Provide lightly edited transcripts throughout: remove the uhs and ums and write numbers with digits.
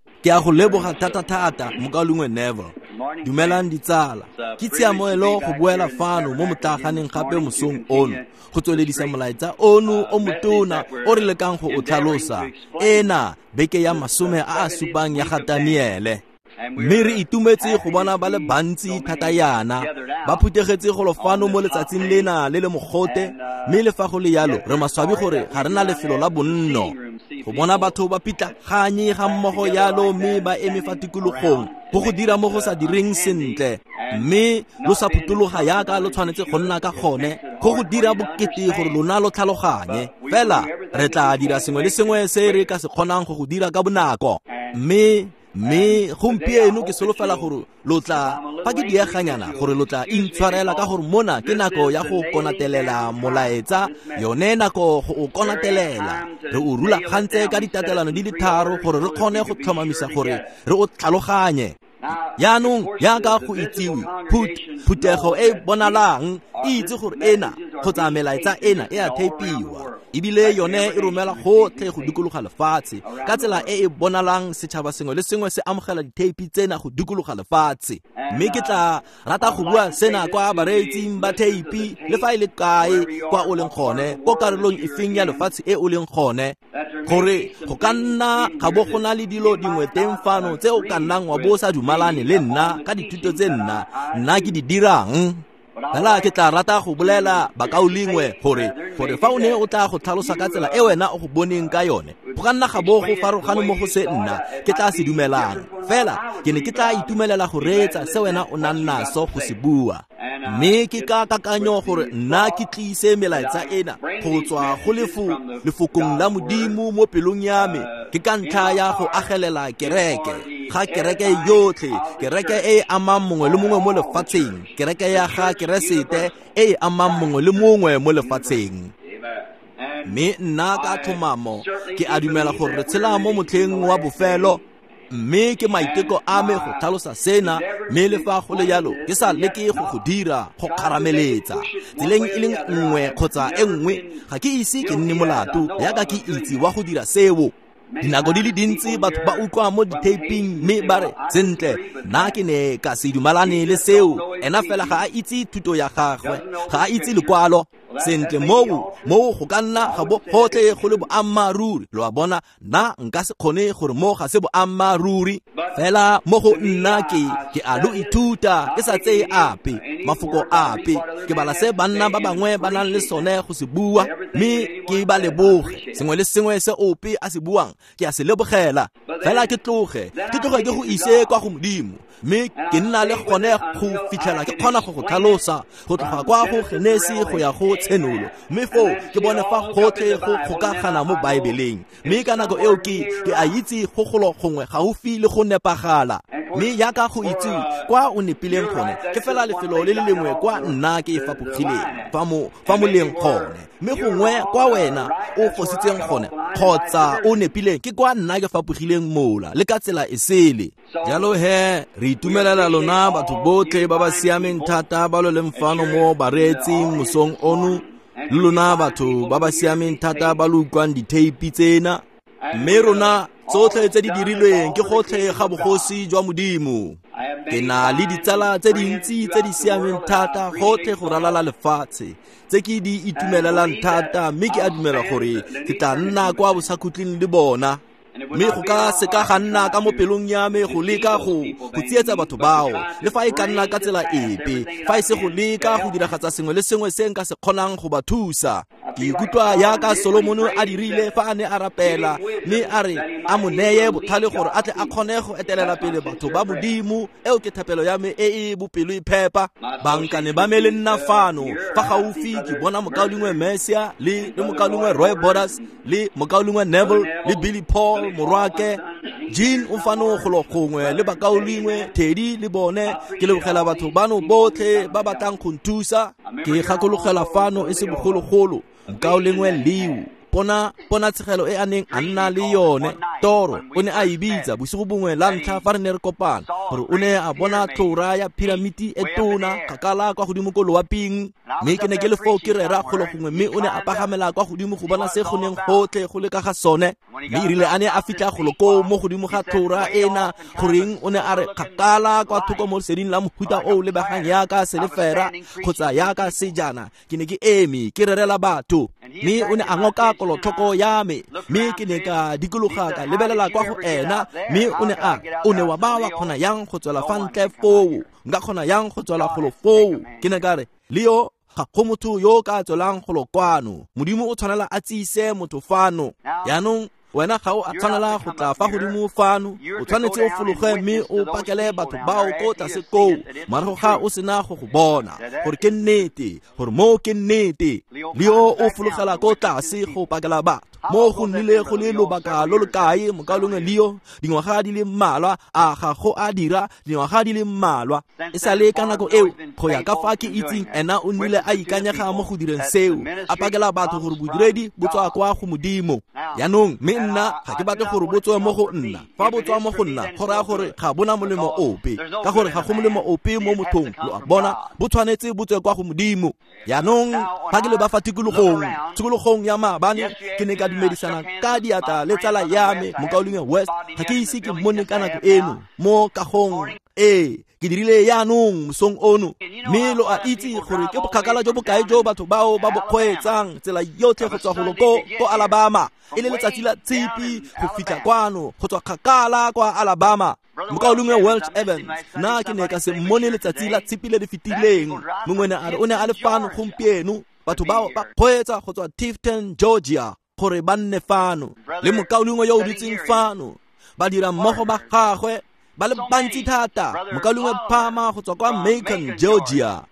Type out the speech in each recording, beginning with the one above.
ke a go leboga thata mokaulingwe Neville. Dumelang ditsala, ke tshiamoelo go boela fano mo motlaganeng gape mosong ono go tsweledisa molaetsa ono o motona o re lekang go o tlhalosa ena beke ya masome a supang ya ga Daniele. Mme re itumetse go bona ba le bantsi thata yana ba phuthegetse go lo fano mo letsatsing lena le le mogote, mme le fa go le yalo re maswabi gore ga rena lefelo la bonno go bona batho ba pitlaganye ga mmogo yalo mme ba eme fa tikologong go dira mo go sa direng sentle, mme lo sa phutologa yaka lo tshwanetse go nna ka gone go dira bokete gore lona lo tlhaloganye fela re tla dira sengwe le sengwe se re ka se kgonang go dira ka bonako. mme gompieno ke solofela gore lo tla fa ke dieganyana gore lo tla intshwarela ka gore mona ke nako ya go konatelela molaetsa, yone nako go o konatelela re o rula gantse ka ditatelano di le tharo gore re kgone go tlhomamisa gore re o tlhaloganye. Yaanong yaka go itsiwe phutego e bonalang itse gore ena kgotsa melaetsa ena e a theipiwa ebile yone e romela gotlhe go dikologa lefatshe ka tsela e e bonalang. Setšhaba sengwe le sengwe se amogela diteipi tsena go dikologa lefatshe, mme ke tla rata go bua sena kwa bareetsing ba teipi le fa e le kae kwa o leng gone ko karolong e feng ya lefatshe e o leng gone, gore go ka nna ga bo gona le dilo dingwe teng fano tse o ka nnang wa bo sa dumalane le nna ka dithuto tse nna ke di dirang. Fela ke tla rata go bolela bakaulingwe gore fa o ne o tla go tlhalosa ka tsela e wena o go boneng ka yone go ka nna ga bo go farogane mo go se nna ke tla se dumelang, fela ke ne ke tla itumelela go reetsa se wena o nang naso go se bua. Mme ke ka kakanyo gore nna ke tlise melaetsa ena go tswa go lefokong la Modimo mo pelong ya me ke ka ntlha ya go agelela kereke, ga kereke yotlhe, kereke e amang mongwe le mongwe mo lefatsheng, kereke ya ga Keresete e amang mongwe le mongwe mo lefatsheng. Mme nna ka tlhomamo ke a dumela gore re tshela mo motlheng wa bofelo, mme ke maiteko a me go tlhalosa sena, mme le fa go le yalo ke sa leke go dira go kgarameletsa tseleng e leng nngwe kgotsa e nngwe. Ga ke ise ke nne molato yaka ke itse wa go dira seo. Dinako di le dintsi batho ba utlwa mo ditaping mme ba re sentle nna ke ne ka se dumalane le seo, ena fela ga a itse thuto ya gagwe, ga a itse lekwalo sentle moo go ka nna ga bo gotlhe go le boammaruri. Lo a bona nna nka se kgone gore mo ga se boammaruri, fela mo go nna ke a lo ithuta ke sa tseye ape mafoko ape, ke bala se banna ba bangwe ba nang le sone go se bua, mme ke ba leboge sengwe le sengwe se ope a se buang ke a se lebogela, fela ke tloge ke go ise kwa go Modimo, mme ke nna le gone go fitlhela ke kgona go tlhalosa go tloga kwa go Genesi go ya go Tsenolo, mme fo ke bone fa gotlhe go kgokagana mo Baebeleng, mme ka nako eo ke a itse go golo gongwe gaufi le go nepagala. Mme yaka go itse kwa o nepileng gone ke fela lefelo le le lengwe kwa nna ke fapogileng fa mo leng gone, mme gongwe kwa wena o fositseng gone kgotsa o nepileng ke kwa nna ke fapogileng mola le ka tsela e sele. Jalo he re itumelela lona batho botlhe ba ba siameng thata ba lo leng fano mo bareetsing mosong ono, le lona batho ba ba siameng thata ba lo utlwang diteipi tsena, mme rona tsotlhe tse di dirilweng ke gotlhe ga bogosi jwa Modimo. Ke na le ditsala tse dintsi tse di siameng thata gotlhe go ralala lefatshe tse ke di itumelelang thata, mme ke a dumela gore ke tla nna kwa bosakhutleng le bona, mme go ka seka ga nna ka mo pelong ya me go leka go tsietsa batho bao le fa e ka nna ka tsela epe, fa e se go leka go diragatsa sengwe le sengwe se nka se kgonang go ba thusa. Ke ikutlwa yaka Solomono a dirile fa a ne a rapela, mme a re a mo neye botlhale gore a tle a kgone go etelela pele batho ba Modimo. Eo ke thapelo ya me e bopelo e phepa. Bankane ba me le nna fano fa gaufi ke bona mokaulingwe Mercia le mokaulingwe Roy Borders le mokaulingwe Neville le Billy Paul Morwake, Jean o fano go gongwe le bakaulingwe Teddy le bone. Ke lebogela batho bano botlhe ba batlang go nthusa. Ke gakologela fano e se bogologolo mokaulingwe Liu, pona tshegelo e a neng a nna le yone. Toro o ne a ibitsa bosigo bongwe la ntlha fa re ne re kopana gore o ne a bona tlhora ya piramiti e tona kgakala kwa godimo ko loaping, mme ke ne ke le foo ke rera kgolo gongwe, mme o ne a pagamela kwa godimo go bona se go neng gotlhe go le ka ga sone. Mme erile a ne a fitlha golo ko mo godimo ga tlhora ena, goreng o ne a re kgakala kwa thoko mo leseding la mohuta o lebegang yaka selefera kgotsa yaka sejana, ke ne ke eme ke rerela batho. Mme o ne a ngoka kolotlhoko ya me, mme ke ne ka dikologa ka lebelela kwa go ena, mme o ne wa ba wa kgona yang go tswela fa ntle foo, nka kgona yang go tswela golo foo. Ke ne ka re Leo, ga go motho yo ka tswelang golo kwano, Modimo o tshwanela a tsise motho fano. Yaanong wena ga o a tshwanela go tla fa godimo fano, o tshwanetse o fologe mme o pakele batho bao ko tlase koo, morago ga o sena go go bona gore ke nnete, gore mo ke nnete. Leo o fologela ko tlase go pakela batho. Mo go nnile go le lobaka lo le kae mo kaolong Leo, dingwaga di le mmalwa a ga go a dira dingwaga di le mmalwa. E sa le ka nako eo go ya ka fa ke itseng ena o nnile a ikanyega mo go direng seo, a pakela batho gore bodiredi bo tswa kwa go Modimo. Yaanong mme nna ga ke batle gore bo tswe mo go nna. Fa bo tswa mo go nna go raya gore ga bona molemo ope, ka gore ga go molemo ope mo mothong. Lo a bona bo tshwanetse bo tswe kwa go Modimo. Yaanong fa ke le ba fa tikologong ya maabane, ke ne ka dumedisana ka diatla le tsala ya me mo kaolong West. Ga ke ise ke mmone ka nako eno mo kagong ke dirile yaanong mosong ono, mme lo a itse gore ke bokgakala jo bokae jo batho bao ba bo kgweetsang tsela yotlhe go tswa golo ko Alabama, e le letsatsi la tshipi go fitlha kwano go tswa kgakala kwa Alabama. Mo kaolong Welch Evans nna ke ne ka se mmone letsatsi la tshipi le le fetileng. Mongwe a re o ne a le fano gompieno, batho bao ba kgweetsa go tswa Tifton, Georgia, gore ba nne fano. Le mokaolong yo o dutseng fano ba dira mmogo ba gagwe ba le bantsi thata, mokaolong Palmer go tswa kwa Macon, Georgia.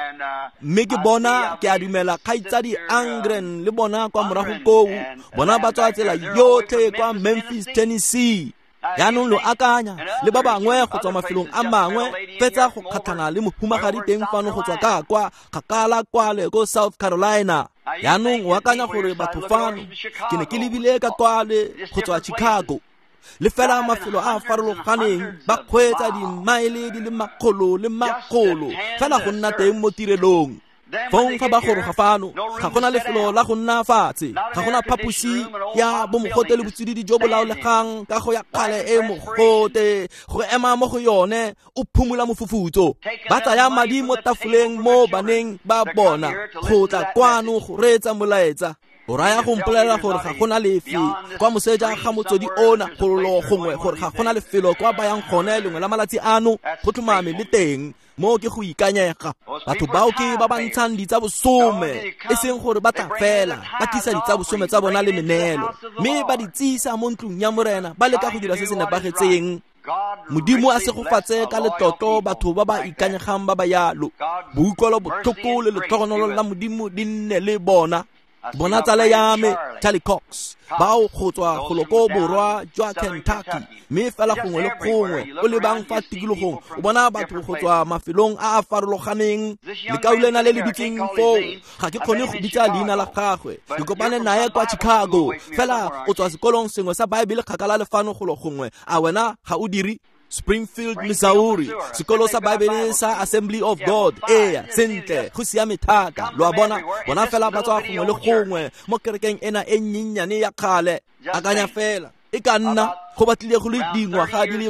Mme ke bona ke a dumela kgaitsadi Angren le bona kwa morago kou, bona ba tswa tsela yotlhe kwa Memphis, Tennessee. Yaanong lo akanya le ba bangwe go tswa mafelong a mangwe fetsa go kgatlhana le mohumagadi teng fano go tswa ka kwa kgakala kwale ko South Carolina. Yaanong o akanya gore batho fano ke ne ke lebile ka kwale go tswa Chicago, le fela mafelo a farologaneng ba kgweetsa dimaele di le makgolo le makgolo fela go nna teng mo tirelong. Fong fa ba goroga fano ga gona lefelo la go nna fatshe, ga gona phaposi ya bomogote le botsididi jo bo laolegang ka go ya kgale e mogote go ema mo go yone o phumula mofufutso. Ba tsaya madi mo tafoleng mo baneng ba bona go tla kwano go reetsa molaetsa. O raya go mpolelela gore ga gona lefe kwa moseja ga motsodi ona gololo gongwe gore ga gona lefelo kwa bayang gone lengwe la malatsi ano go tlhomame le teng mo ke go ikanyega. Batho bao ke ba ba ntshang ditsa bosome, e seng gore ba tla fela ba tlisa ditsa bosome tsa bona le menelo, mme ba di tsisa mo ntlong ya morena ba leka go dira se se nepagetseng. Modimo a se go fatse ka letlotlo batho ba ba ikanyegang ba ba yalo. Boikuelo botlhoko le letlhogonolo la Modimo di nne le bona. Bona tsala ya me Charlie Cox bao go tswa goloko borwa jwa Kentucky, mme fela gongwe le gongwe o le bang fa tikologong o bona batho go tswa mafelong a a farologaneng. Le kaulena le le dutseng foo ga ke kgone go bitsa leina la gagwe, ke kopane naye kwa Chicago, fela o tswa sekolong sengwe sa Bible kgakala lefano golo gongwe. A wena ga o dire Springfield, Missouri, sekolo sa Bible sa Assembly of God. Sentle go siame thata. Lo a bona fela ba tswa gongwe le gongwe mo kerekeng ena e nyenyane ya kgale. Akanya fela e ka nna go batlile go le dingwaga di le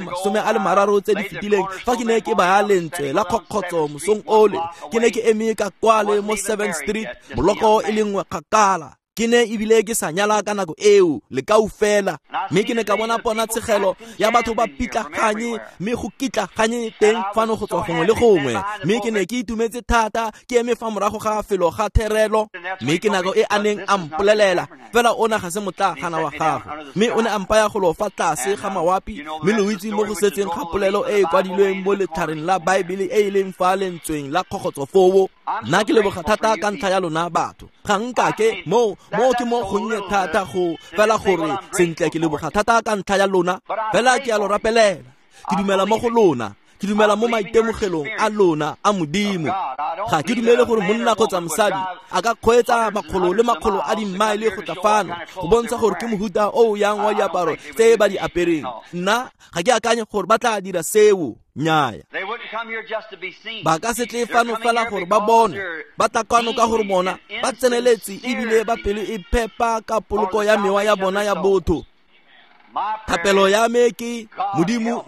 30 tse di fetileng fa ke ne ke ba lentswe la kgokgotso mosong ole, ke ne ke eme ka kwale mo 7th Street, boloko e lengwe kgakala. Ke ne ebile ke sa nyala ka nako eo le kaofela, mme ke ne ka bona pona tshegelo ya batho ba pitlaganye mme go kitlaganye teng fano go tswa gongwe le gongwe. Mme ke ne ke itumetse thata ke eme fa morago ga felo ga therelo, mme ke nako e a neng a mpolelela fela ona ga se motlagana wa gago, mme o ne a mpaya go lo fa tlase ga mawapi, mme lo itse mo go setseng ga polelo e kwadilweng mo lethareng la Bible e leng fa lentsweng la kgokgotso foo. Nna ke leboga thata ka ntlha ya lona batho, ga nka ke mo ke mo gonnye thata go fela gore sentle ke leboga thata ka ntlha ya lona, fela ke a lo rapelela ke dumela mo go lona, ke dumela mo maitemogelong a lona a modimo. Ga ke dumele gore monna kgotsa mosadi a ka kgweetsa makgolo le makgolo a dimile go tla fano go bontsha gore ke mohuta o yang wa diaparo tse ba di apereng. Nna ga ke akanye gore ba tla dira seo. Nyaya, ba ka se tle fano fela gore ba bone ba takwano ka gore bona ba tseneletse ebile ba pelo e phepa ka poloko ya mewa ya bona ya botho. Thapelo ya me ke Modimo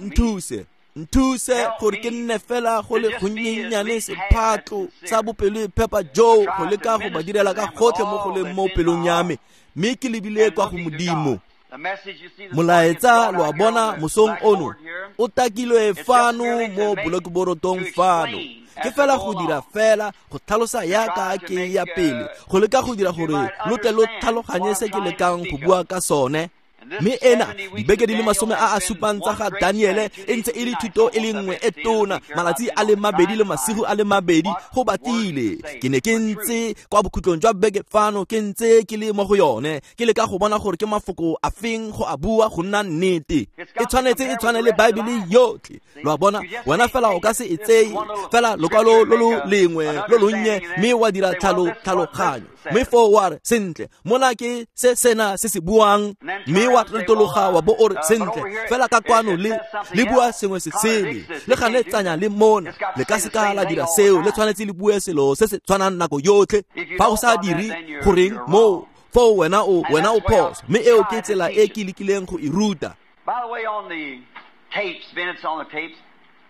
nthuse gore ke nne fela go le gonyenyane sephatlo sa bopelo e phepa jo go leka go ba direla ka gotlhe mo go leng mo pelong ya me, mme ke lebile kwa go Modimo. Molaetsa lo a bona mosong ono o takilwe fano mo blockborotong fano ke fela go dira fela go tlhalosa yaka ke ya pele go leka go dira gore lo tle lo tlhaloganye se ke lekang go bua ka sone. Mme ena dibeke di le 70 tsa ga Daniele e ntse e le thuto e le nngwe e tona malatsi a le 2 le masigo a le 2 go batile. Ke ne ke ntse kwa bokhutlong jwa beke fano ke ntse ke le mo go yone ke le ka go bona gore ke mafoko a feng go a bua go nna nnete. E tshwane le Bible yotlhe. Lo bona wena fela o ka se etsei fela lokwalo lo lengwe lo lonye mme wa dira tlhaloganyo mme forward sentle mona ke se sena se se buang mme wa tloga wa bo o sentle fela ka kwano le bua sengwe se sele le ganetsanya le mona le ka se ka la dira seo le tshwanetse le bue selo se se tshwanang nako yotlhe fa o sa diri goreng mo fo wena o pause mme eo ke tsela e ke lekileng go iruta. By the way, on the tapes, Vince, on the tapes,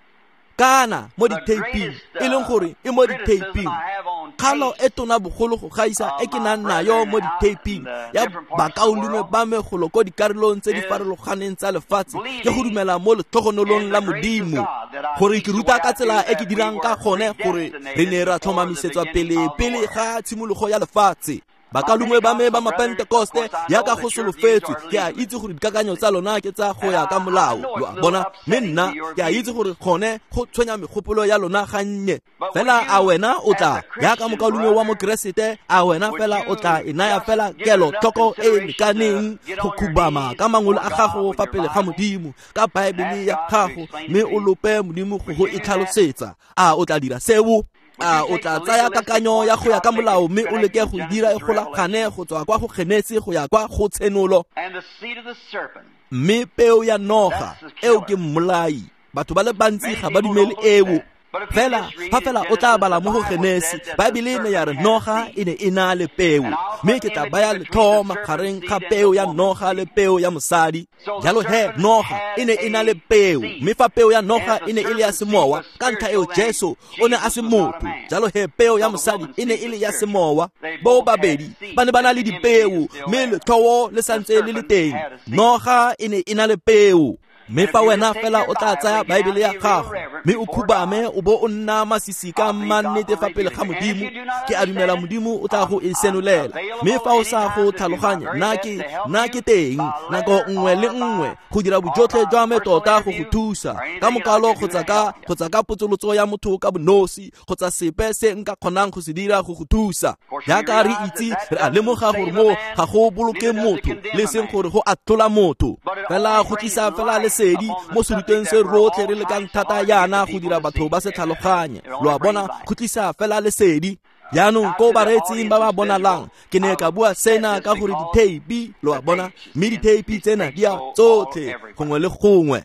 kana mo di-taping e leng gore e mo di-taping kgalo e tona bogolo go gaisa e ke nang nayo mo di-taping ya bakaolongwe ba megolo ko dikarolong tse di farologaneng tsa lefatshe ke go dumela mo letlhogonolong la Modimo gore ke ruta ka tsela e ke dirang ka gone gore re ne ra tlhomamisetswa pele ga tshimologo ya lefatshe. Bakalungwe ba me ba mapentekoste ya ka go solofetswe ke a itse gore dikakanyo tsa lona ke tsa go ya ka molao lo bona mme nna ke a itse gore gone go tshwenya megopolo ya lona gannye fela a wena o tla ya ka mokalungwe wa mokresete a wena fela o tla inaya fela kelo tlhoko e lekaneng go khubama ka mangolo a gago fa pele ga Modimo ka Bible ya gago mme o lope Modimo go itlhalosetsa a o tla dira seo. O tla tsaya kakanyo ya go ya ka molao mme o leke go dira e golagane go tswa kwa go Genesi go ya kwa go Tshenolo. Mme peo ya noga eo ke mmolai batho ba le bantsi ga ba dumele eo fela o tla bala mo go Genesi Bible ne ya re noga e ne e na le peo mme ke tla baya letlhoma gareng ga peo ya noga le peo ya mosadi jalo noga e ne e na le peo mme fa peo ya noga e ne e le ya semowa ka ntlha eo Jesu o ne a se motho jalo peo ya mosadi e ne e le ya semowa bo babedi ba ne ba na le dipeo mme letlhogo le santse le le teng noga e ne e na le peo. Mme fa wena fela o tla tsaya Bible ya gago mme o khubame o bo o nna masisi ka mannete fa pele ga Modimo ke a dumela Modimo o tla go e senolela mme fa o sa go tlhaloganya nna ke teng nako nngwe le nngwe go dira bojotlhe jwa me tota go go thusa ka mokalo kgotsa ka potsolotso ya motho ka bonosi kgotsa sepe se nka kgonang go se dira go go thusa jaaka re itse re a lemoga gore mo ga go boloke motho le seng gore go atlola motho fela go tlisa fela le sedi mo seruteng se rotlhe re le kang thata yana go dira batho ba se tlhaloganye lo a bona go tlisa fela le sedi yaanong ko bareetsing ba ba bonalang ke ne ka bua sena ka gore diteipi lo a bona mme diteipi tsena di a tsotlhe gongwe le gongwe.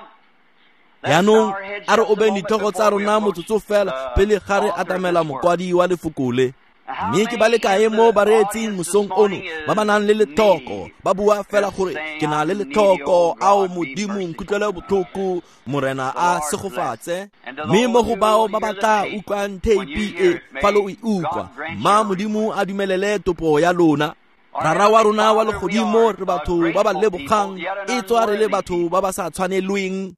Yaanong a re obeng ditlhogo tsa rona motsotso fela pele ga re atamela mokwadi wa lefoko le mme ke ba le kae mo bareetsing mosong ono ba ba nang le letlhoko ba bua fela gore ke na le letlhoko ao Modimo nkutlwele botlhoko morena a segofatse mme mo go bao ba batla utlwang teipi e fa lo e utlwa mma Modimo a dumelele topo ya lona. Rara wa rona wa legodimo re batho ba ba lebogang e tswa re le batho ba ba sa tshwanelweng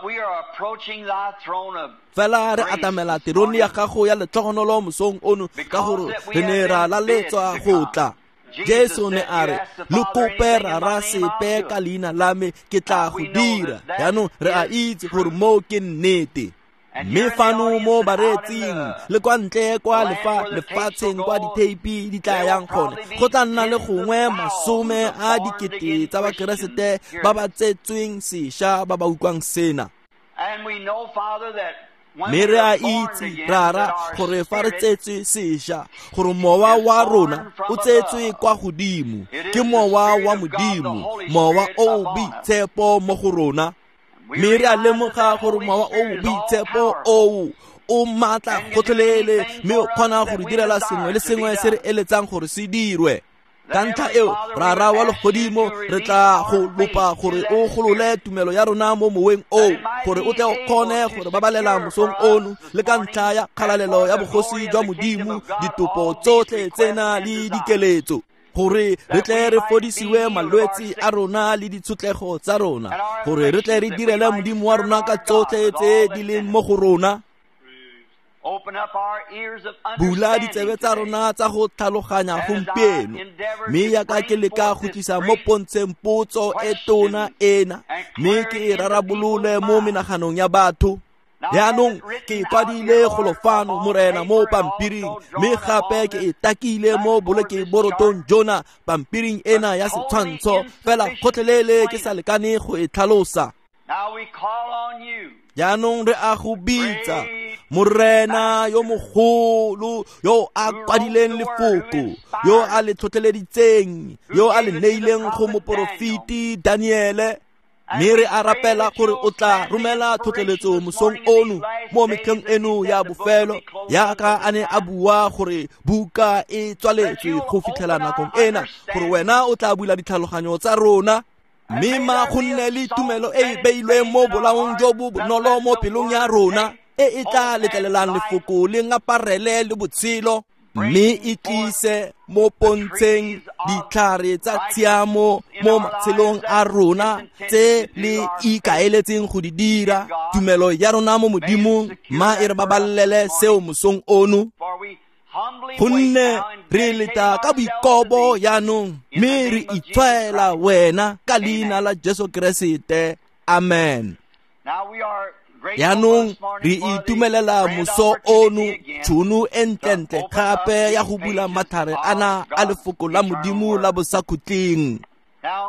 fela re atamela tironi ya gago ya letlhogonolo mosong ono ka gore re ne ra laletswa go tla. Jesu ne a re lo kope rara sepe ka leina la me ke tla go dira yaanong re a itse gore mo ke nnete. Mme fano mo bareetsing le kwa ntle kwa lefatsheng kwa diteipi di tla yang gone go tla nna le gongwe 10,000 tsa bakeresete ba ba tsetsweng sešwa ba ba utlwang sena mme re a itse rara gore fa re tsetswe sešwa gore mowa wa rona o tsetswe kwa godimo ke mowa wa modimo, mowa o boitshepo mo go rona. Mme re a lemoga gore mowa o boitshepo o maatla gotlhelele, mme o kgona go re direla sengwe le sengwe se re eletsang gore se dirwe. Ka ntlha eo rara wa legodimo re tla go lopa gore o golole tumelo ya rona mo moweng o, gore o tle o kgone gore ba balela mosong ono, le ka ntlha ya kgalalelo ya bogosi jwa modimo, ditopo tsotlhe tsena le dikeletso, gore re tle re fodisiwe malwetsi a rona le ditshotlego tsa rona, gore re tle re direle modimo wa rona ka tsotlhe tse di leng mo go rona. Bula ditsebe tsa rona tsa go tlhaloganya gompieno, mme yaka ke leka go tlisa mo pontsheng potso e tona ena, mme ke e rarabolole mo menaganong ya batho. Yaanong ke kwadile golofano morena mo pampiring, mme gape ke e takile mo bolokeng jona pampiring ena ya setshwantsho, fela gotlhelele ke sa lekane go e tlhalosa. Yaanong re a go bitsa morena yo mogolo, yo a kwadileng lefoko, yo a le tlhotlheleditseng, yo a le neileng go moporofiti Daniele. Mme re a rapela gore o tla romela tlhotlheletso mosong ono mo metlheng eno ya bofelo, yaka a ne a bua gore buka e tswaletswe go fitlhela nakong ena, gore wena o tla bula ditlhaloganyo tsa rona. Mme ma go nne le tumelo e e beilweng mo bolaong jo bo bonolo mo pelong ya rona, e tla letlelelang lefoko le ngaparele le botshelo, mme e tlise mo pontsheng ditlhare tsa tshiamo mo matshelong a rona tse le ikaeletseng go di dira. Tumelo ya rona mo modimong ma e re babalele seo mosong ono, gonne re leta ka boikobo yaanong, mme re itshwaela wena ka leina la Jesu Kriste. Amen. Yaanong re itumelela moso ono tšhono e ntlentle gape ya go bula mathare ana a lefoko la modimo la bosakhutleng. Now,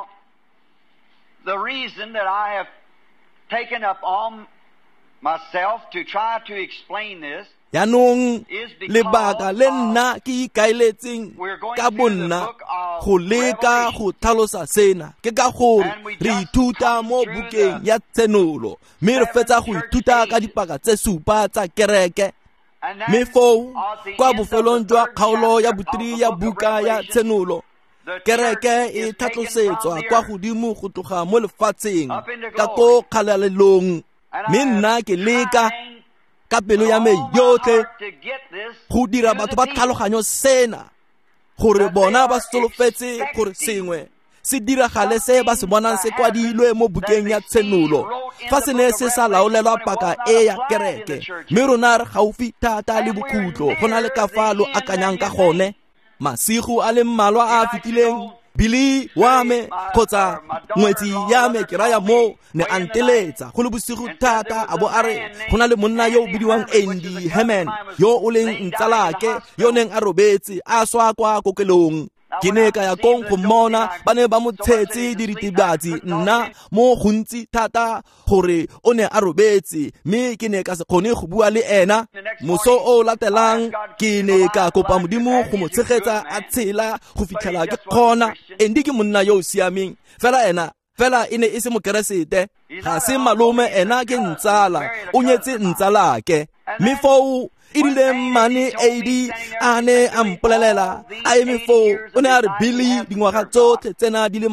the reason that I have taken up on myself to try to explain this yaanong lebaka le nna ke ikaeletseng ka bonna go leka go tlhalosa sena ke ka gore re ithuta mo bukeng ya tsenolo, mme re fetsa go ithuta ka dipaka tse supa tsa kereke. Mme foo kwa bofelong jwa kgaolo ya botiri ya buka ya tsenolo, kereke e tlhatlosetswa kwa godimo go tloga mo lefatsheng ka ko kgalalelong. Mme nna ke leka ka pelo ya me yotlhe go dira batho ba tlhaloganyo sena, gore bona ba solofetse gore sengwe se diragale se ba se bonang se kwadilwe mo bukeng ya tsenolo, fa se ne se sa laolelwa paka e ya kereke. Mme rona re gaufi thata le bokhutlo, go na le ka fa lo akanyang ka gone. Masigo a le mmalwa a fitileng, Billy wa me kgotsa ngwetsi ya me ke raya mo ne a nteletsa go le bosigo thata, a bo a re go na le monna yo o bidiwang Andy Herman yo o leng ntsalake, yo neng a robetse a swa kwa kokelong. Ke ne ka ya kong go mmona, ba ne ba mo tshetse diritibatsi nna mo gontsi thata gore o ne a robetse, mme ke ne ka se kgone go bua le ena. Moso o latelang ke ne ka kopa modimo go mo tshegetsa a tshela go fitlhela ke kgona. Endi ke monna yo o siameng, fela e ne e se mokeresete, ga se malome, ena ke ntsala, o nyetse ntsalake. Mme foo e rile mmane AD a ne a mpolelela a eme foo, o ne a re Billy dingwaga tsotlhe tsena di le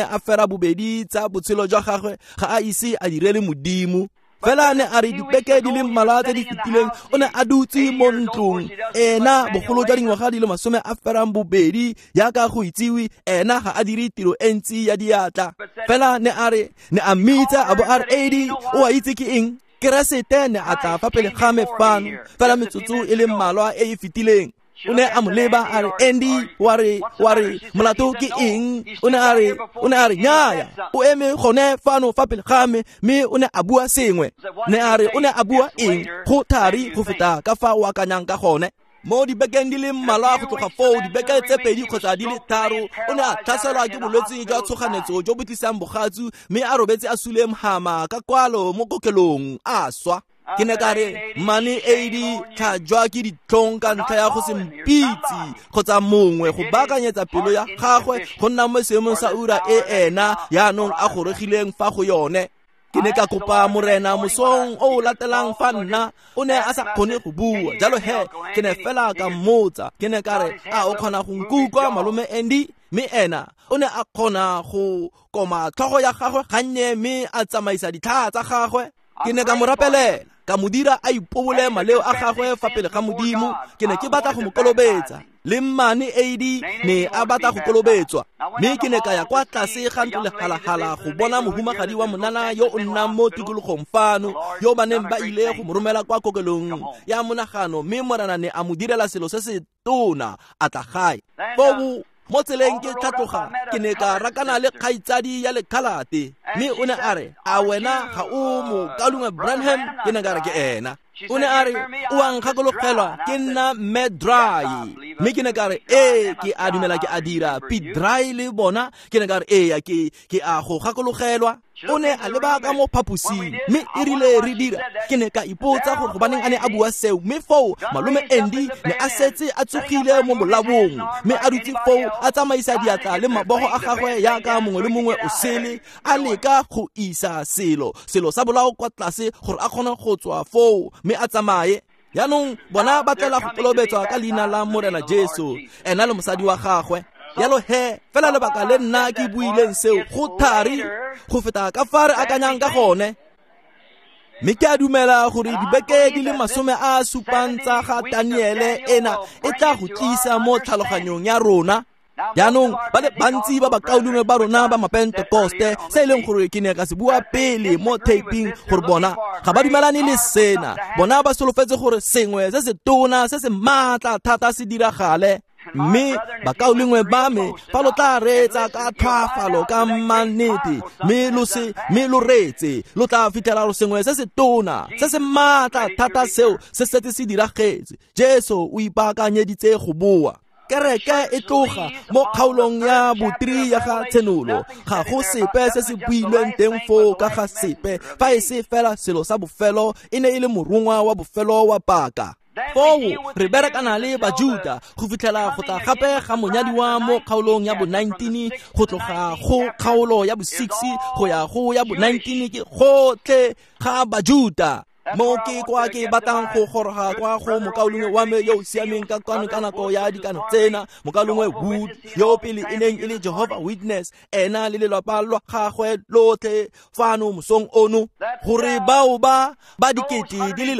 12 tsa botshelo jwa gagwe ga a ise a direle modimo. Fela ne a re dibeke di le mmalwa tse di fetileng o ne a dutse mo ntlong, ena bogolo jwa dingwaga di le 12 yaka go itsewi, ena ga a dire tiro e ntsi ya diatla. Fela ne a mmitsa a bo a re AD o a itse ke eng? Keresete ne a tla fa pele ga me fano, fela metsotso e le mmalwa e e fetileng. O ne a mo leba a re Andy wa re molato ke eng? O ne a re nnyaya, o eme gone fano fa pele ga me, mme o ne a bua sengwe. O ne a bua eng go thari go feta ka fa o akanyang ka gone. mo dibekeng di le mmalwa go tloga foo dibeke tse pedi kgotsa di le tharo o ne a tlhaselwa ke bolwetse jwa tshoganetso jo bo tlisang bogatsu mme a robetse a sule mohama ka kwalo mo kokelong a swa. Ke ne ka re mane AD tlhajwa ke ditlhong ka ntlha ya go se mpitse kgotsa mongwe go baakanyetsa pelo ya gagwe go nna mo seemong sa ura e ena yaanong a goregileng fa go yone. Ke ne ka kopa morena mosong o latelang fa nna o ne a sa kgone go bua jalo ke ne fela ka mmotsa ke ne ka re a o kgona go nkutlwa malome Andy mme ena o ne a kgona go koma tlhogo ya gagwe gannye mme a tsamaisa ditlhaa tsa gagwe. Ke ne ka mo rapelela ka mo dira a ipobole maleo a gagwe fa pele ga Modimo. Ke ne ke batla go mo kolobetsa le mmane AD ne a batla go kolobetswa mme ke ne ka ya kwa tlase ga ntlo le halagala go bona mohumagadi wa monana yo o nnang mo tikologong fano yo ba neng ba ile go mo romela kwa kokelong ya monagano mme morana ne a mo direla selo se se tona a tla gae. Mo tseleng ke tlhatloga ke ne ka rakana le kgaitsadi ya lekhalate mme o ne a re a wena ga o mo Kalungwe Branham. Ke ne ka re ke ena. O ne a re o a nkgakologelwa ke nna mme Dry mme ke ne ka re ke a dumela ke a dira P Dry le bona. Ke ne ka re ke a go gakologelwa. O ne a leba ka mo phaposing mme e rile re dira. Ke ne ka ipotsa gore gobaneng a ne a bua seo mme foo malome Andy ne a setse a tsogile mo molabong mme a dutse foo a tsamaisa diatla le mabogo a gagwe ya ka mongwe le mongwe o sele a leka go isa selo sa bolao kwa tlase gore a kgone go tswa foo mme a tsamaye. Yaanong bona ba tlela go kolobetswa ka leina la Morena Jesu ena le mosadi wa gagwe. Yalo fela lebaka le nna ke buileng seo go thari go feta ka fa re akanyang ka gone. Mme ke a dumela gore dibeke di le 70 tsa ga Daniele ena e tla go tlisa mo tlhaloganyong ya rona. Yaanong ba le bantsi ba bakaulungwe ba rona ba mapentekoste se e leng gore ke ne ka se bua pele mo taping gore bona ga ba dumelane le sena. Bona ba solofetse gore sengwe se se tona se se maatla thata se diragale mme bakaulungwe ba me fa lo tla reetsa ka tlhwafalo ka mannete mme lo reetse lo tla fitlhela lo sengwe se se tona se se maatla thata seo se setse se diragetse. Jesu o ipaakanyeditse go boa. Kereke e tloga mo kgaolong ya bo3 ya ga Tshenolo. Ga go sepe se se builweng teng foo ka ga sepe fa e se fela selo sa bofelo e ne e le morongwa wa bofelo wa paka. Foo re berekana le Bajuda go fitlhela go tla gape ga monyadiwa mo kgaolong ya bo19 go tloga go kgaolo ya bo6 go ya go ya bo19 ke gotlhe ga Bajuda. Mo ke kwa ke batang go goroga kwa go mokaulungwe wa me yo o siameng ka nako ya dikano tsena mokaulungwe Wood yo pele e neng e le Jehovah Witness ena le lelapa lwa gagwe lotlhe fano mosong ono gore bao ba dikete di le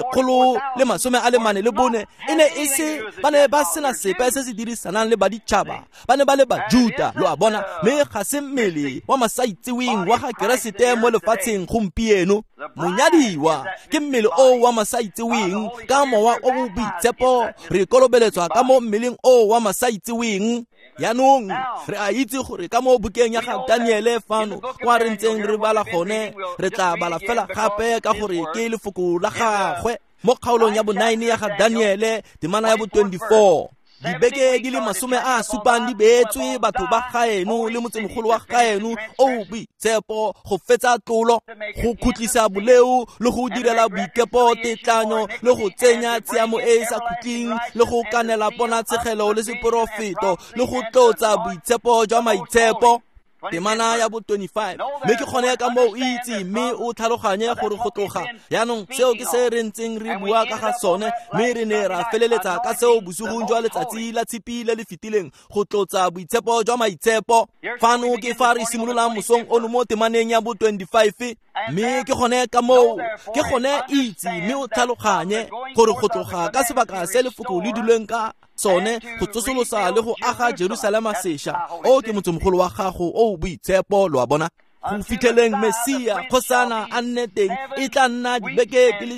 140 e ne e se ba ne ba sena sepe se se dirisanang le baditšhaba ba ne ba le Bajuda lo a bona mme ga se mmele wa masaitsiweng wa ga Keresete mo lefatsheng gompieno. Monyadiwa ke mmele o wa masaitsiweng ka mowa o bo boitshepo re kolobeletswa ka mo mmeleng o wa masaitsiweng. Yaanong re a itse gore ka mo bukeng ya ga Daniele fano kwa re ntseng re bala gone re tla bala fela gape ka gore ke lefoko la gagwe mo kgaolong ya bo9 ya ga Daniele temana ya bo24. Dibeke di le 70 di beetswe batho ba gaeno le motsemogolo wa gaeno o boitshepo go fetsa tlolo go khutlisa boleu le go direla boikepo tetlanyo le go tsenya tshiamo e sa khutling le go kanela bona tshegelo le seprofeto le go tlotsa boitshepo jwa maitshepo. Temana ya bo25 mme ke kgone ka mo itse mme o tlhaloganye gore go tloga yaanong seo ke se re ntseng re bua ka ga sone mme re ne ra feleletsa ka seo bosugong jwa letsatsi la tshipi le le fitileng go tlotsa boitshepo jwa maitshepo. Fano ke fa re simolola mosong ono mo temaneng ya bo25 mme ke gone ka mo ke gone itse mme o tlhaloganye gore go tloga ka sebaka se lefoko le duleng ka sone go tsosolosa le go aga Jerusalema sesha o ke motsemogolo wa gago o boitshepo lo a bona go fitlheleng Mesia khosana a nne teng e tla nna dibeke di le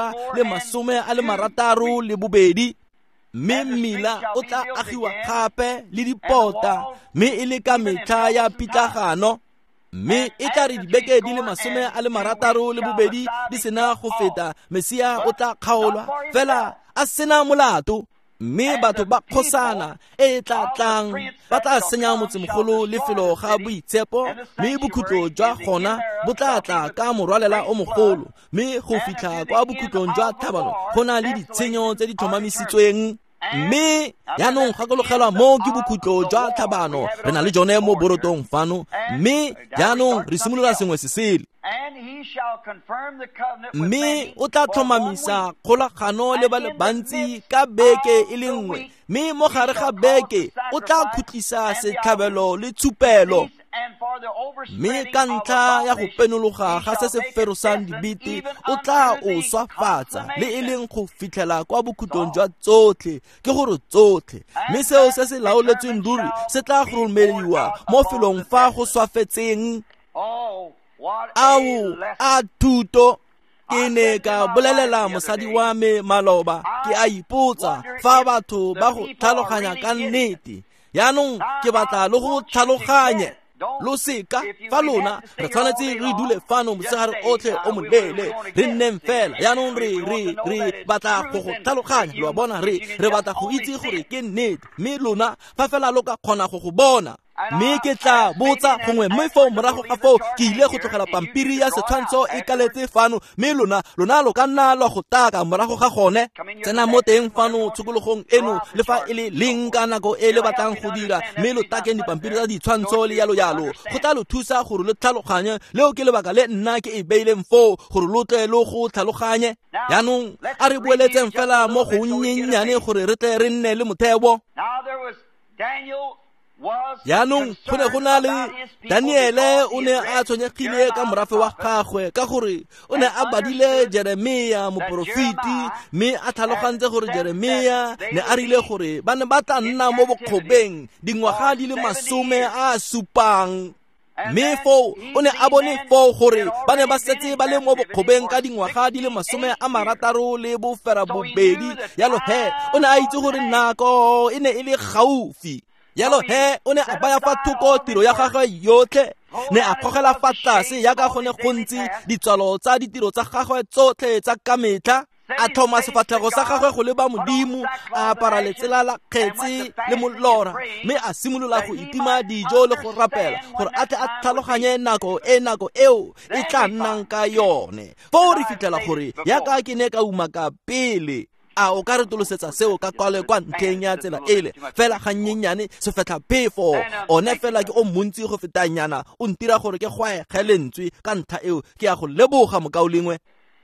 762 mme mmila o tla agiwa gape le dipota mme e le ka metlha ya pitlagano mme e tla re dibeke di le 62 di sena go feta Mesia o tla kgaolwa fela a sena molato. mme batho ba kgosana e tla tlang ba tla senya motsemogolo lefelo ga boitshepo, mme bokhutlo jwa gona bo tla tla ka morwalela o mogolo, mme go fitlha kwa bokhutlong jwa thapelo go na le ditshenyo tse di tlhomamisitsweng. Mme yaanong gakologelwa mo ke bokhutlo jwa tlhabano re na le jone mo borotong fano, mme yaanong re simolola sengwe se sele. Mme o tla tlhomamisa kgolagano le ba le bantsi ka beke e le nngwe, mme mo gare ga beke o tla khutlisa setlhabelo le tshupelo. Mme ka ntlha ya go penologa ga se se ferosang dibete o tla o swafatsa le e leng go fitlhela kwa bokhutlong jwa tsotlhe, ke gore tsotlhe. Mme seo se se laoletsweng ruri se tla go romeliwa mo felong fa go swafetseng. Ao a thuto ke ne ka bolelela mosadi wa me maloba, ke a ipotsa fa batho ba go tlhaloganya ka nnete. Yaanong ke batla le go tlhaloganye lo seka fa lona re tshwanetse re dule fano mosegare otlhe o moleele re nneng fela. Yaanong re batla go go tlhaloganya, lo bona re batla go itse gore ke nnete, mme lona fa fela lo ka kgona go go bona. Mme ke tla botsa gongwe mme fo morago ga foo ke ile go tlogela pampiri ya setshwantsho e kaletse fano, mme lona lo ka nna lwa go taka morago ga gone. Tsena mo teng fano tshokologong eno le fa e le leng ka nako e le batlang go dira, mme lo takeng dipampiri tsa ditshwantsho le yalo go tla lo thusa gore le tlhaloganye leo ke lebaka le nna ke e beileng foo gore lo tle lo go tlhaloganye. Yaanong a re boeletseng fela mo go nnyennyane gore re tle re nne le motheo. Yaanong go ne go na le Daniele, o ne a tshwenyegile ka morafe wa gagwe ka gore o ne a badile Jeremia moporofiti, mme a tlhalogantse gore Jeremia ne a rile gore ba ne ba tla nna mo bokgobeng dingwaga di le 70. Mme foo o ne a bone foo gore ba ne ba setse ba le mo bokgobeng ka dingwaga di le 60 le bofera bobedi. Yalo he o ne a itse gore nako e ne e le gaufi. Yalo he o ne a baya fa thoko tiro ya gagwe yotlhe, ne a kgogela fa tlase ya ka gone gontsi ditswalo tsa ditiro tsa gagwe tsotlhe tsa ka metlha. A thoma sefatlhego sa gagwe go leba Modimo, a apara letsela la kgetsi le molora, mme a simolola go itima dijo le go rapela gore a tle a tlhaloganye nako eo e tla nnang ka yone. Foo re fitlhela gore yaka ke ne ka uma ka pele. A o ka re tolosetsa seo ka kwale kwa ntlheng ya tsela ele fela ga nnyenyane se fetla phefo one fela ke o montsi go fetanyana o ntira gore ke gwae gelentswe ka ntlha eo ke ya go leboga mokaolengwe.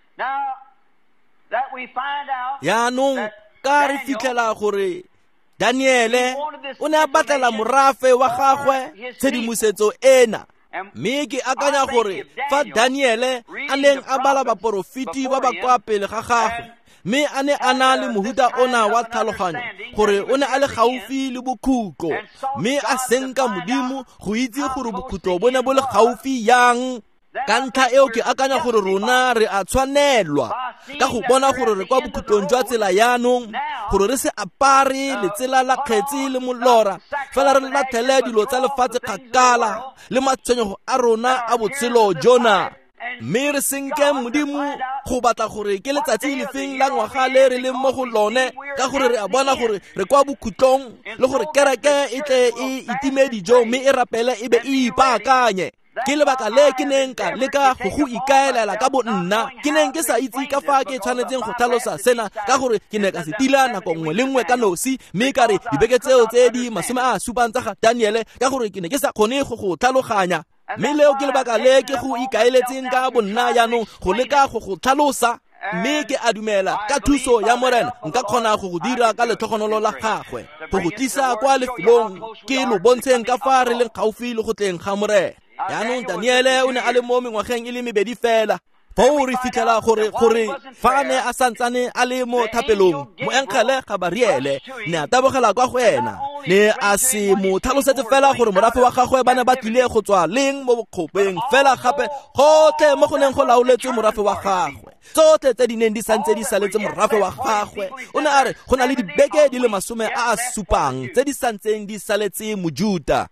Yaanong ka re fitlhela gore Daniele o ne a batlela morafe wa gagwe tshedimosetso ena, mme ke akanya gore fa Daniele a neng a bala baporofiti ba ba kwa pele ga gagwe, mme a ne a na le mohuta ona wa tlhaloganyo gore o ne a le gaufi le bokhutlo, mme a senka Modimo go itse gore bokhutlo bo ne bo le gaufi yang. Ka ntlha eo ke akanya gore rona re a tshwanelwa ka go bona gore re kwa bokhutlong jwa tsela yaanong, gore re se apare letsela la kgetsi le molora fela re latlhele dilo tsa lefatshe kgakala le matshwenyego a rona a botshelo jona, mme re senke Modimo go batla gore ke letsatsi le feng la ngwaga le re leng mo go lone, ka gore re a bona gore re kwa bokhutlong le gore kereke e tle e itime dijo mme e rapele e be e ipaakanye. Ke lebaka le ke neng ka leka go ikaelela ka bonna, ke neng ke sa itse ka fa ke tshwanetseng go tlhalosa sena ka gore ke ne ka se tila nako nngwe le nngwe ka nosi, mme ka re dibeke tseo tse di 70 tsa ga Daniele ka gore ke ne ke sa kgone go tlhaloganya, mme leo ke lebaka le ke go ikaeletseng ka bonna yaanong go leka go tlhalosa. Mme ke a dumela ka thuso ya Morena nka kgona go dira ka letlhogonolo la gagwe go go tlisa kwa lefelong ke lo bontsheng ka fa re leng gaufi le go tleng ga Morena. Yaanong Daniele o ne a le mo mengwageng e le 2 fela. Fao re fitlhela gore fa ne a santsane a le mo thapelong, moenkgele Gabariele ne a tabogela kwa go ena, ne a se mo tlhalosetse fela gore morafe wa gagwe ba ne ba tlile go tswa leng mo bokgopeng fela gape gotlhe mo go neng go laoletswe morafe wa gagwe tsotlhe tse di neng di santse di saletse morafe wa gagwe. O ne a re go na le dibeke di le 70 tse di santseng di saletse Mojuda.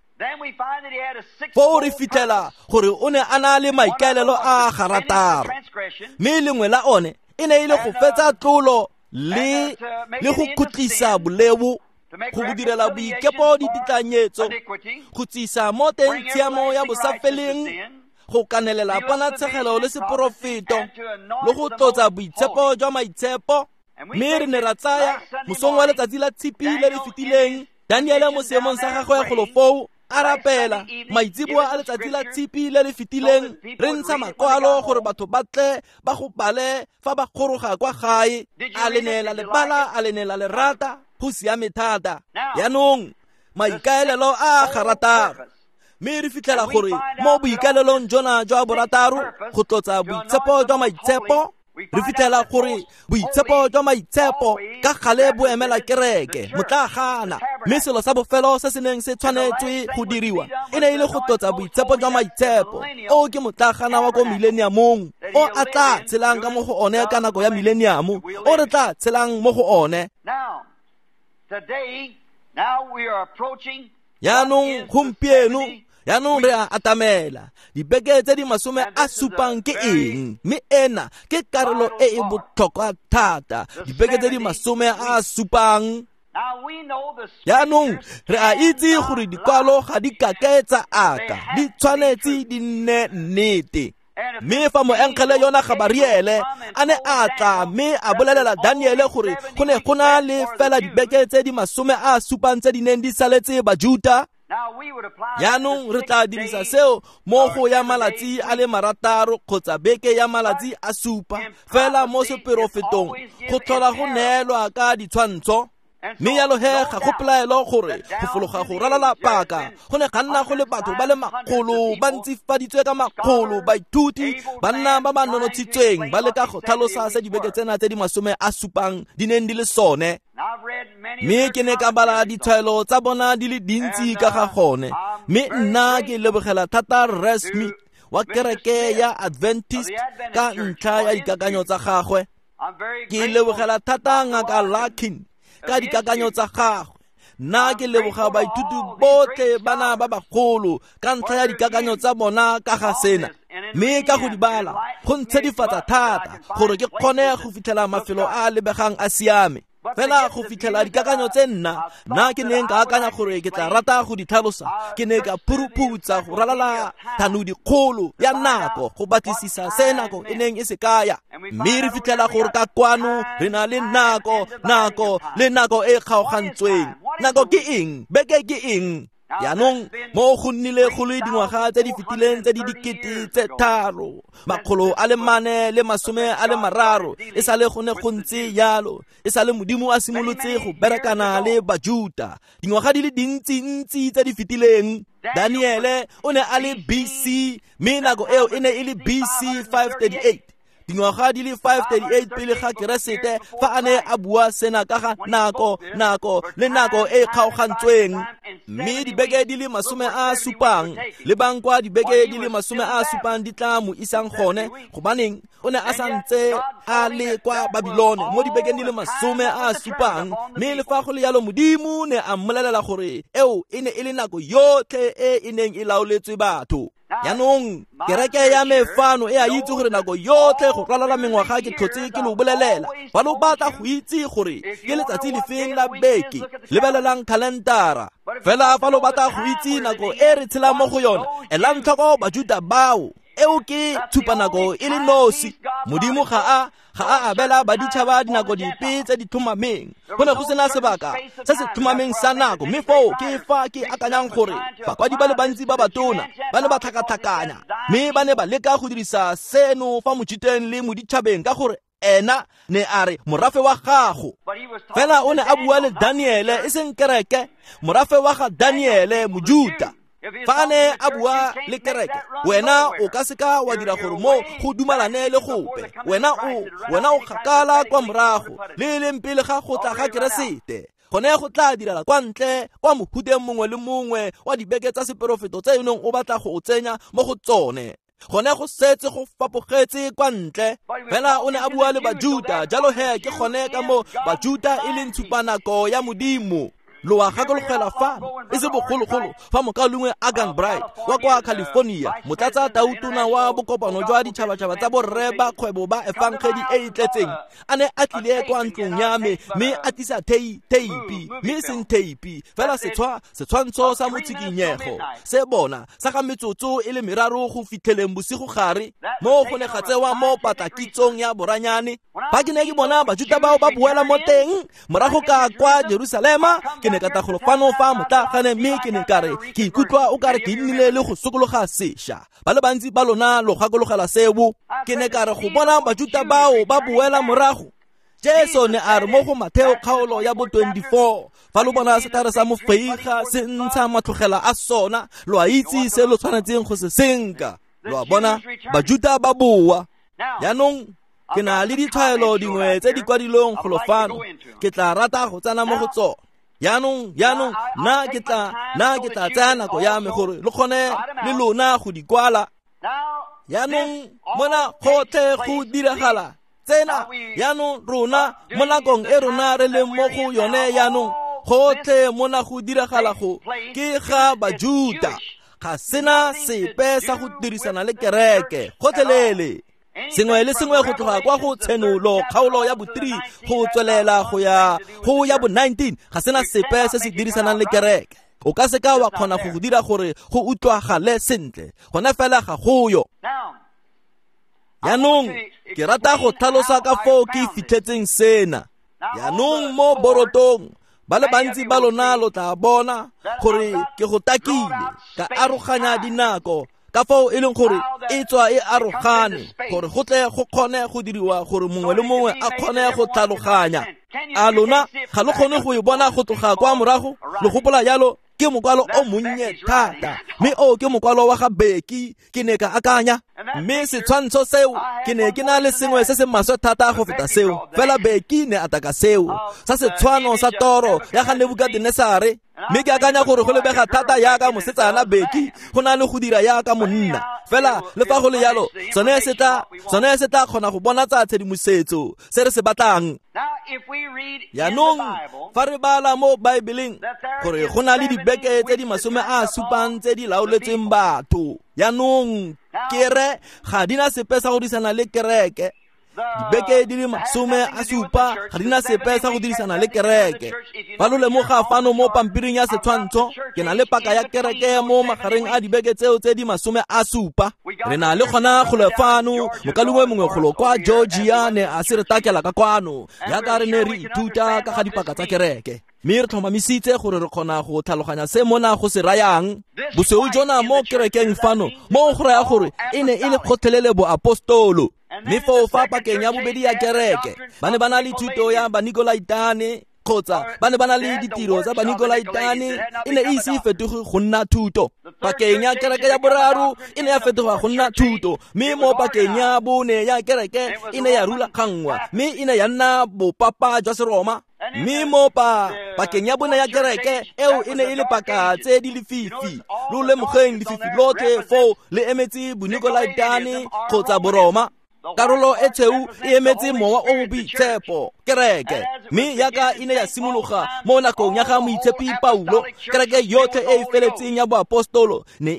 Fao re fitlhela gore o ne a na le maikaelelo a garataro, mme lengwe la one e ne e le go fetsa tlolo le go khutlisa bolebo, go direla boikepo ditekanyetso, go tsisa mo teng tshiamo ya bosafeleng, go kanelela ponatshegelo le seprofeto, le go tlotsa boitshepo jwa maitshepo. Mme re ne ra tsaya mosong wa letsatsi la tshipi le le fetileng Daniele mo seemong sa gagwe go lofou a rapela maitsiboa a letsatsi la tshipi le le fetileng re ntsha makwalo gore batho ba tle ba go bale fa ba goroga kwa gae. A lenela lebala, a lenela lerata, go siame thata. Yaanong maikaelelo a garataro, mme re fitlhela gore mo boikaelelong jona jwa borataro go tlotsa boitshepo jwa maitshepo, re fitlhela gore boitshepo jwa maitshepo ka gale bo emela kereke motlagana. Mme selo sa bofelo se se neng se tshwanetswe go diriwa e ne e le go tlotsa boitshepo jwa maitshepo o ke motlagana wa ko millenniumong o a tla tshelang ka mo go one ka nako ya millennium, o re tla tshelang mo go one. Yaanong gompieno, yaanong re a atamela dibeke tse di 70 ke eng, mme ena ke karolo e e botlhokwa thata. Dibeke tse di 70. Yaanong re a itse gore dikwalo ga di kaketsa aka, di tshwanetse di nne nnete. Mme fa moenkele yona Gabariele a ne a tla mme a bolelela Daniele gore go ne go na le fela dibeke tse di 70 tse di neng di saletse Bajuda. Yaanong re tla dirisa seo mo go ya malatsi a le 6 kgotsa beke ya malatsi a 7 fela mo seprofetong go tlhola go neelwa ka ditshwantsho. Mme yalo ga go pelaelo gore go fologa go ralala paka go ne ga nna go le batho ba le makgolo ba ntsifaditswe ka makgolo, baithuti ba nna ba ba nonotshitsweng ba le ka go tlhalosa se dibeke tsena tse di 70 di neng di le sone. Mme ke ne ka bala ditshwaelo tsa bona di le dintsi ka ga gone, mme nna ke lebogela thata Resmi wa kereke ya Adventist ka ntlha ya dikakanyo tsa gagwe. Ke lebogela thata Ngaka Larkin ka dikakanyo tsa gagwe. Nna ke leboga baithuti botlhe bana ba bagolo ka ntlha ya dikakanyo tsa bona ka ga sena. Mme ka go di bala go ntshedifatsa thata gore ke kgone go fitlhela mafelo a lebegang a siame. Fela go fitlhela dikakanyo tse nna ke neng ka akanya gore ke tla rata go di tlhalosa, ke ne ka phuruphutsa go ralala thanodi kgolo ya nako go batlisisa se nako e neng e se kaya. Mme re fitlhela gore ka kwano re na le nako le nako e kgaogantsweng. Nako ke eng? Beke ke eng? Yaanong mo go nnile go le dingwaga tse di fetileng tse di 3,430 e sa le go ne go ntse yalo, e sa le Modimo a simolotse go berekana le Bajuda. Dingwaga di le dintsi tse di fetileng Daniele o ne a le BC, mme nako eo e ne e le BC 538. Dingwaga di le 538 pele ga Keresete fa a ne a bua sena ka ga nako le nako e kgaogantsweng. Mme dibeke di le 70 le bankwa dibeke di le 70 di tla mo isang gone gobaneng o ne a santse a le kwa Babilone mo dibekeng di le 70. Mme le fa go le yalo Modimo ne a mmolelela gore eo e ne e le nako yotlhe e neng e laoletswe batho. Yaanong kereke ya mefano e a itse gore nako yotlhe go ralala mengwaga ke tlhotse ke lo bolelela ba lo batla go itse gore ke letsatsi le feng la beke lebelelang kalendara. Fela fa lo batla go itse nako e re tshela mo go yona ela ntlhoko Bajuda bao eo ke tshupanako e le nosi. Modimo ga a abela baditšhaba dinako dipe tse di thomameng. Go ne go sena sebaka se se thomameng sa nako, mme foo ke fa ke akanyang gore bakwadi ba le bantsi ba batona ba ne ba tlhakatlhakanya, mme ba ne ba leka go dirisa seno fa mojiteng le moditšhabeng ka gore ena ne a re morafe wa gago. Fela o ne a bua le Daniele e seng kereke, morafe wa ga Daniele Mojuda. Fa ne a bua le kereke, wena o ka seka wa dira gore mo go dumalane le gope. Wena o gakala kwa morago le lempele ga go tla ga Keresete. Gone go tla direla kwa ntle kwa mohuteng mongwe le mongwe wa dibeke tsa seprofeto tse enong o batla go tsenya mo go tsone. Gone go setse go fapogetse kwa ntle. Fela o ne a bua le Bajuda, jalo ke gone ka mo Bajuda e leng tshupanako ya Modimo. lo wa gakologela fano e se bogologolo fa mokalungwe Agan Bright wa kwa California motlatsa tautona wa bokopano jwa ditšhabatšhaba tsa borre ba kgwebo ba efangedi e itletseng a ne a tlile kwa ntlong ya me mme a tlisa teipi mme e seng teipi fela setshwantsho sa motshikinyego se bona sa ga metsotso e le meraro go fitlheleng bosigo gare mo go ne ga tsewa mo patlakitsong ya boranyane fa ke ne ke bona bajuta bao ba buela mo teng morago ka kwa Jerusalema ke ne ka tagolo fano fa motlagane mme ke ne kare ke ikutlwa o kare ke nnile le go sokologa sesha ba le bantsi ba lona lo gakologela sebo ke ne kare go bona bajuta bao ba buela morago Jesu ne a re mo go Mateo kgaolo ya bo 24 fa lo bona setare sa mofeiga se ntsha matlogela a sona lo a itse se lo tshwanetseng go se senka lo a bona bajuta ba bua yaanong ke na le ditshwaelo dingwe tse di kwadilweng go lo fano ke tla rata go tsena mo go tsona yaanong na ke tla tsaya nako ya me gore le kgone le lona go di kwala yaanong mona gotlhe go diragala tsena yaanong rona mo nakong e rona re leng mo go yone yaanong gotlhe mona go diragala go ke ga bajuta ga sena sepe sa go dirisana le kereke gotlhelele sengwe le sengwe go tloga kwa go tshenolo kgaolo ya bo 3 go tswelela go ya bo 19 ga sena sepe se se dirisanang le kereke o ka se ka wa kgona go dira gore go utlwagale sentle gona fela ga goyo yaanong ke rata go tlhalosa ka foo ke fitlhetseng sena yaanong mo borotong ba le bantsi ba lona lo tla bona gore ke go takile ka aroganya dinako ka fao e leng gore e tswa e arogane gore go tle go kgone go diriwa gore mongwe le mongwe a kgone go tlhaloganya a lona ga le kgone go e bona go tloga kwa morago le gopola jalo ke mokwalo o monnye thata mme o ke mokwalo wa ga Beki ke ne ka akanya mme setshwantsho seo ke ne ke na le sengwe se se maswe thata go feta seo fela Beki ne ataka seo sa setshwano sa toro ya ga Nebukadnesare mme ke akanya gore go lebega thata yaka mosetsana Beki go na le go dira yaka monna fela le fa go le jalo sone se tla kgona go bona tsa tshedimosetso se re se batlang yaanong fa re bala mo Baebeleng gore go na le dibeke tse di 70 tse di laoletseng batho yaanong ke re ga dina sepe sa go dirisana le kereke dibeke di le 70 ga dina sepe sa go dirisana le kereke fa lo lemoga fano mo pampiring ya setshwantsho ke na le paka ya kereke mo magareng a dibeke tseo tse di 70 re na le gona go le fano mokalungwe mongwe golo kwa Georgia ne a se re takela ka kwano ya ka re ne re ithuta ka ga dipaka tsa kereke mme re tlhomamisitse gore re kgona go tlhaloganya se mona go se rayang bosweu jona mo kerekeng fano mo go raya gore e ne e le kgothelele bo apostolo mme fo fa pakeng ya bobedi ya kereke ba ne ba na le thuto ya Banikolaitane kgotsa ba ne ba na le ditiro tsa Banikolaitane e ne e ise fetoge go nna thuto pakeng ya kereke ya boraro e ne ya fetoga go nna thuto mme mo pakeng ya bone ya kereke e ne ya rulagangwa mme e ne ya nna bopapa jwa Seroma mme mo pakeng ya bone ya kereke eo e ne e le paka tse di lefifi lo lemogeng lefifi lotlhe fo le emetse Banikolaitane kgotsa Boroma karolo e tsheu e emetse mowa o boitshepo kereke mme yaka ine ya simologa mo nakong ya ga moitshepi Paulo kereke yotlhe e feletseng ya boapostolo ne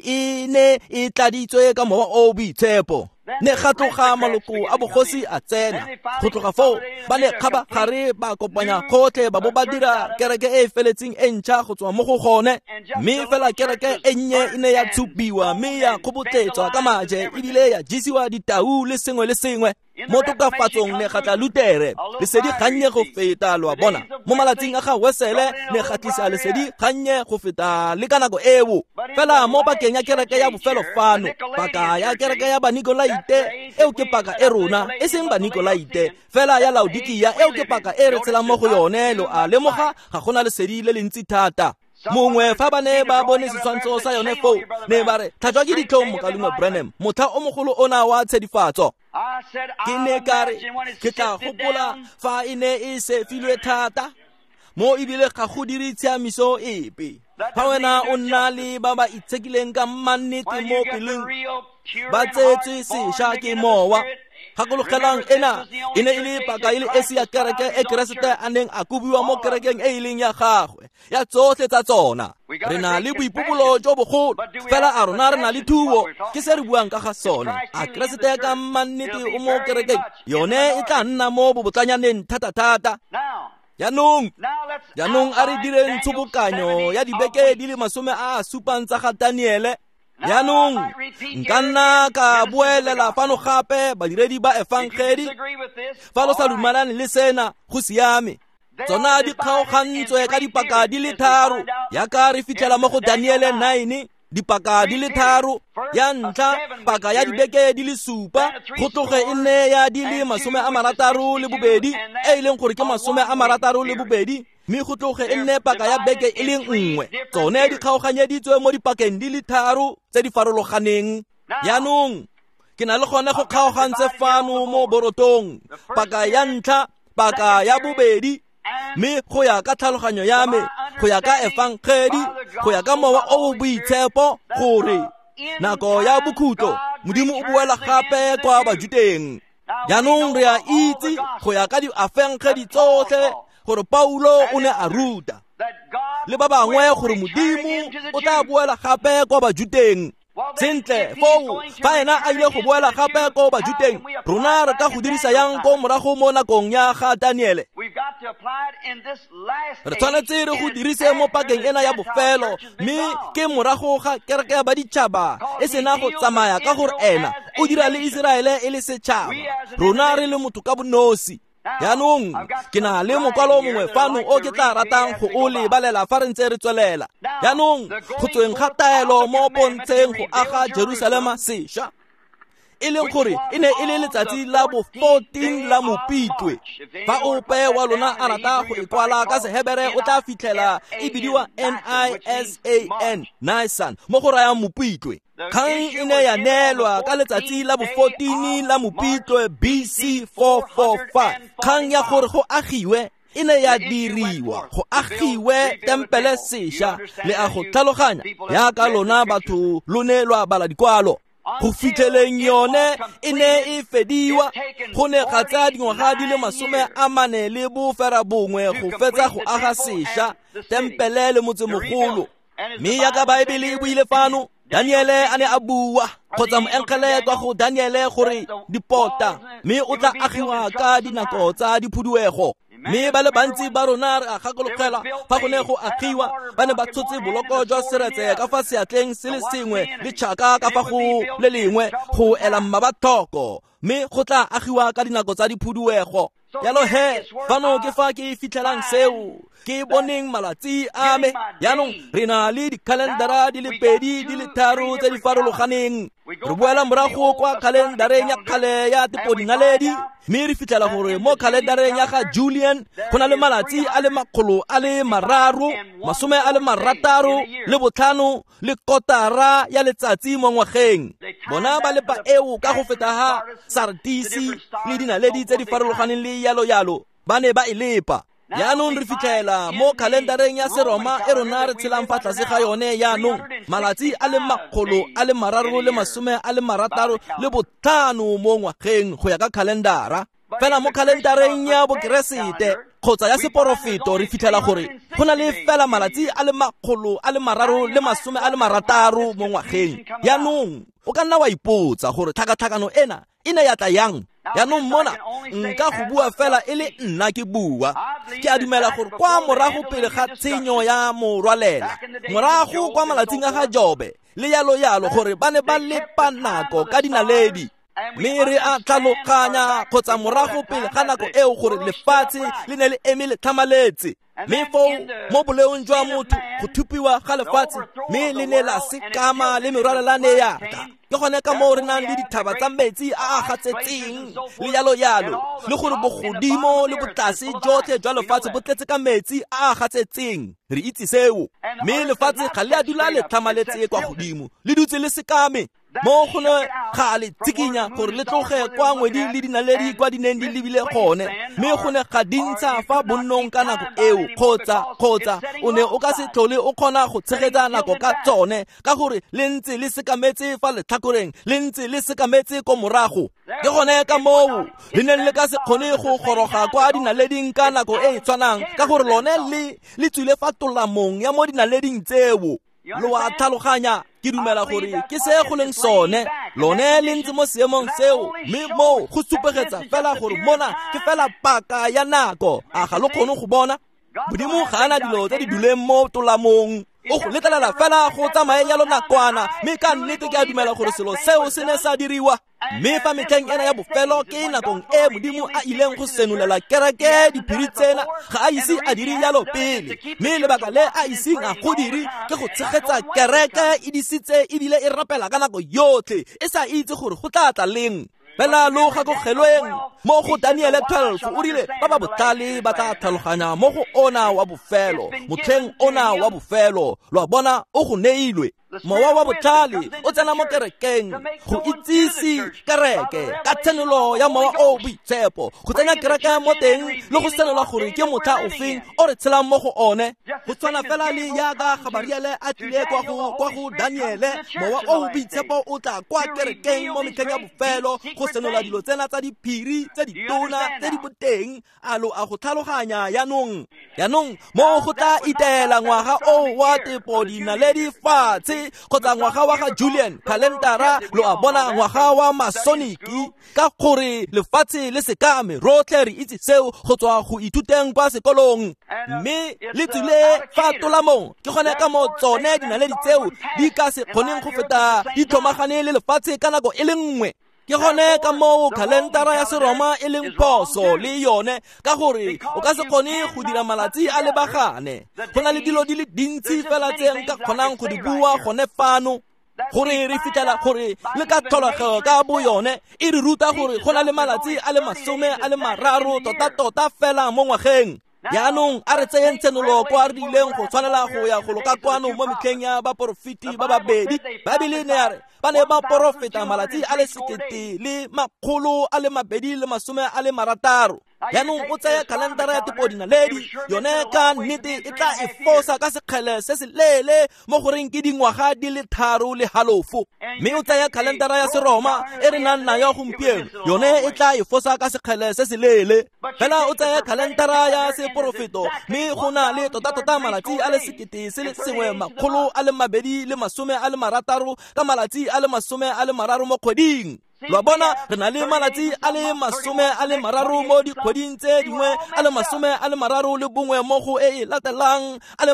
e tladitswe ka mowa o boitshepo ne ga tloga maloko a bogosi a tsena go tloga foo ba ne kgaba gare ba kopanya gotlhe ba bo ba dira kereke e feletseng e ntšha go tswa mo go gone mme fela kereke e nnye e ne ya tshupiwa mme ya kgobotletswa ka maje ebile ya jisiwa ditau le sengwe le sengwe mo tokafatsong ne gatla Lutere lesedi gannye go feta lo a bona mo malatsing a ga Wesele ne gatlisa lesedi gannye go feta le ka nako eo fela mo bakeng ya kereke ya bofelo fano paka ya kereke ya Banikolaite eo ke paka e rona e seng Banikolaite fela ya Laodikia eo ke paka e re tselang mo go yone lo a lemoga ga gona lesedi le le ntsi thata mongwe fa ba ne ba bone setshwantsho sa yone foo ne ba re tlhatswa ke ditlhong mokalungwe Branham motha o mogolo ona wa tshedifatso ke ne ka re ke tla gopola fa e ne e sefilwe thata mo ebile ga go dire tshiamiso epe fa wena o nna le ba ba itshekileng ka mannete mo peleng ba tsetswe sešha ke mowa gakologelang ena e ne e le paka e le esi ya kereke e Keresete a neng a kobiwa mo kerekeng e ileng ya gagwe ya tsotlhe tsa tsona. Re na le boipobolo jo bogolo, fela a rona re na le thuo ke se re buang ka ga sone. A Keresete ka mannete o mo kerekeng yone e tla nna mo bobotlanyaneng thata-thata. Jaanong a re direng tshobokanyo ya dibeke di le 70 tsa ga Daniele. Jaanong nka nna ka boelela fano gape badiredi ba evangeli fa lo sa dumalane le sena go siame. Tsona di kgaogantswe ka dipaka di le 3 yaka re fitlhela mo go Daniele 9, dipaka di le 3. Ya ntlha paka ya dibeke di le 7 go tloge e nne ya di le 62 e leng gore ke 62, mme go tloge e nne paka ya beke e le 1. Tsone di kgaoganyeditswe mo dipakeng di le 3 tse di farologaneng. Jaanong ke na le gone go kgaogantse fano mo borotong paka ya ntlha, paka ya bobedi, mme go ya ka tlhaloganyo ya me, go ya ka evangeli, go ya ka mowa o boitshepo gore nako ya bokhutlo Modimo o buela gape kwa Bajuteng. Jaanong re a itse go ya ka di evangeli tsotlhe gore Paulo o ne a ruta le ba bangwe gore Modimo o tla buela gape kwa Bajuteng. Sentle foo fa ena a ile go buela gape ko Bajuteng, rona re ka go dirisa yang ko morago mo nakong ya ga Daniele. Re tshwanetse re go dirise mo pakeng ena ya bofelo, mme ke morago ga kereke ya baditšhaba e sena go tsamaya ka gore ena o dira le Iseraele e le setšhaba, rona re le motho ka bonosi. Jaanong ke na le mokwalo mongwe fano o ke tla ratang go o lebalela fa re ntse re tswelela. Jaanong go tsweng ga taelo mo pontsheng go aga Jerusalema sešwa, e leng gore e ne e le letsatsi la bo 14 la Mopitlwe. Fa ope wa lona a rata go ikwala ka Sehebere o tla fitlhela e bidiwa Nisan, Nisan, mo go rayang Mopitlwe. Kgang e ne ya neelwa ka letsatsi la bo 14 la Mopitlwe BC 445. Kgang ya gore go agiwe e ne ya diriwa, go agiwe tempele sešwa le a go tlhaloganya yaka lona batho lo ne lwa bala dikwalo. Go fitlheleng yone e ne e fediwa, go ne ga tsaya dingwaga di le 41 go fetsa go aga sešwa tempele le motsemogolo. Mme yaka Baebele e buile fano, Daniele a ne a bua kgotsa moenkele kwa go Daniele gore dipota, mme o tla agiwa ka dinako tsa diphuduego. Mme ba le bantsi ba rona re a gakologela fa go ne go agiwa, ba ne ba tshotse boloko jwa seretse ka fa seatleng se le sengwe le tšhaka ka fa go le lengwe go ela mmabathoko, mme go tla agiwa ka dinako tsa diphuduego. Yalo he, fano ke fa ke fitlhelang seo ke boneng malatsi a me. Jaanong re na le dikalendara di le 2 di le 3 tse di farologaneng. Re boela morago kwa kalendareng ya kgale ya Tipodinaledi, mme re fitlhela gore mo kalendareng ya ga Julian go na le malatsi a le 365 le kotara ya letsatsi mo ngwageng. Bona ba lepa eo ka go feta ha Sardisi le dinaledi tse di farologaneng le yalo ba ne ba e lepa. Jaanong re fitlhela mo kalendareng ya Seroma e rona re tshelang fa tlase ga yone jaanong malatsi a le 365 mo ngwageng go ya ka kalendara. Fela mo kalendareng ya Bokeresete kgotsa ya seporofeto re fitlhela gore go na le fela malatsi a le 360 mo ngwageng. Jaanong o ka nna wa ipotsa gore tlhakatlhakano ena e ne ya tla yang. Jaanong mona nka go bua fela e le nna ke bua, ke a dumela gore kwa morago pele ga tshenyo ya morwalela, morago kwa malatsing a ga Jobe le yalo gore ba ne ba lepa nako ka dinaledi. Mme re a tlhaloganya kgotsa morago pele ga nako eo gore lefatshe le ne le eme le tlhamaletse, mme foo mo boleong jwa motho go thupiwa ga lefatshe mme le ne la sekama le merwalela ne yata. Ke gone ka moo re nang le dithaba tsa metsi a gatsetseng le yalo le gore bogodimo le botlase jotlhe jwa lefatshe bo tletse ka metsi a gatsetseng. Re itse seo, mme lefatshe ga le a dula le tlhamaletse kwa godimo, le dutse le sekame. mo go ne ga le tsikinya gore le tloge kwa ngwedi le dinaledi kwa dineng di lebile gone mme go ne ga dintsha fa bonnong ka nako eo kgotsa o ne o ka se tlhole o kgona go tshegetsa nako ka tsone ka gore le ntse le sekametse fa letlhakoreng le ntse le sekametse ko morago ke gone ka moo le neng le ka se kgone go goroga kwa dinaleding ka nako e tshwanang ka gore lone le tswile fa tolamong ya mo dinaleding tseo lo wa tlhaloganya ke dumela gore ke se go leng sone lone le ntse mo seemong seo mme mo go supegetsa fela gore mona ke fela paka ya nako a ga lo kgone go bona modimo ga ana dilo tse di duleng mo tolamong o go letlelela fela go tsamaye yalo nakwana mme ka nnete ke a dumela gore selo seo se ne sa diriwa mme fa metlheng ena ya bofelo ke nakong e modimo a ileng go senolela kereke diphiri tsena ga a ise a dire yalo pele mme lebaka le a iseng a go dire ke go tshegetsa kereke e disitse ebile e rapela ka nako yotlhe e sa itse gore go tla tla leng fela lo gagogelweng mo go Daniele 12 o rile ba ba botlhale ba tla tlhaloganya mo go ona wa bofelo motlheng ona wa bofelo lo bona o go neilwe mowa wa botlhale o tsena mo kerekeng go itsisi kereke ka tsenelo ya mowa o boitshepo go tsenya kereke mo teng le go senola gore ke motha ofeng o re tshelang mo go one go tshwana fela le yaka Gabariele a tlile kwa go Daniele mowa o boitshepo o tla kwa kerekeng mo metlheng ya bofelo go senola dilo tsena tsa diphiri tse di tona tse di boteng a go tlhaloganya yanong mo go tla itela ngwaga o wa tepo dinaledi fatshe kgotsa ngwaga wa ga Julian calendara lo a bona ngwaga wa masoniki ka gore lefatshe le sekame rotlhe re itse seo go tswa go ithuteng kwa sekolong mme le tsile fa tolamong ke gone ka mo tsone dinaledi tseo di ka se kgoneng go feta di tlhomagane le lefatshe ka nako e le nngwe ke gone ka moo calendara ya Seroma e leng phoso le yone ka gore o ka se kgone go dira malatsi a lebagane go na le dilo di le dintsi fela tse nka kgonang go di bua gone fano gore re fitela gore le ka tlholego ka bo yone e re ruta gore go na le malatsi a le 30 tota fela mo ngwageng yaanong a re tseyeng tsenolo kwa re dileng go tshwanela go ya go loka kwano mo metlheng ya baporofiti ba babedi babile ne yare ba ne ba porofeta malatsi a le 1260 yaanong o tsaya kalendara ya tepo dinaledi yone ka nnete e tla e fosa ka sekgele se se leele mo goreng ke dingwaga di le 3 le halofo mme o tsaya kalendara ya Seroma e re nang nayo gompieno yone e tla e fosa ka sekgele se se leele fela o tsaya kalendara ya seporofeto mme go na le tota malatsi a le 1260 ka malatsi a le 30 mo kgweding lo bona re na le malatsi a le 30 mo dikgweding tse dingwe a le 31 mo go e latelang a le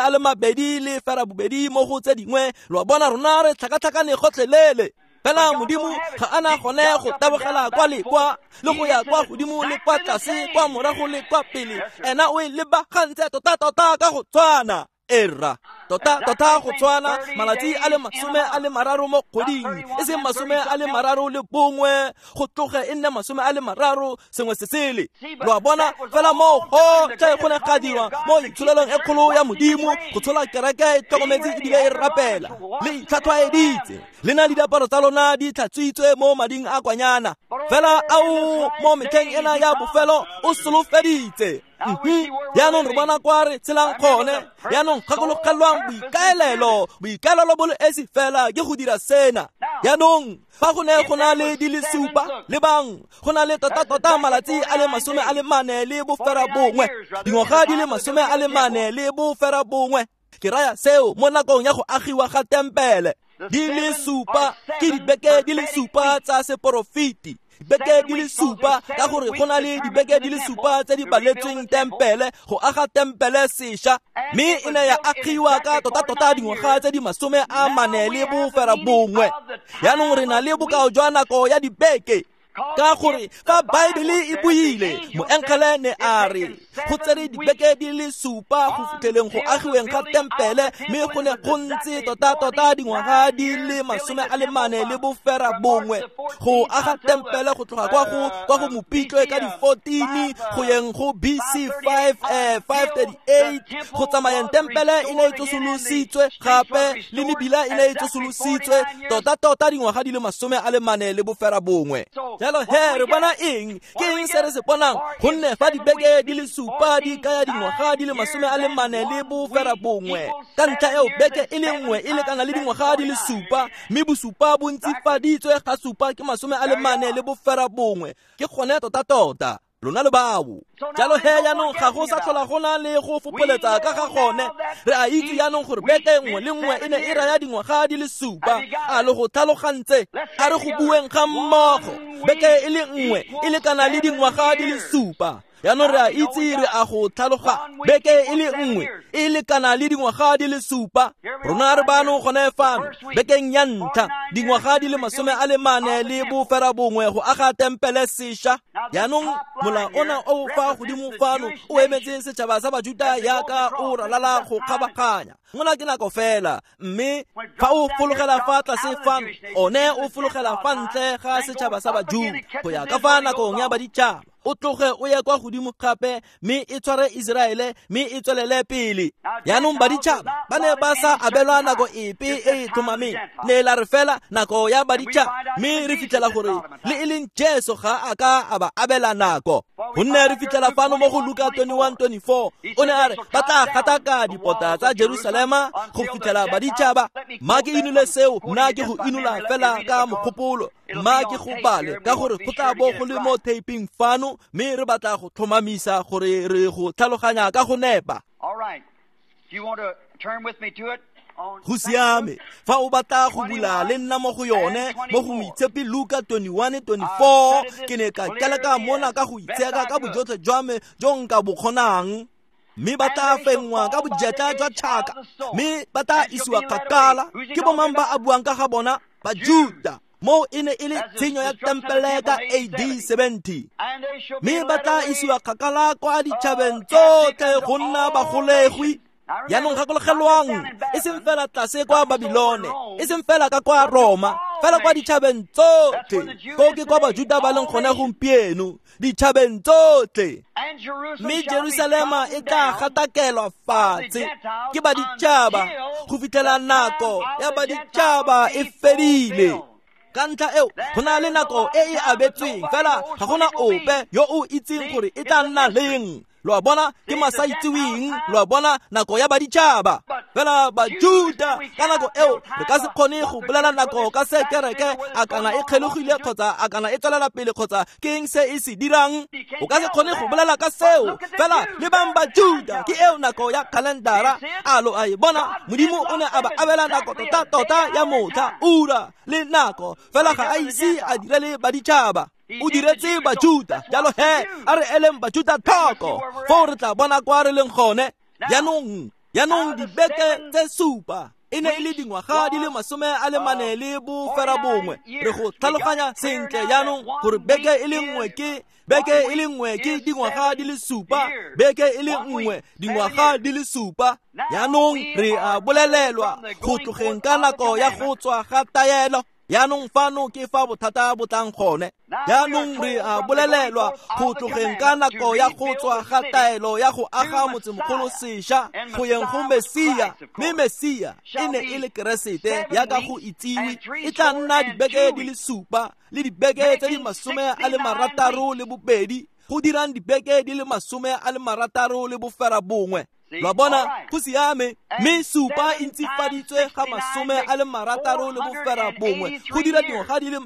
22 mo go tse dingwe lo bona rona re tlhakatlhakane gotlhelele fela modimo ga ana gone go tabogela kwa le go ya kwa godimo le kwa tlase kwa morago le kwa pele ena o e lebagantse tota ka go tshwana era tota go tshwana malatsi a le 30 mo kgweding e seng 31 go tloge e nne 30 sengwe se sele lo bona fela mo go tla go ne ga diwa mo itshulelong e kgolo ya modimo go tshola kereke e tlhokometse e dile e rapela le itlhatlhwa editse le na le diaparo tsa lona di tlhatswitswe mo mading a kwanyana fela au mo metlheng ena ya bofelo o solofeditse yaanong re bona kwa re tshelang kgone yaanong gakologelwang boikaelelo bo le esi fela ke go dira sena yaanong fa go ne go na le di le supa le bang go na le tota malatsi a le 40 le bofera bongwe dingwaga di le 40 le bofera bongwe ke raya seo mo nakong ya go agiwa ga tempele di le supa ke dibeke di le supa tsa seporofiti beke di le supa ka gore go na le dibeke di le supa tse di baletsweng tempele go aga tempele sesha mme e ne ya agiwa ka tota dingwaga tse di 40 le bofera bongwe yaanong re na le bokao jwa nako ya dibeke ka gore fa Baebele e buile moenkele ne a re go tsere dibeke di le supa go fitlheleng go agiweng ga tempele, mme go ne go ntse tota dingwaga di le 41 go aga tempele go tloga kwa go Mopitlwe ka di 14 go yeng go BC 538 go tsamayeng tempele e ne e tsosolositswe gape le mebila e ne e tsosolositswe tota dingwaga di le 41. Jalo he re bona eng ke eng se re se bonang gonne fa dibeke di le supa di kaya dingwaga di le 41 ka ntlha eo beke e le nngwe e lekana le dingwaga di le supa, mme bosupa bo ntsifaditswe ga supa ke 41 ke gone tota lona le bao. Jalo he yaanong ga go sa tlhola gona le go fopoletsa ka ga gone, re a itse yaanong gore beke nngwe le nngwe e ne e raya dingwaga di le supa. A le go tlhalogantse a re go bueng ga mmogo beke e le nngwe e lekana le dingwaga di le supa. Yaanong re a itse re a go tlhaloga beke e le nngwe e lekana le dingwaga di le supa. Rona re bano gone fano bekeng ya ntlha dingwaga di le 41 go aga tempele sešwa. Yaanong mola ona o fa godimo fano o emetse setšhaba sa Bajuda yaka o ralala go kgabaganya. Ngwana ke nako fela, mme fa o fologela fa tlase fano one o fologela fa ntle ga setšhaba sa Bajuda go ya ka fa nakong ya baditšhaba. O tloge o ye kwa godimo gape mme e tshware Israele mme e tswelele pele. Yaanong baditšhaba ba ne ba sa abelwa nako epe e tlhomameng, ne la re fela nako ya baditšhaba, mme re fitlhela gore le e leng Jesu ga a ka a ba abela nako. Gonne re fitlhela fano mo go Luka 21:24 o ne a re ba tla gataka dipota tsa Jerusalema go fitlhela baditšhaba. Mma ke inole seo, nna ke go inola fela ka mogopolo, mma ke go bale ka gore go tla bo go le mo taping fano, mme re batla go tlhomamisa gore re go tlhaloganya ka go nepa. Go siame fa o batla go bula le nna mo go yone mo go Moitshepi Luka 21:24 ke ne ka keleka mona ka go itseka ka bojotlhe jwa me jo nka bo kgonang, mme ba tla fengwa ka bojetla jwa tšhaka, mme ba tla isiwa kgakala. Ke bomang ba a buang ka ga bona? Bajuda. Mo e ne e le tshenyo ya tempele ka AD 70, mme ba tla isiwa kgakala kwa ditšhabeng tsotlhe go nna bagolegwi. Yaanong gakologelwang e seng fela tlase kwa Babilone, e seng fela ka kwa Roma, fela kwa ditšhabeng tsotlhe ko ke kwa Bajuda ba leng gone gompieno, ditšhabeng tsotlhe. Mme Jerusalema e tla gatakelwa fatshe ke baditšhaba go fitlhela nako ya baditšhaba e fedile. Ka ntlha eo go na le nako e e abetsweng fela ga gona ope yo o itseng gore e tla nna leng. Lo bona ke masaitsiweng, lo bona nako ya baditšhaba fela Bajuda ka nako eo re ka se kgone go bolela nako ka se kereke a kana e kgelogile kgotsa a kana e tswelela pele kgotsa ke eng se e se dirang. O ka se kgone go bolela ka seo fela le bang Bajuda ke eo nako ya kalendara. Alo a e bona Modimo o ne a ba abela nako tota ya motha ura le nako fela ga a ise a dire le baditšhaba. O diretse Bajuda. Jalo he a re eleng Bajuda thoko fo re tla bona kwa re leng gone. Yaanong dibeke tse supa e ne e le dingwaga di le 41. Re go tlhaloganya sentle yaanong gore beke e le nngwe ke dingwaga di le supa, beke e le nngwe dingwaga di le supa. Yaanong re a bolelelwa go tlogeng ka nako ya go tswa ga taelo. Yaanong fano ke fa bothata bo tlang gone. Yaanong re a bolelelwa go tlogeng ka nako ya go tswa ga taelo ya go aga motsemogolo sešwa go yeng go Mesia. Mme Mesia e ne e le Keresete ya ka go itsiwe. E tla nna dibeke di le supa le dibeke tse di 62 go dirang dibeke di le 61. Lo bona go siame, mme supa e ntsifaditswe ga 61 go dira dingwaga di le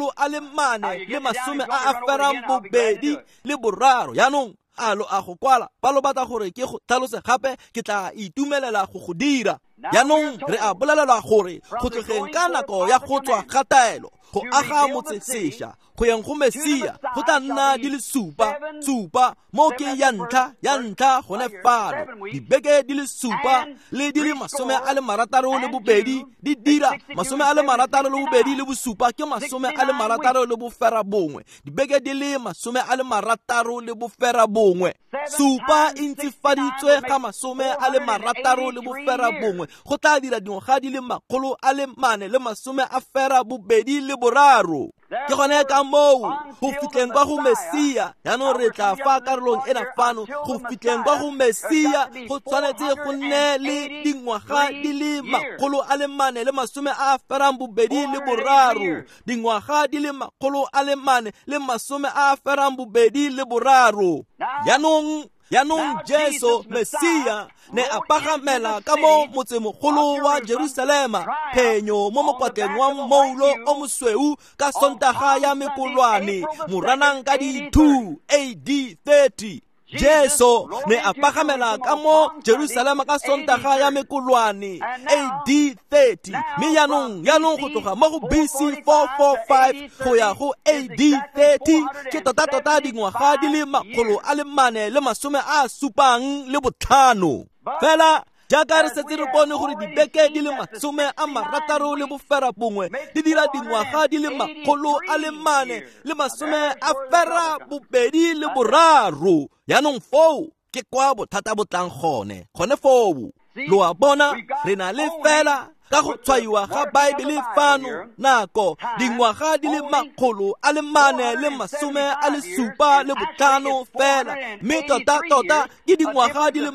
423. Yaanong alo a go kwala ba lo batla gore ke go tlhalose gape ke tla itumelela go dira. Yaanong re a bolelelwa gore go tlogeng ka nako ya go tswa ga taelo go aga motse sešwa go yeng go Mesia go tla nna di le supa mo ke ya ntlha gone fano. Dibeke di le supa le di le 62 di dira 62 le bosupa ke 64. Dibeke di le 64. supa intsifaditswe ga masome a le marataro le bofera bongwe go tla dira dingwaga di le 482 le boraro. Ke gone ka moo go fitleng kwa go Mesia. Yaanong re tla fa karolong ena fano go fitleng kwa go Mesia go tshwanetse go nne le dingwaga di le 482 le boraro. Dingwaga di le 482 le boraro. Yaanong Jesu Mesia ne a pagamela ka mo motsemogolo wa Jerusalema phenyo mo mokwateng wa moulo o mosweu ka sontaga ya Mekolwane moranang ka di 2 AD 30. Jesu ne a pagamela ka mo Jerusalema ka sontaga ya Mekolwane AD 30. Me yaanong go tloga mo go BC 445 go ya go AD 30 ke tota dingwaga di le 475. Fela jaaka re setse re bone gore dibeke di le 60 le bofera bongwe di dira dingwaga di le 482 le boraro. Yaanong foo ke kwa bothata bo tlang gone foo. Lo a bona re na le fela ka go tshwaiwa ga Baebele fano nako dingwaga di le 475 fela. Mme tota ke dingwaga di le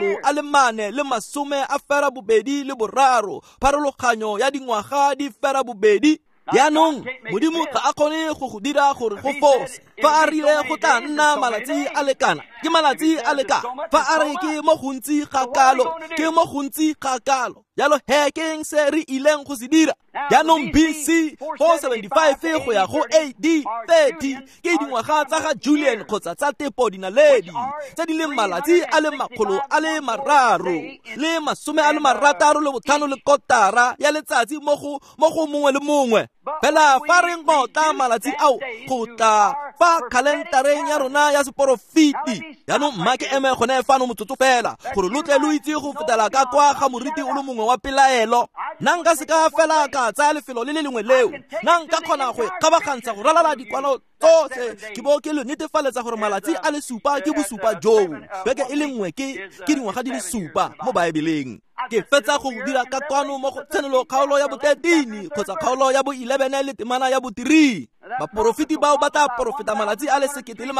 423 le boraro. Pharologanyo ya dingwaga di fera bobedi. Yaanong Modimo ga a kgone go go dira gore go fose. Fa a rile go tla nna malatsi a lekana ke malatsi a leka. Fa a re ke mo gontsi gakalo ke mo gontsi gakalo. Yalo hekeng se re ileng go se dira. Yaanong BC 475 go ya go AD 30 ke dingwaga tsa ga Julian kgotsa tsa Tepo Dinaledi tse di leng malatsi a le 365 le kotara ya letsatsi mo go mongwe le mongwe. Fela fa re ngota malatsi ao go tla fa kalentareng ya rona ya seporofiti. Yaanong mma ke eme gone fano motsotso fela gore lo tle lo itse go fetela ka kwa ga moriti o le mongwe wa pelaelo. Nang ka seka fela ka tsaya lefelo le lengwe leo. Nang ka kgona go kgabagantsha go ralala dikwalo tsotlhe ke bo ke le netefaletsa gore malatsi a le supa ke bosupa joo. Beke e le nngwe ke dingwaga di le supa mo Baebeleng. Ke fetsa go dira ka kwano mo go tsenelo kgaolo ya bo 13 kgotsa kgaolo ya bo 11 le temana ya bo 3. Baporofiti bao ba tla porofeta malatsi a le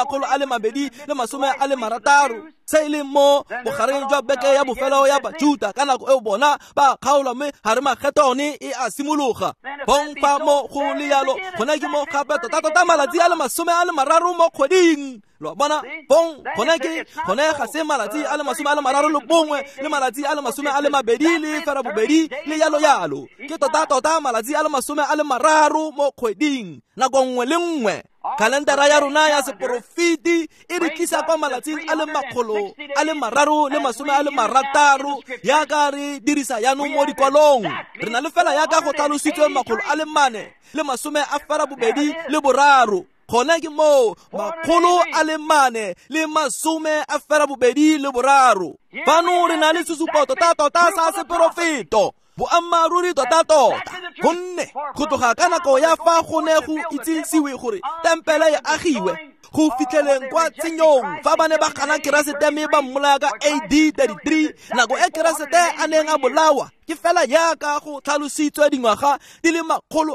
260 se e leng mo bogareng jwa beke ya bofelo ya Bajuda ka nako eo bona ba kgaolwa mme gare magetone e a simologa. Bongpa mo go le yalo gona ke mo gape tota malatsi a le 30 mo kgweding. Lo bona gona ga se malatsi a le 31 le malatsi a le 20 le fera bobedi le yalo ke tota malatsi a le 30 mo kgweding. Nako nngwe le nngwe kalendara ya rona ya seporofiti e re tlisa kwa malatsing a le 360 yaka re dirisa yaanong mo dikwalong. Re na le fela yaka go tlhalositswe 420 le boraro. Gona ke mo 420 le boraro. Fano re na le sesupo tota sa seporofeto. Boammaruri tota gonne go tloga ka nako ya fa go ne go itsisiwe gore tempele ya agiwe go fitlheleng kwa tsenyong fa ba ne ba gana Keresete mme ba mmolaya ka AD 33. Nako e Keresete a neng a bolawa ke fela yaka go tlhalositswe dingwaga di le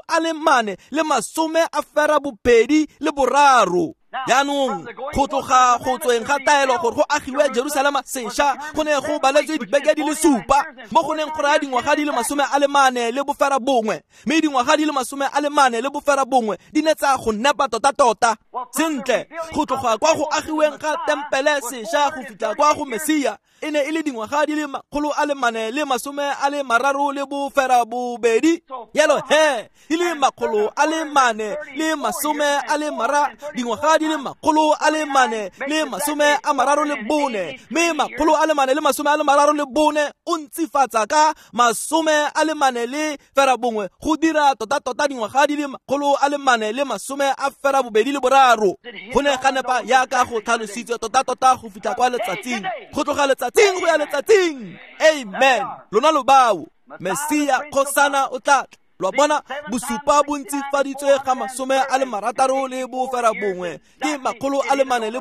420 le boraro. Yaanong go tloga go tsweng ga taelo gore go agiwe Jerusalema sešwa go ne go baletswe dibeke di le supa mo go neng go raya dingwaga di le 40 le bofera bongwe. Mme dingwaga di le 40 le bofera bongwe di ne tsa go nepa tota sentle go tloga kwa go agiweng ga tempele sešwa go fitlha kwa go Mesia e ne e le dingwaga di le 430 le bofera bobedi. Yalo di le 430 dingwaga di le 434 mme 434 o ntsifatsa ka 40 le fera bongwe go dira tota dingwaga di le 420 le boraro. Go ne ga nepa yaka go tlhalositswe tota go fitlha kwa letsatsing go tloga letsatsing go ya letsatsing. Amen. Lona lo bao Mesia kgosana o tla lo bona bosupa bontsi faditswe ga 60 le bofera bongwe ke 400 le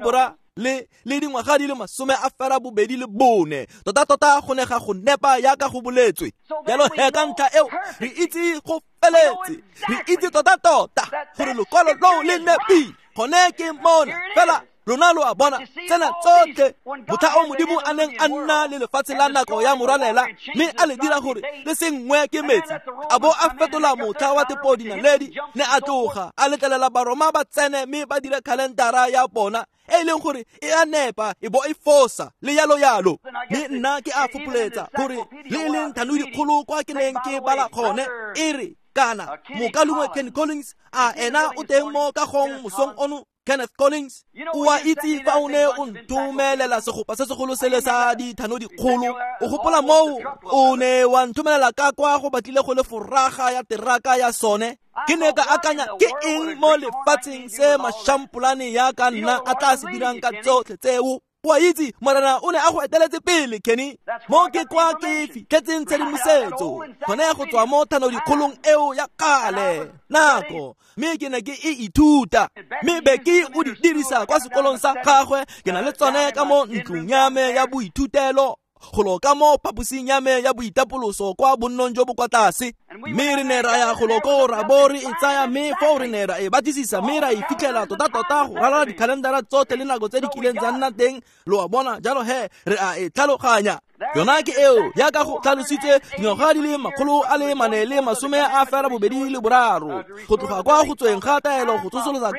le dingwaga di le masome a fela bobedi le bone tota go ne ga go nepa yaka go boletswe jalo he ka ntlha eo re itse go feletse re itse tota gore lekwalo lo le nepi gone ke mona fela lona lo a bona tsena tsotlhe motha o modimo a neng a nna le lefatshe la nako ya morwalela mme a le dira gore le sengwe ke metsi a bo a fetola motha wa tepodinaledi ne a tloga a letlelela baroma ba tsene mme ba dire kalendara ya bona e leng gore e a nepa e bo e fosa le yalo mme nna ke a fopoletsa gore le leng thanodi kgolo kwa ke neng ke bala gone e re kana mokalongwe Ken Collins a ena o teng mo ka gong mosong ono Kenneth Collins wa itse fa o ne o ntumelela segopa se segolo se le sa dithanodi kgolo o gopola mo o ne wa ntumelela ka kwa go batlile go le foraga ya teraka ya sone ke ne ka akanya ke eng mo lefatsheng se mashampolane ya ka nna a tla se dirang ka tsotlhe tseo wa itse morena o ne a go eteletse pele Kenny mo ke kwa ke fitlhetseng tshedimosetso gone go tswa mo thanodi kgolong eo ya kale nako mme ke ne ke e ithuta mme be ke o di dirisa kwa sekolong sa gagwe ke na le tsone ka mo ntlong ya me ya boithutelo go loka mo phaposing ya me ya boitapoloso kwa bonnong jo bo kwa tlase mme re ne ra ya go loko ra bo re e tsaya mme fo re ne ra e batlisisa mme ra e fitlhela tota go rala dikhalendara tsotlhe le nako tse di kileng tsa nna teng lo a bona jalo he re a e tlhaloganya yona ke eo yaka go tlhalositse dingwaga di le makgolo a le mane le masome a fela bobedi le boraro go tloga kwa go tsweng ga taelo go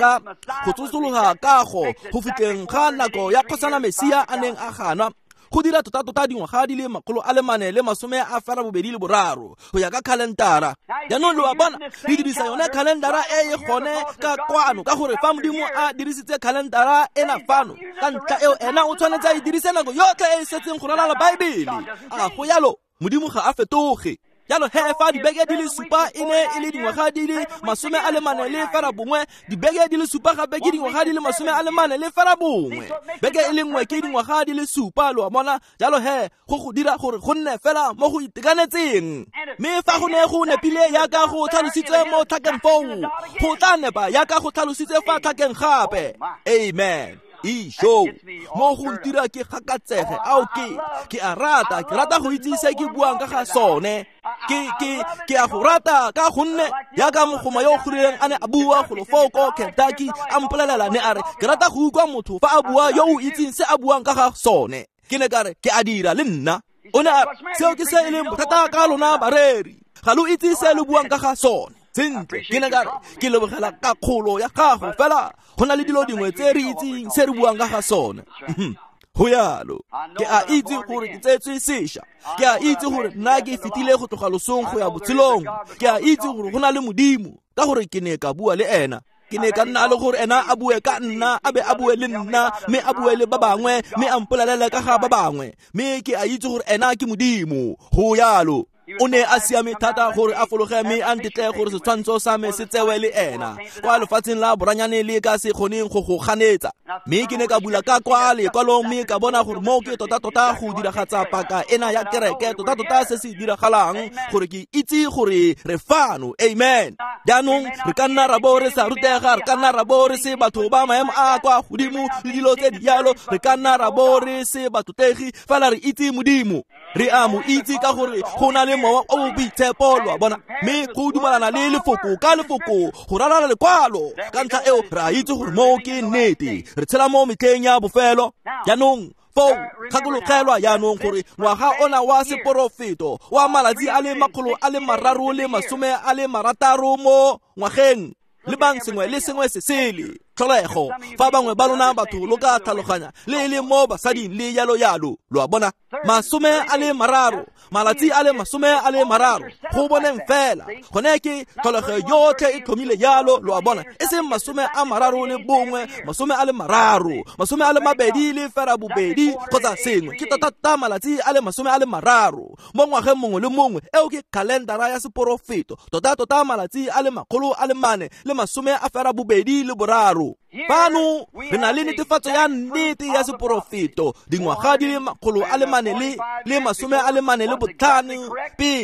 tsosologa kago go fitlheng ga nako ya kgosana Mesia a neng a ganwa go dira tota dingwaga di le makgolo a le mane le masome a fela bobedi le boraro go ya ka kalendara jaanong lo a bona re dirisa yone kalendara e gone ka kwano ka gore fa modimo a dirisitse kalendara ena fano ka ntlha eo ena o tshwanetse a e dirise nako yotlhe e setseng go ralala baebele a go yalo modimo ga a fetoge jalo he fa dibeke di le supa e ne e le dingwaga di le masome a le mane le fela bongwe dibeke di le supa gape ke dingwaga di le masome a le mane le fela bongwe beke e le nngwe ke dingwaga di le supa lo a bona jalo he go dira gore go nne fela mo go itekanetseng mme fa go ne go nepile yaka go tlhalositswe mo tlhakeng foo go tla nepa yaka go tlhalositswe fa tlhakeng gape amen isho mo go ntira ke gakatsege ao ke a rata ke rata go itse se ke buang ka ga sone ke a go rata ka gonne yaka mogoma yo gorileng a ne a bua go lofoko Kentucky a mpolelela ne a re ke rata go utlwa motho fa a bua yo o itseng se a buang ka ga sone ke ne ka re ke a dira le nna o ne a seo ke se e leng bothata ka lona bareri ga lo itse se le buang ka ga sone sentle ke ne ka re ke lebogela ka kgolo ya gago fela go na le dilo dingwe tse re itseng se re buang ka ga sone go yalo ke a itse gore ke tsetswe sešha ke a itse gore nna ke fetile go tloga losong go ya botshelong ke a itse gore go na le modimo ka gore ke ne ka bua le ena ke ne ka nna le gore ena a bue ka nna a be a bue le nna mme a bue le ba bangwe mme a mpolelele ka ga ba bangwe mme ke a itse gore ena ke modimo go yalo o ne a siame thata gore a fologe mme a ntetle gore setshwantsho sa me se tsewe le ena kwa lefatsheng la boranyane le ka se kgoneng go go ganetsa mme ke ne ka bula ka kwa lekwalong mme ka bona gore mo ke tota go diragatsa paka ena ya kereke tota se se diragalang gore ke itse gore re fano amen jaanong re ka nna ra bo re sa rutega re ka nna ra bo re se batho ba maemo a kwa godimo le dilo tse di jalo re ka nna ra bo re se bathotegi fela re itse modimo re a mo itse ka gore go na le mowa o boitshepo lo bona mme go dumalana le lefoko ka lefoko go ralala lekwalo ka ntlha eo re a itse gore mo ke nnete re tshela mo metlheng ya bofelo jaanong fo kgakologelwa yaanong gore ngwaga ona wa seporofeto wa malatsi a le makgolo a le mararo le masome a le marataro mo ngwageng le bang sengwe le sengwe se sele tlholego fa bangwe ba lona batho lo ka tlhaloganya le mo basading le yalo lo a bona masome a le mararo malatsi a le masome a le mararo go boneng fela gone ke tlholego yotlhe e tlhomile yalo lo a bona e seng masome a mararo le bongwe masome a le mararo masome a le mabedi le fela bobedi kgotsa sengwe ke tota malatsi a le masome a le mararo mo ngwageng mongwe le mongwe eo ke kalendara ya seporofeto tota malatsi a le makgolo a le mane le masome a fela bobedi le boraro fano re na le netefatso ya nnete ya seporofeto dingwaga di le makgolo a le mane le masome a le mane le botlhano pele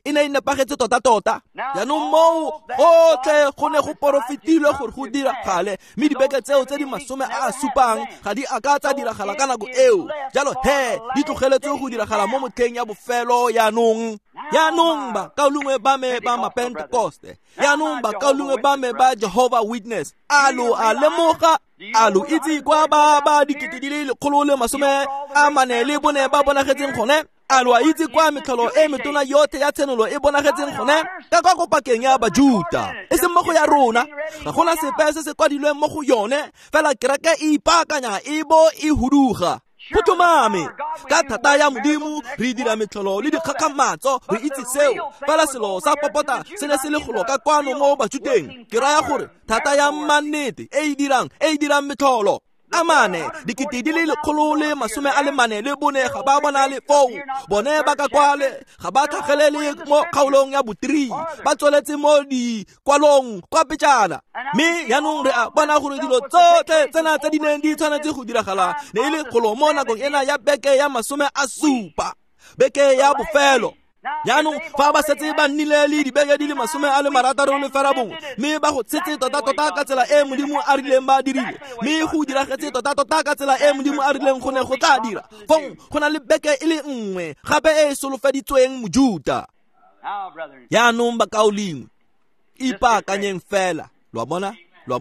e ne nepagetse tota jaanong moo gotlhe go ne go porofitilwe gore go diragale mme dibeke tseo tse di 70 ga di aka tsa diragala ka nako eo jalo di tlogeletswe go diragala mo motlheng ya bofelo yaanong ba kaolongwe ba me ba mapentekoste yaanong ba kaolongwe ba me ba Jehovah Witness alo a lemoga alo itse kwa ba dikete di le 140 ba bonagetseng gone alo a itse kwa metlholo e metona yotlhe ya tsenolo e bonagetseng gone ka kwa kopakeng ya bajuda e seng mo go ya rona ga gona sepe se se kwadilweng mo go yone fela kereke e ipaakanya e bo e huduga Putumame ka thata ya modimo re dira metlholo le dikgakgamatso re itse seo fela selo sa popota se ne se le golo ka kwano mo bajuteng ke raya gore thata ya mannete e dirang metlholo amane dikete di le 140 le bone ga ba bona le fou bone ba ka kwale ga ba tlhagelele mo kgaolong ya bo3 ba tsweletse mo di kwalong kwa petsana mme yaanong re a bona gore dilo tsotlhe tsena tse di neng di tshwanetse go diragala ne e le kgolo mo nakong ena ya beke ya 70 beke ya bofelo yaanong fa ba setse ba nnile le dibeke di le 60 le fela bongwe mme ba go tshetse tota ka tsela e modimo a rileng ba dirile mme go diragetse tota ka tsela e modimo a rileng go ne go tla dira fong go na le beke e le nngwe gape e e solofeditsweng mojuda yaanong ba kaolingwe ipaakanyeng fela lo bona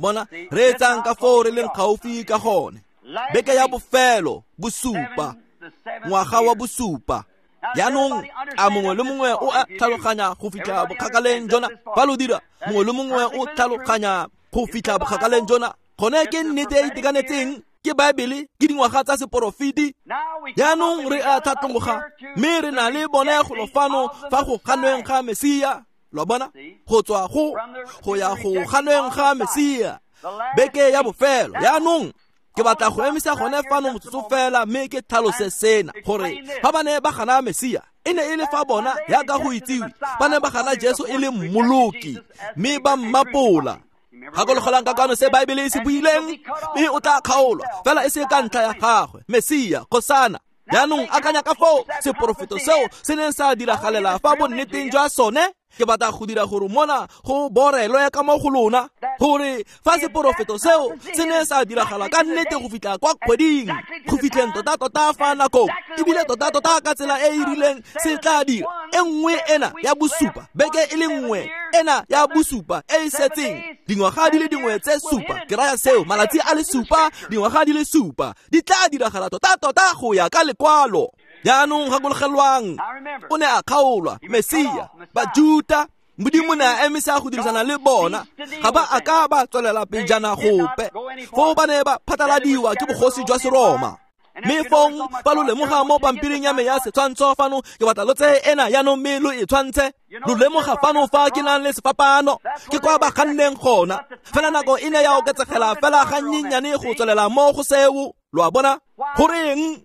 re tsang ka foo re leng gaufi ka gone beke ya bofelo bosupa ngwaga wa bosupa yaanong a mongwe le mongwe o a tlhaloganya go fitlha bokgakaleng jona fa lo dira mongwe le mongwe o tlhaloganya go fitlha bokgakaleng jona gone ke nnete e itekanetseng ke baebele ke dingwaga tsa seporofiti yaanong re a tlhatlhoga mme re na le bone golofano fa go ganweng ga Mesia lo bona go tswa go ya go ganweng ga Mesia beke ya bofelo yaanong ke batla go emisa gone fano motsotso fela mme ke tlhalose sena gore fa ba ne ba gana Mesia e ne e le fa bona ya ka go itsiwe ba ne ba gana Jesu e le mmoloki mme ba mmapola gakologelang ka kano se baebele e se buileng mme o tla kgaolwa fela e se ka ntlha ya gagwe Mesia kgosana yaanong akanya ka foo seporofeto seo se neng sa diragalela fa bonneteng jwa sone ke batla go dira gore mona go borelwe ka mo go lona gore fa seporofeto seo se ne sa diragala ka nnete go fitla kwa kgweding go fitlheng tota fa nakong ebile tota ka tsela e e rileng se tla dira e nngwe ena ya bosupa beke e le nngwe ena ya bosupa e setseng dingwaga di le dingwe tse supa ke raya seo malatsi a le supa dingwaga di le supa di tla diragala tota go ya ka lekwalo yaanong gakologelwang o ne a kgaolwa Mesia bajuda modimo ne a emisa go dirisana le bona ga ba a ka ba tswelela pejana gope fo ba ne ba phataladiwa ke bogosi jwa Seroma mme fong fa lo lemoga mo pampiring ya me ya setshwantsho fano ke batla lo tse ena yaanong mme lo e tshwantse lo lemoga fano fa ke nang le sefapano ke kwa ba ganneng gona fela nako e ne ya oketsegela fela ga nnyenyane go tswelela mo go seo lo a bona goreng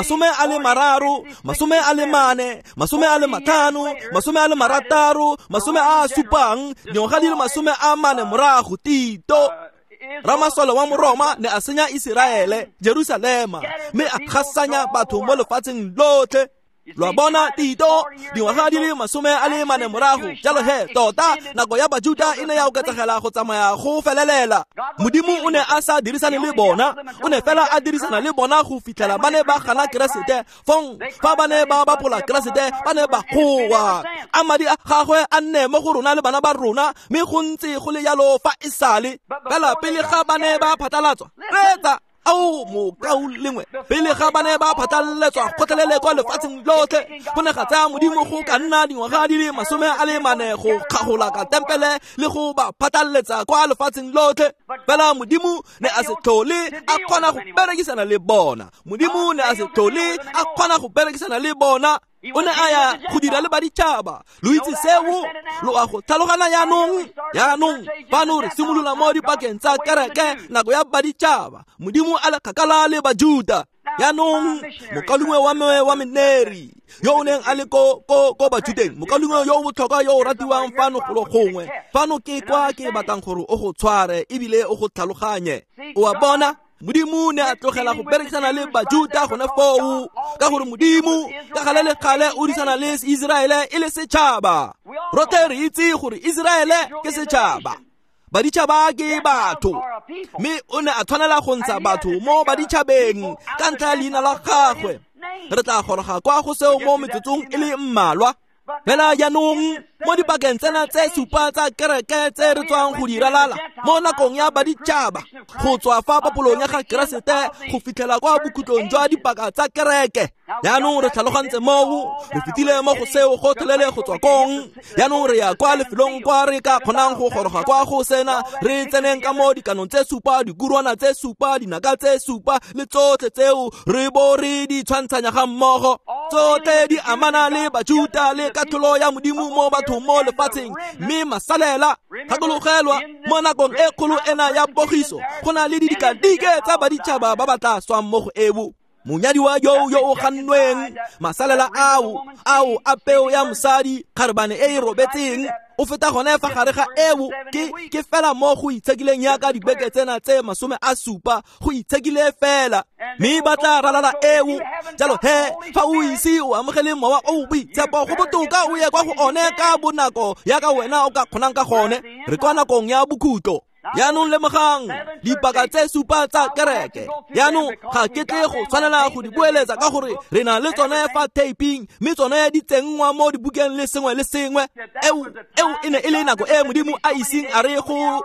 30, 40, 50, 60, 70, dingwaga di le 40 morago Tito Ramasolo wa Moroma ne a senya Iseraele Jerusalema mme a gasanya batho mo lefatsheng lotlhe lo bona Tito dingwaga di le 40 morago jalo tota nako ya bajuda e ne ya oketsegela go tsamaya go felelela modimo o ne a sa dirisane le bona o ne fela a dirisana le bona go fitlhela ba ne ba gana Keresete fong fa ba ne ba bapola Keresete ba ne ba gowa a madi a gagwe a nne mo go rona le bana ba rona mme go ntse go le yalo fa isale fela pele ga ba ne ba phatlalatswa retsa ao mo kaulengwe pele ga ba ne ba phatlhaletswa kgotlhelele kwa lefatsheng lotlhe go ne ga tsaya modimo go ka nna dingwaga di le 40 go kgagola ka tempele le go ba phatlhaletsa kwa lefatsheng lotlhe fela modimo ne a se tlhole a kgona go berekisana le bona modimo ne a se tlhole a kgona go berekisana le bona o ne a ya go dira le baditšhaba lo itse seo lo a go tlhalogana yaanong fano re simolola mo dipakeng tsa kereke nako ya baditšhaba modimo a le kgakala le bajuda yaanong mokalungwe wa meneri yo o neng a le ko bajudeng mokalungwe yo o botlhokwa yo o ratiwang fano go gongwe fano ke kwa ke batlang gore o go tshware ebile o go tlhaloganye o a bona modimo ne a tlogela go berekisana le bajuda gone foo ka gore modimo ka gale le kgale o disana le Israele e le setšhaba. Rotlhe re itse gore Israele ke setšhaba, baditšhaba ke batho, mme o ne a tshwanela go ntsha batho mo baditšhabeng ka ntlha ya leina la gagwe. Re tla goroga kwa go seo mo metsotsong e le mmalwa. Fela jaanong mo dipakeng tsena tse supa tsa kereke tse re tswang go di ralala mo nakong ya baditšhaba go tswa fa papolong ya ga Keresete go fitlhela kwa bokhutlong jwa dipaka tsa kereke. Jaanong re tlhalogantse moo re fetile mo go seo go thelele go tswa kong. Jaanong re ya kwa lefelong kwa re ka kgonang go goroga kwa go sena re tseneng ka mo dikanong tse supa, dikurwana tse supa, dinaka tse supa le tsotlhe tseo re bo re di tshwantshanya ga mmogo. Tsotlhe di amana le bajuda le katolo ya modimo mo batho mo lefatsheng, mme masalela gakologelwa mo nakong e kgolo ena ya pogiso go na le dikadike tsa baditšhaba ba ba tla swang mo go ebu. Monyadi wa yo o gannweng masalela ao a peo ya mosadi kgarebane e robetseng o feta gone fa gare ga ebu ke fela mo go itshekileng yaka dibeke tsena tse 7 go itshekile fela, mme ba tla ralala ebu. Jalo fa o ise o amogele mowa o boitshepo go botoka o ye kwa go one ka bonako yaka wena o ka kgonang ka gone. Re kwa nakong ya bokhutlo. Jaanong lemogang dipaka tse supa tsa kereke. Jaanong ga ke tle go tshwanela go di bueletsa ka gore re na le tsone fa taping, mme tsone di tsengwa mo dibukeng le sengwe le sengwe. Eo e ne e le nako e modimo a iseng a re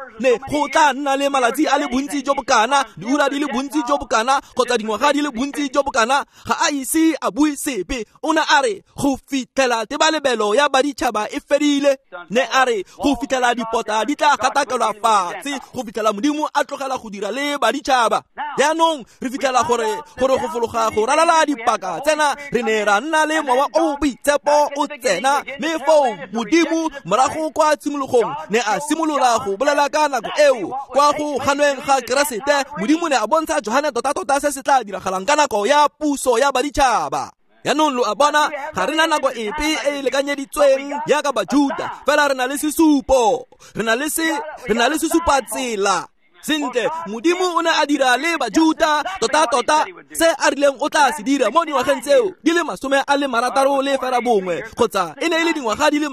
go tla nna le malatsi a le bontsi jo bokana, diura di le bontsi jo bokana kgotsa dingwaga di le bontsi jo bokana. Ga a ise a bue sepe, o ne a re go fitlhela tebalebelo ya baditšhaba e fedile. Ne a re go fitlhela dipota di tla gatakelwa fatshe go fitlhela modimo a tlogela go dira le baditšhaba. Jaanong re fitlhela gore go fologa go ralala dipaka tsena re ne ra nna le mowa o boitshepo o tsena, mme foo modimo morago kwa tshimologong ne a simolola go bolela ka nako eo kwa go ganweng ga Keresete. Modimo ne a bontsha Johane tota se se tla diragalang ka nako ya puso ya baditšhaba. Jaanong lo a bona ga re na nako epe e lekanyeditsweng yaka bajuda, fela re na le sesupo, re na le sesupatsela. Sentle modimo o ne a dira le bajuda tota se a rileng o tla se dira mo dingwageng tseo di le 61 kgotsa e ne e le dingwaga di le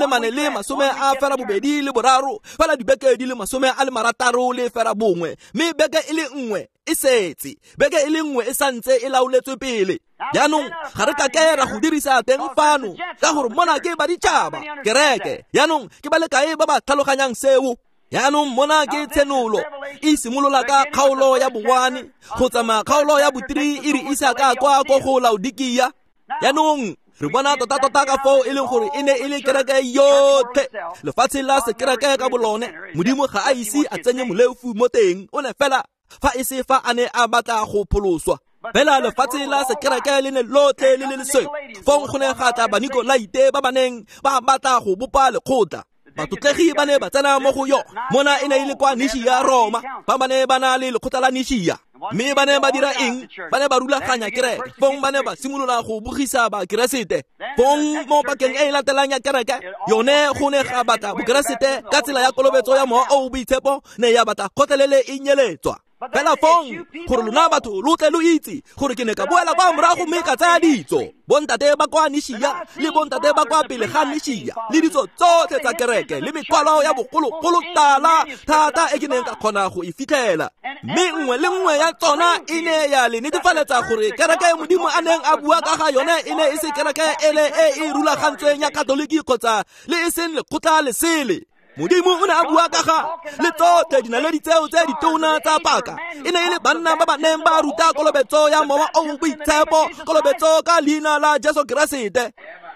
423 fela dibeke di le 61, mme beke e le nngwe e setse, beke e le nngwe e santse e laoletswe pele. Jaanong ga re ka ke ra go dirisa teng fano ka gore mona ke baditšhaba kereke. Jaanong ke ba le kae ba ba tlhaloganyang seo? Jaanong mona ke tsenolo e simolola ka kgaolo ya bo1 go tsamaya kgaolo ya bo3 e re isa ka kwa go Laodikia. Jaanong re bona tota ka foo e leng gore e ne e le kereke yotlhe lefatshe la sekereke ka bolone. Modimo ga a ise a tsenye molefu mo teng, o ne fela fa e se fa a ne a batla go pholoswa. Fela lefatshe la sekereke le ne lotlhe le le se fong go ne ga tla banikolaite ba baneng ba batla go bopa lekgotla. Batotlegi ba ne ba tsena mo go yo mona e ne e le kwa Nisia Roma, ba ne ba na le lekgotla la Nisia, mme ba ne ba dira eng? Ba ne ba rulaganya kereke. Fong ba ne ba simolola go bogisa ba Keresete. Fong mo pakeng e latelang ya kereke yone go ne ga batla bo Keresete ka tsela ya kolobetso ya mowa o boitshepo ne ya batla kgotlelele e nyeletswa. Fela fong gore lona batho lo tle lo itse gore ke ne ka boela kwa morago mme ka tsaya ditso. Bontate ba kwa Nisia le bontate ba kwa pele ga Nisia le ditso tsotlhe tsa kereke le mekwalo ya bogologolo tala thata e ke neng ka kgona go e fitlhela, mme nngwe le nngwe ya tsona e ne ya le netefaletsa gore kereke modimo a neng a bua ka ga yone e ne e se kereke e rulagantsweng ya katoliki kgotsa le e seng lekgotla le sele. Modimo o ne a bua ka ga le tsotlhe dinaledi tseo tse ditona tsa paka. E ne e le banna ba ba neng ba ruta kolobetso ya mowa o boitshepo, kolobetso ka leina la Jesu Keresete.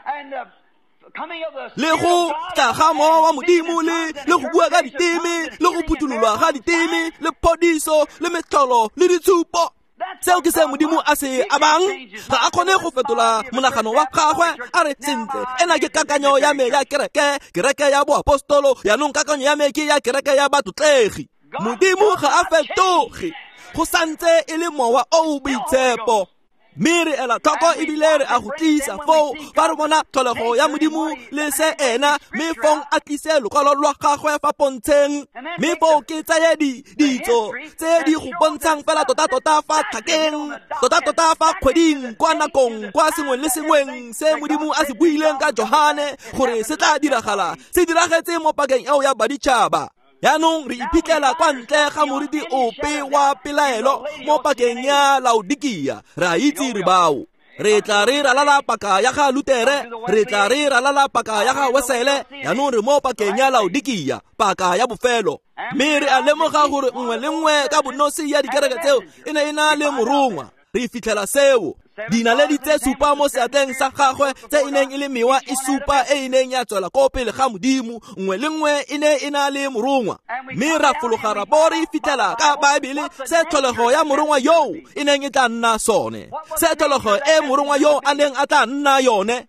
Le go tla ga mowa wa modimo le go bua ka diteme le go putulolwa ga diteme le phodiso le metlholo le ditshupo. Seo ke se modimo a se abang ga a kgone go fetola monagano wa gagwe a re sentle ena ke kakanyo ya me ya kereke ya boapostolo, yaanong kakanyo ya me ke ya kereke ya batotlegi. Modimo ga a fetoge, go santse e le mowa o boitshepo. mme re ela tlhoko ebile re a go tlisa foo fa re bona tlholego ya Modimo le se ena mme fong a tlise lokwalo lwa gagwe fa pontsheng mme foo ke tsaya ditso tse di go bontshang fela tota fa tlhakeng tota fa kgweding kwa nakong kwa sengwe le sengweng se Modimo a se buileng ka Johane gore se tla diragala se diragetse mo pakeng eo ya baditšhaba. Yaanong re iphitlhela kwa ntle ga moriti ope wa pelaelo mo pakeng ya Laodikia. Re a itse re bao re tla re ralala paka ya ga Lutere, re tla re ralala paka ya ga Wesele. Yaanong re mo pakeng ya Laodikia, paka ya bofelo. Mme re a lemoga gore nngwe le nngwe ka bonosi ya dikereke tseo e ne e na le morongwa. Re fitlhela seo dinaledi tse supa mo seatleng sa gagwe tse e neng e le mewa e supa e neng ya tswela ko pele ga Modimo. Nngwe le nngwe e ne e na le morongwa mme ra fologa ra bo re fitlhela ka Baebele se tlholego ya morongwa yo e neng e tla nna sone, se tlholego e morongwa yo a neng a tla nna yone.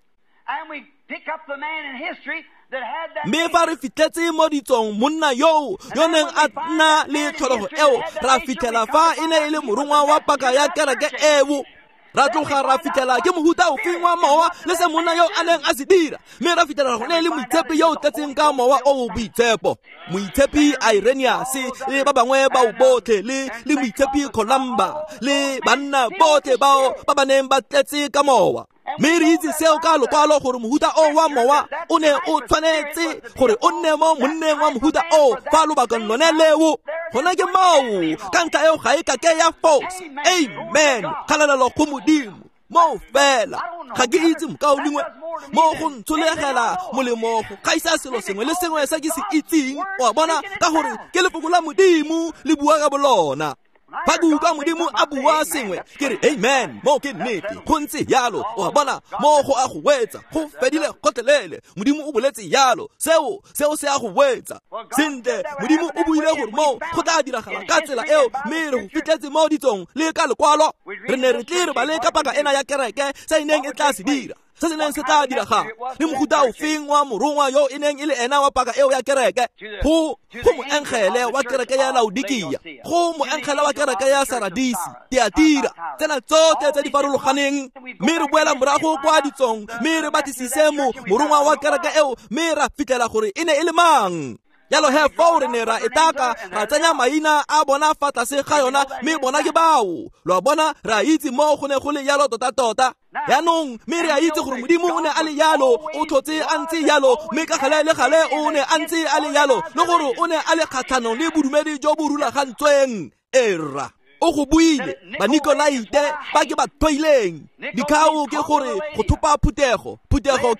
Mme fa re fitlhetse mo ditsong monna yo neng a nna le tlholego eo ra fitlhela fa e ne e le morongwa wa paka ya kereke eo. Ra tloga ra fitlhela ke mohuta o feng wa mowa le se monna yo a neng a se dira mme ra fitlhela go ne le moitshepi yo o tletseng ka mowa o boitshepo, moitshepi Irenaeus le ba bangwe ba o botlhe le moitshepi Columba le banna botlhe bao ba ba neng ba tletse ka mowa. Mme re itse seo ka lokwalo gore mohuta o wa mowa o ne o tshwanetse gore o nne mo monneng wa mohuta o fa lobakeng lone leo. Gona ke moo ka ntlha eo ga e ka ke ya force. Amen, kgalalelo go Modimo mo fela. Ga ke itse mokao lengwe mo go ntsholegela molemo go gaisa selo sengwe le sengwe se ke se itseng. Wa bona ka gore ke lefoko la Modimo le bua ka bolona. Fa ke utlwa Modimo a bua sengwe ke re amen, mo ke nnete go ntse yalo. Wa bona mo go a go wetsa go fedile gotlhelele. Modimo o boletse yalo, seo se a go wetsa sentle. Modimo o buile gore mo go tla diragala ka tsela eo mme re go fitlhetse mo ditsong le ka lekwalo. Re ne re tle re bale ka paka ena ya kereke se e neng e tla se dira, se se neng se tla diragala le mohuta o feng wa morongwa yo e neng e le ena wa paka eo ya kereke. Go moenkgele wa kereke ya Laodikia, go moenkgele wa kereke ya Saradisi, Tiatira, tsena tsotlhe tse di farologaneng. Mme re boela morago kwa ditsong mme re batisise morongwa wa kereke eo mme ra fitlhela gore e ne e le mang. Yalo he fao re ne ra etaka ra tsenya maina a bona fa tlase ga yona mme bona ke bao. Lo bona ra itse mo go ne go le yalo tota. Yaanong mme re a itse gore Modimo o ne a le yalo, o tlhotse a ntse yalo mme ka gale le gale o ne a ntse a le yalo le gore o ne a le kgatlhanong le bodumedi jo bo rulagantsweng. Era o go buile Banikolaite ba ke ba thoileng. Dikao ke gore go thopa phutego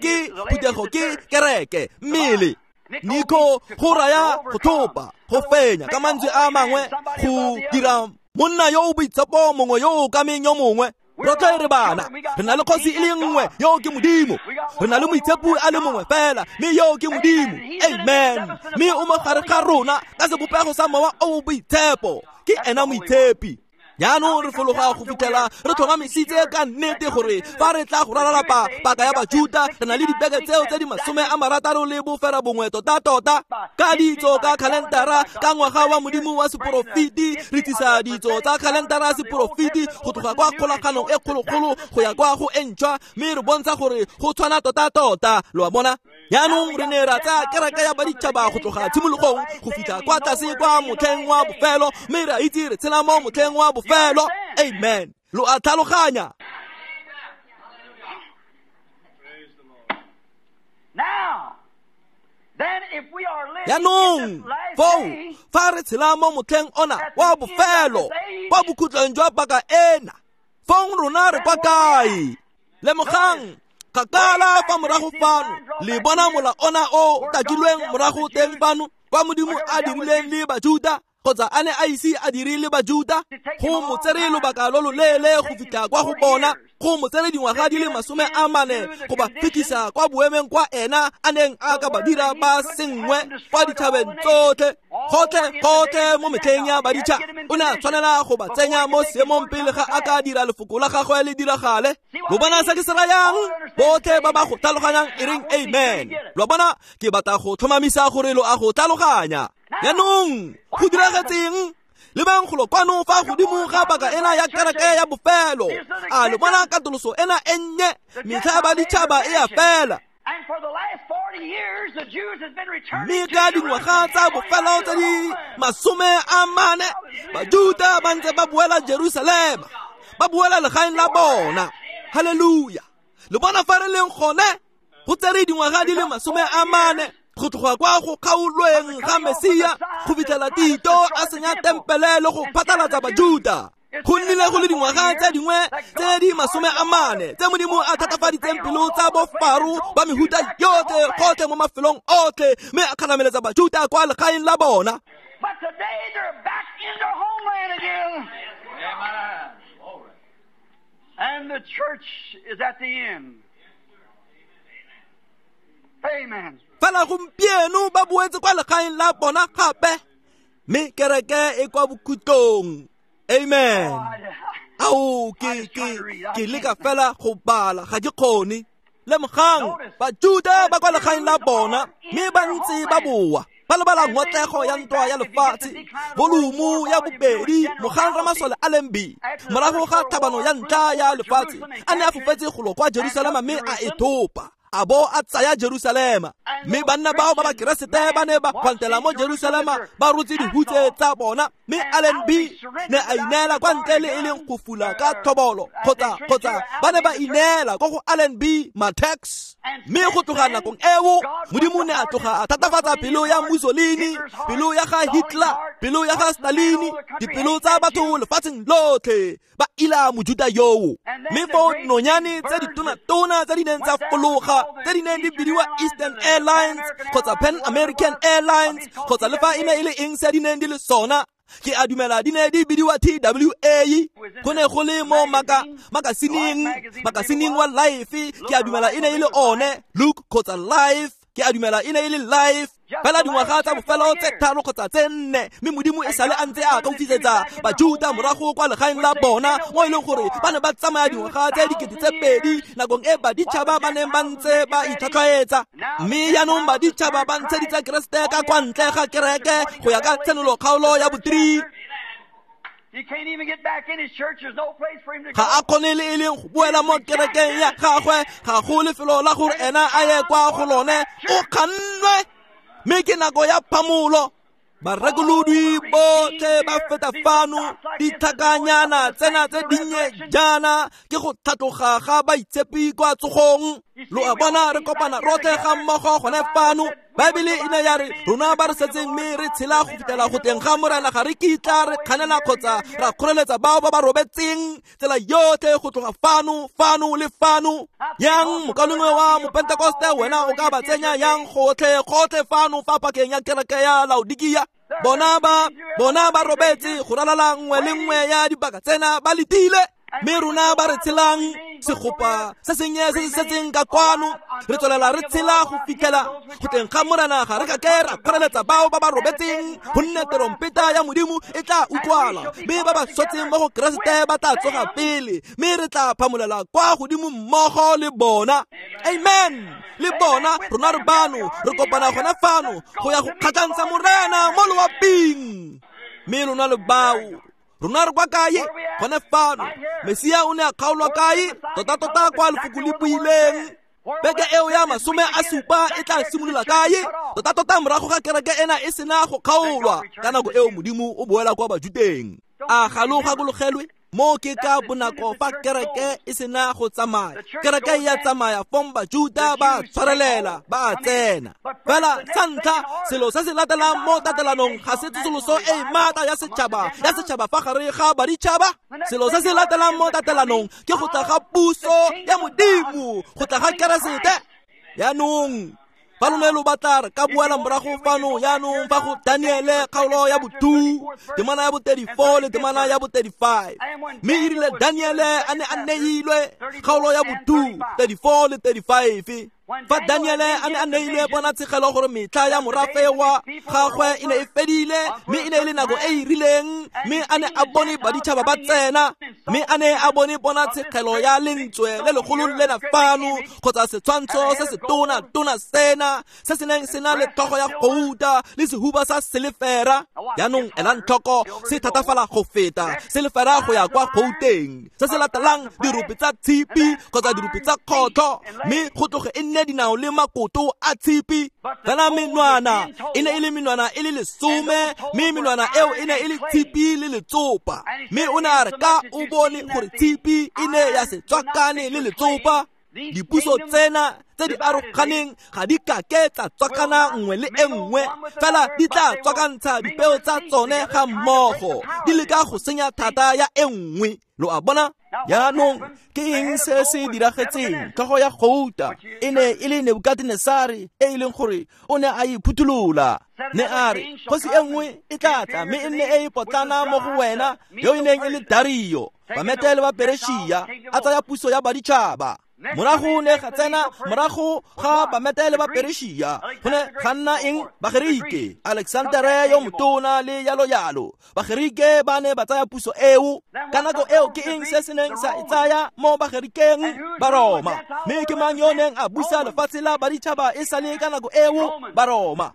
ke kereke mmele. Niko go raya go thopa go fenya ka mantswe a mangwe go dira monna yo o boitshepo mongwe yo o ka meng yo mongwe. Rotlhe re bana re na le kgosi e le nngwe yo ke Modimo, re na le moitshepi a le mongwe fela mme yo ke Modimo. Amen, mme o mo gare ga rona ka sebopego sa mowa o boitshepo ke ena moitshepi. Yaanong re fologa go fitlhela re tlhomamisitse ka nnete gore fa re tla go ralala paka ya Bajuda re na le dibeke tseo tse di 60 le bofera bongwe tota ka ditso ka khalendara ka ngwaga wa Modimo wa seporofiti. Re tlisa ditso tsa khalendara ya seporofiti go tloga kwa kgolaganong e kgologolo go ya kwa go entšhwa mme re bontsha gore go tshwana tota. Lo a bona yaanong re ne ra tsa kereke ya baditšhaba go tloga tshimologong go fitlha kwa tlase kwa motlheng wa bofelo mme re a itse re tshela mo motlheng wa bofelo. Amen, lo a tlhaloganya. Yaanong fao fa re tshela mo motlheng ona wa bofelo kwa bokhutlong jwa paka ena fong rona re kwa kae? Lemogang kgakala fa morago fano le bona mola ona o takilweng morago teng fano kwa Modimo a dirileng le Bajuda kgotsa a ne a ise a dirile Bajuda. Go mo tsere lobaka lo loleele go fitlha kwa go bona, go mo tsere dingwaga di le 40 go ba fetisa kwa boemeng kwa ena a neng a ka ba dira ba sengwe kwa ditšhabeng tsotlhe gotlhe mo metlheng ya baditšha. O ne a tshwanela go ba tsenya mo seemong pele ga a ka dira lefoko la gagwe le diragale. Lo bona se ke se rayang? Botlhe ba ba go tlhaloganyang e reng amen. Lo bona ke batla go tlhomamisa gore lo a go tlhaloganya. Yaanong go diragetseng le bang go lo kwano fa godimo ga baka ena ya kereke ya bofelo a le bona katoloso ena ennye metlha ba ditšhaba e a fela. And for the last 40 years, the Jews have been returning mme ka dingwaga tsa bofelo tsa di 40 bajuda ba ntse ba boela Jerusalema ba boela legaeng la bona. Haleluya. Le bona fa re leng gone go tsere dingwaga di le 40 go tloga kwa go kgaolweng ga Mesia go fitlhela Tito a senya tempele le go phatlalatsa bajuda. Go nnile go le dingwaga tse dingwe tse di 40 tse Modimo a thatafaditseng pelo tsa bofaru ba mehuta yotlhe gotlhe mo mafelong otlhe mme a kganameletsa bajuda kwa legaeng la bona. But today they're back in their homeland again. And the church is at the end. Amen. Fela gompieno ba boetse kwa legaeng la bona gape mme kereke e kwa bokhutlong. Amen. Au ke leka fela go bala ga ke kgone. Le mogang bajuda ba kwa legaeng la bona mme ba ntse ba boa ba lebala ngotlego ya ntwa ya lefatshe volumu ya bobedi mogang ra masole a lembi morago ga thabano ya ntlha ya lefatshe a ne a fofetse go lo kwa Jerusalema mme a ethopa a bo a tsaya Jerusalema mme banna bao ba keresete ba ne ba kwantela mo Jerusalema ba rutse dihutse tsa bona mme Allen B ne a inela kwa ntle le eleng go fula ka thobolo kgotsa ba ne ba inela go Allen B Matex mme go tloga nakong eo Modimo ne a tloga a thatafatsa pelo ya Mussolini, pelo ya ga Hitler, pelo ya ga Stalin, dipelo tsa batho lefatsheng lotlhe ba ila mojuda yo mme fo nonyane tse di tona tse di neng tsa fologa tse di neng di bidiwa Eastern Airlines kgotsa Pan American Airlines kgotsa le fa ene ile eng se di neng di le sona ke a dumela di ne di bidiwa TWA go ne go le mo magasineng wa Life ke a dumela ene ile one Look kgotsa Life ke a dumela ene ile Life fela dingwaga tsa bofelo tse 3 kgotsa tse 4 mme Modimo e sale a ntse a ka ufisetsa bajuda morago kwa legaeng la bona mo e leng gore ba ne ba tsamaya dingwaga tse dikete tse 2 nakong e baditšhaba ba neng ba ntse ba itlhatlhwaetsa mme yaanong baditšhaba ba ntsheditse keresete ka kwa ntle ga kereke go ya ka tsenolo kgaolo ya bo3. He can't even get back in his church. There's no place for him to go. Ga a kgone le eleng go boela mo kerekeng ya gagwe ga go lefelo la gore ena a ye kwa go lone o kgannwe mme ke nako ya phamulo barekolodi botlhe ba feta fano ditlhakanyana tsena tse dinnye jaana ke go tlhatloga ga baitshepi kwa tsogong lo a bona re kopana rotlhe ga mmogo gone fano Baebele ina ya re rona ba re setseng mme re tshela go fitela go teng ga morena ga re kitla re kganela kgotsa ra kgoreletsa bao ba ba robetseng tsela yotlhe go tloga fano le fano yang mokalongwe wa mopentekoste wena o ka ba tsenya yang gotlhe fano fa pakeng ya kereke ya Laodikia bona ba robetse go ralala nngwe le nngwe ya dibaka tsena ba letile mme rona ba re tshelang segopa se sennye se se setseng ka kwano re tswelela re tshela go fitlhela go teng ga morena ga re ka ke ra kgoreletsa bao ba ba robetseng gonne terompeta ya Modimo e tla utlwala mme ba ba sotseng mo go keresete ba tla tsoga pele mme re tla phamolela kwa godimo mmogo le bona. Amen. Le bona rona re bano re kopana gona fano go ya go kgatlantsha morena mo loaping mme rona le bao rona re kwa kae gone fano Mesia o ne a kgaolwa kae tota kwa lefoko le buileng beke eo ya 70 e tla simolola kae tota morago ga kereke ena e sena go kgaolwa ka nako eo Modimo o boela kwa bajuteng a galoga gologelwe mo ke ka bonako fa kereke e sena go tsamaya kereke ya tsamaya fom bajuda ba tshwarelela ba tsena fela santla selo se se latelang mo tatelanong ga se tsosoloso e mata ya setšhaba fa gare ga baditšhaba selo se se latelang mo tatelanong ke go tla ga puso ya Modimo go tla ga keresete yaanong fa lone lo batla re ka boela morago fano yaanong fa go Daniele kgaolo ya bo2 temana ya bo34 le temana ya bo35 mme e rile Daniele a ne a neilwe kgaolo ya bo2 34 le 35 fa Daniele a neile bona tshegelo gore metla ya morafe wa gagwe e ne e fedile mme e ne e le nako e e rileng mme a ne a bone baditšhaba ba tsena mme a ne a bone bona tshegelo ya lentswe le legolo le na fano kgotsa setshwantsho se se tona sena se se neng se na le tlhogo ya gouta le sehuba sa silifera yaanong ela ntlhoko se thatafala go feta silifera go ya kwa gouteng se se latelang dirupi tsa tshipi kgotsa dirupi tsa kgotlo mme go tloge e nne dinao le makoto a tshipi fela menwana e ne e le menwana e le lesome mme menwana eo e ne e le tshipi le letsopa mme o ne a re ka o bone gore tshipi e ne ya se tswakane le letsopa dipuso tsena tse di aroganeng ga di kake tsa tswakana nngwe le e nngwe fela di tla tswakantsha dipeo tsa tsone ga mmogo di leka go senya thata ya e nngwe lo a bona yaanong ke eng se se diragetseng tlhogo ya gouta e ne e le Nebukadnesari e e leng gore o ne a iphuthulola ne a re kgosi e nngwe e tla tla mme e nne e potlana mo go wena yo e neng e le Dario bametele ba Perešia a tsaya puso ya baditšhaba morago ne ga tsena morago ga bametele ba Perešia go ne ga nna eng Bagerike Alexandere yo motona le yalo Bagerike ba ne ba tsaya puso eo ka nako eo ke eng se se neng sa itsaya mo Bagerikeng ba Roma mme ke mang yo neng a busa lefatshe la baditšhaba e sale ka nako eo ba Roma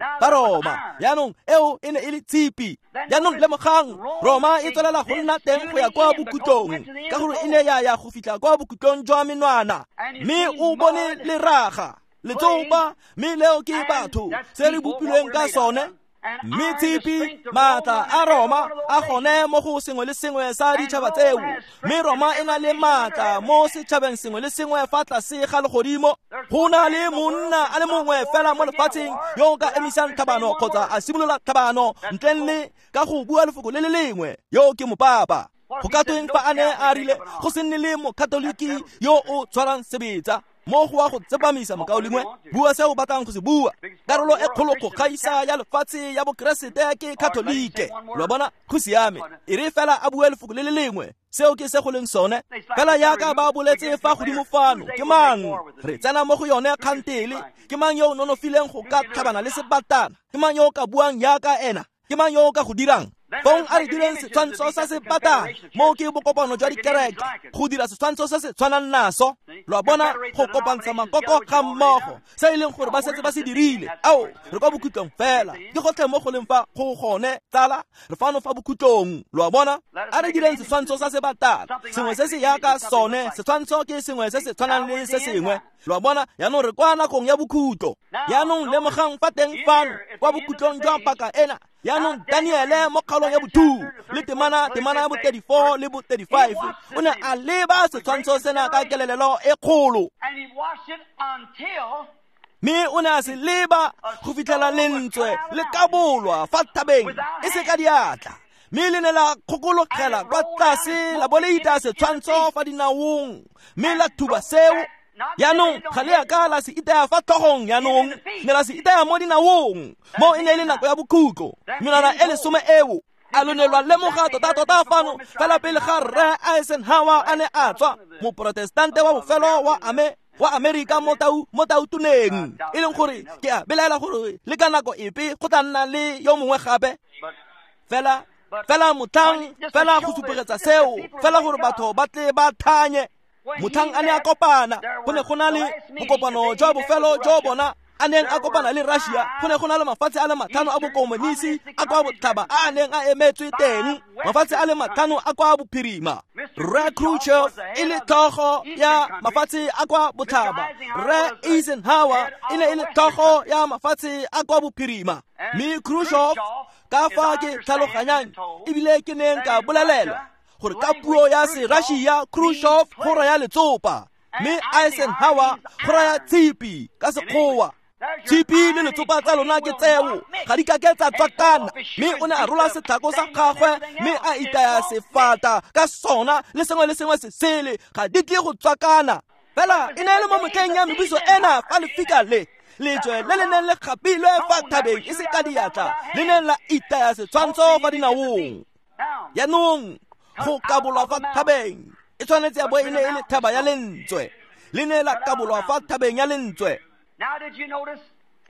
yaanong eo e ne e le tshipi yaanong le mogang Roma e tswelela go nna teng go ya kwa bokhutlong ka gore e ne ya go fitlha kwa bokhutlong jwa menwana mme o bone le raga letsopa mme leo ke batho se re bopilweng ka sone mme tshipi maatla a Roma a gone mo go sengwe le sengwe sa ditšhaba tseo mme Roma e na le maatla mo setšhabeng sengwe le sengwe fa tlase ga legodimo go na le monna a le mongwe fela mo lefatsheng yo ka emisang tlhabano kgotsa a simolola tlhabano ntleng le ka go bua lefoko le le lengwe yo ke mopapa go ka tweng fa a ne a rile go se nne le mokatoliki yo o tshwarang sebetsa mo go wa go tsepamisa mokao lengwe bua se o batlang go se bua karolo e kgolo go gaisa ya lefatshe ya bokeresete ke katolike lo bona go siame e re fela a bua lefoko le le lengwe seo ke se go leng sone fela yaka ba boletse fa godimo fano ke mang re tsena mo go yone kgantele ke mang yo o nonofileng go ka tlhabana le sebatana ke mang yo o ka buang yaka ena ke mang yo o ka go dirang fong a re direng setshwantsho sa sebatana mo ke bokopano jwa dikereke go dira setshwantsho se se tshwanang naso lo bona go kopantsha makoko ga mmogo se e leng gore ba setse ba se dirile ao re kwa bokhutlong fela ke gotlhe mo go leng fa go gone tsala re fano fa bokhutlong lo bona a re direng setshwantsho sa sebatana sengwe se se yaka sone setshwantsho ke sengwe se se tshwanang le se sengwe lo bona yaanong re kwa nakong ya bokhutlo yaanong le mogang fa teng fano kwa bokhutlong jwa paka ena yaanong Daniele mo kgaolong ya bo2 le temana ya bo34 le bo35 o ne a leba setshwantsho sena ka kelelelo e kgolo mme o ne a se leba go fitlhela lentswe le kabolwa fa thabeng e se ka diatla mme le ne la kgokologela kwa tlase la boleita setshwantsho fa dinaong mme la thuba seo yaanong ga le yaka la se itaya fa tlhogong yaanong ne la se itaya mo dinaong mo e ne le nako ya bokhutlo menwana e lesome eo a lonelwa lemoga tota fano fela pele ga Rre Eisenhower a ne a tswa moprotestante wa bofelo wa Amerika mo tautuneng e leng gore ke a belaela gore le ka nako epe go tla nna le yo mongwe gape fela mothang fela go supegetsa seo fela gore batho ba tle ba thanye mothang a ne a kopana go ne go na le bokopano jwa bofelo jo bona a neng a kopana le Russia go ne go na le mafatshe a le matlhano a bokomonisi a kwa botlhaba a neng a emetswe teng mafatshe a le matlhano a kwa bophirima Rre Khrushchev e le tlhogo ya mafatshe a kwa botlhaba Rre Eisenhower e ne e le tlhogo ya mafatshe a kwa bophirima mme Khrushchev ka fa ke tlhaloganyang ebile ke neng ka bolelela gore ka puo ya se Russia Khrushchev go raya letsopa mme Eisenhower go raya tshipi ka sekgowa tshipi le letsopa tsa lona ke tseo ga di ka ke tsa tswakana mme o ne a rola setlhako sa gagwe mme a itaya sefata ka sona le sengwe se sele ga di tle go tswakana fela e ne le mo mokeng ya mebiso ena fa le fika letswe le le neng le gapilwe fa thabeng e se ka diatla le neng la itaya setshwantsho fa dinaong yaanong go kabolwa fa thabeng e tshwanetse ya bo e ne e le thaba ya lentswe le ne la kabolwa fa thabeng ya lentswe Now did you notice?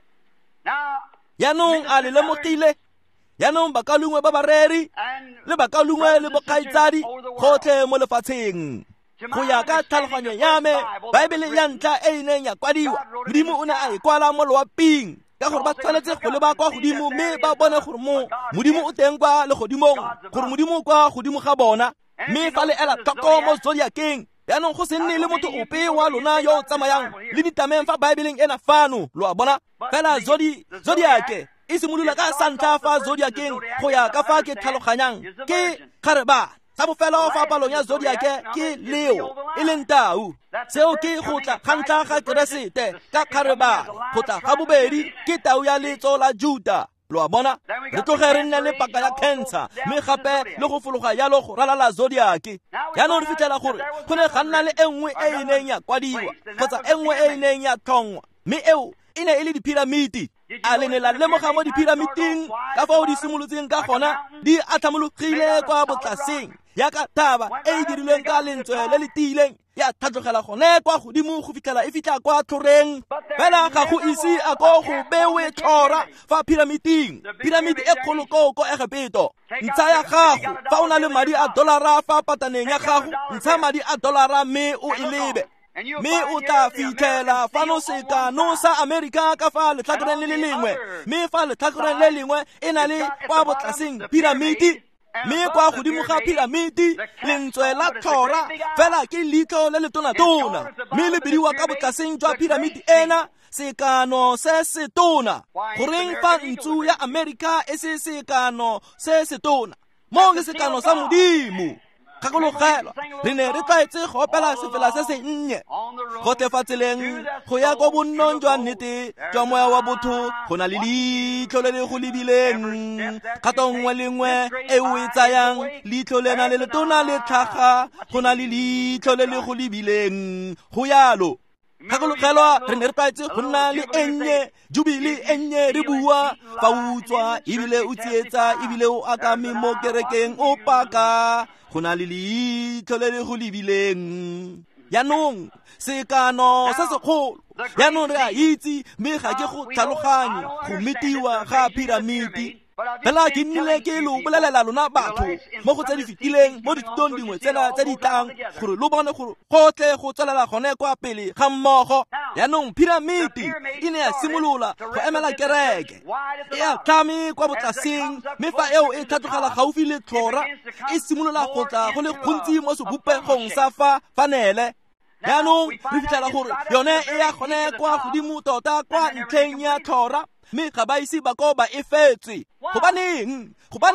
Now, yaanong a le lemogile yaanong ba ka lungwe ba bareri le ba ka lungwe le bokgaitsadi gotlhe mo lefatsheng go ya ka tlhaloganyo ya me baebele ya ntla e neng ya kwadiwa modimo o ne a e kwala mo loaping ka gore ba tshwanetse go leba kwa godimo mme ba bone gore modimo o teng kwa legodimong gore modimo o kwa godimo ga bona mme fa le ela tlhoko mo zodiakeng yaanong go se nne le motho ope wa lona yo o tsamayang le ditameng fa baebeleng ena fano lo a bona fela zodiake e simolola ka santlha fa zodiakeng go ya ka fa ke tlhaloganyang ke kgareba sa bofelo fa palong ya zodiake ke leo e leng tau seo ke go tla kgantla ga keresete ka kgareba go tla ga bobedi ke tau ya letso la Juda lo a bona re tloge re nne le paka ya cancer mme gape le go fologa yalo go ralala zodiake yaanong re fitlhela gore go ne ga nna le e nngwe e neng ya kwadiwa kgotsa e nngwe e neng ya tlhongwa mme eo e ne e le diphiramiti a le ne la lemoga mo diphiramiding ka fao di simolotseng ka gona di atlhamologile kwa botlaseng yaka thaba e e dirilweng ka lentswe le le tiileng ya thatlogela gone kwa godimo go fitlhela e fitlha kwa tlhoreng fela ga go ise a ko go bewe tlhora fa phiramiding phiramidi e kgolo ko Egepeto ntsha ya gago fa o na le madi a dolara fa pataneng ya gago ntsha madi a dolara mme o e lebe mme o tla fitlhela fano sekano sa Amerika ka fa letlhakoreng le le lengwe mme fa letlhakoreng le lengwe e na le kwa botlaseng piramidi mme kwa godimo ga piramidi lentswe la tlhora fela ke leitlho le le tona-tona mme le bidiwa ka botlaseng jwa piramidi ena sekano se se tona goreng fa ntsu ya Amerika e se sekano se se tona mo ke sekano sa modimo gakologelwa re ne re tlaetse go opela sefela se sennye go tefatseleng go ya ko bonnong jwa nnete jwa moya wa botho go na le leitlho le le go lebileng kgato nngwe le nngwe e o e tsayang leitlho lena le letona le tlhaga go na le leitlho le le go lebileng go yalo gakologelwa re ne re tlaetse go nna le ennye jubile ennye re bua fa o utswa ebile o tsietsa ebile o akame mo kerekeng o paka go na le leitlho le le go lebileng yaanong sekano se segolo yaanong re a itse mme ga ke go tlhaloganye go metiwa ga piramidi fela ke nnile ke lo bolelela lona batho mo go tse di fetileng mo dithutong dingwe tsena tse di tlang gore lo bone gore gotlhe go tswelela gone kwa pele ga mmogo yaanong piramidi e ne ya simolola go emela kereke e a tlhame kwa botlaseng mme fa eo e tlhatlogela gaufi le tlhora e simolola go tla go le gontsi mo sebopegong sa fa fanele yaanong re fitlhela gore yone e ya gone kwa godimo tota kwa ntlheng ya tlhora mme ga ba ise ba ko ba e fetswe gobaneng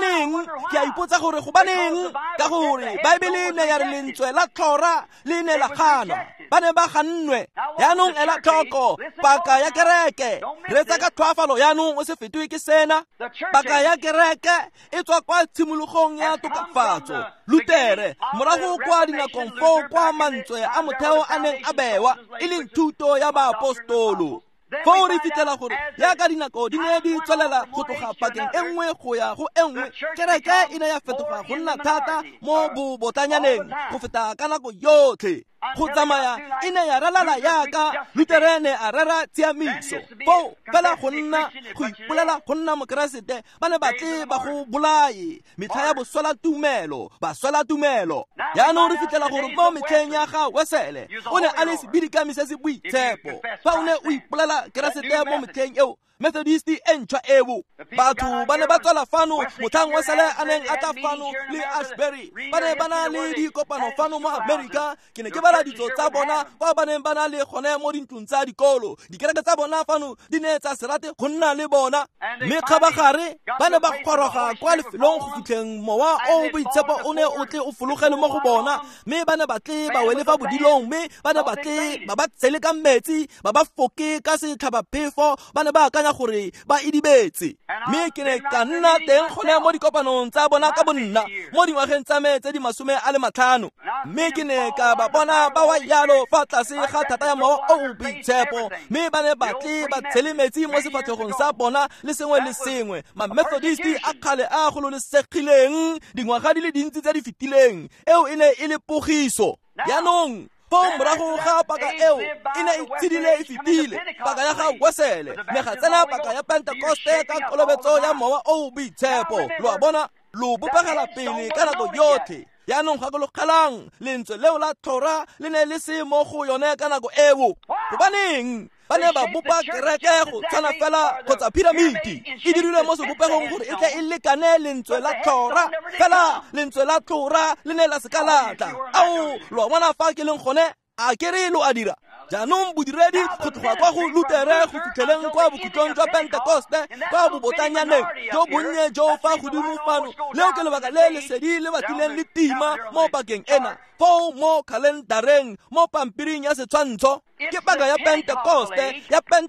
ke a ipotsa gore gobaneng ka gore baebele ne ya re lentswe la tlhora le ne la gana ba ne ba gannwe yaanong ela tlhoko paka ya kereke re tsa ka tlhoafalo yaanong o se fetwe ke sena paka ya kereke e tswa kwa tshimologong ya tokafatso Lutere morago kwa dinakong foo kwa mantswe a motheo a neng a bewa e leng thuto ya baapostolo fao re fitlhela gore yaka dinako di ne di tswelela go tloga pakeng e nngwe go ya go e nngwe kereke e ne ya fetoga go nna thata mo bobotlanyaneng go feta ka nako yotlhe go tsamaya e ne ya ralala yaka Luterene a rera tsiamiso fao fela go nna go ipolela go nna mokeresete ba ne batle ba go bolaye metlha ya boswela tumelo yaanong re fitlhela gore mo metlheng ya ga Wesele o ne a le sebidikami se se boitshepo fa o ne o ipolela keresete mo metlheng eo Methodist e ntšhwa eo batho ba ne ba tswela fano motlhang Wesele a neng a tla fano le Ashbury ba ne ba na le dikopano fano mo Amerika ke ne ke bala ditso tsa bona fa ba neng ba na le gone mo dintlong tsa dikolo dikereke tsa bona fano di ne tsa serate go nna le bona mme kgabagare ba ne ba goroga kwa lefelong go fitlheng mowa o boitshepo o ne o tle o fologele mo go bona mme ba ne ba tle ba wele fa bodilong mme ba ne ba tle ba tsele ka metsi ba ba foke ka setlhabaphefo ba ne ba akanya gore ba idibetse mme ke ne ka nna teng gone mo dikopanong tsa bona ka bonna mo dingwageng tsa me tse di 50 mme ke ne ka ba bona ba wa yalo fa tlase ga thata ya mowa o boitshepo mme ba ne batle ba tshele metsi mo sefatlhegong sa bona le sengwe ma-Methodist a kgale a gololesegileng dingwaga di le dintsi tse di fetileng eo e ne e le pogiso yaanong fo morago ga paka eo e ne e tshidile e fetile paka ya ga Wesele me ga tsena paka ya Pentecoste ka kolobetso ya mowa o boitshepo lo a bona lo bopegela pele ka nako yotlhe yaanong gakologelang lentswe leo la Thora le ne le se mo go yone ka nako eo gobaneng ba ne ba bopa kereke go tshwana fela kgotsa piramidi e dirilwe mo sebopegong gore e tle e lekane lentswe la Thora fela lentswe la Thora le ne la se ka latla ao lo bona fa ke leng gone a kere lo a dira jaanong bodiredi go tloga kwa go Lutere go fitlheleng kwa bokhutlong jwa Pentecoste kwa bobotanyaneng jo bonnye jo fa godimo fano leo ke lebaka le lesedi le batlileng le tima mo pakeng ena fo mo kalendareng mo pampiring ya setshwantsho ke paka ya Pentecoste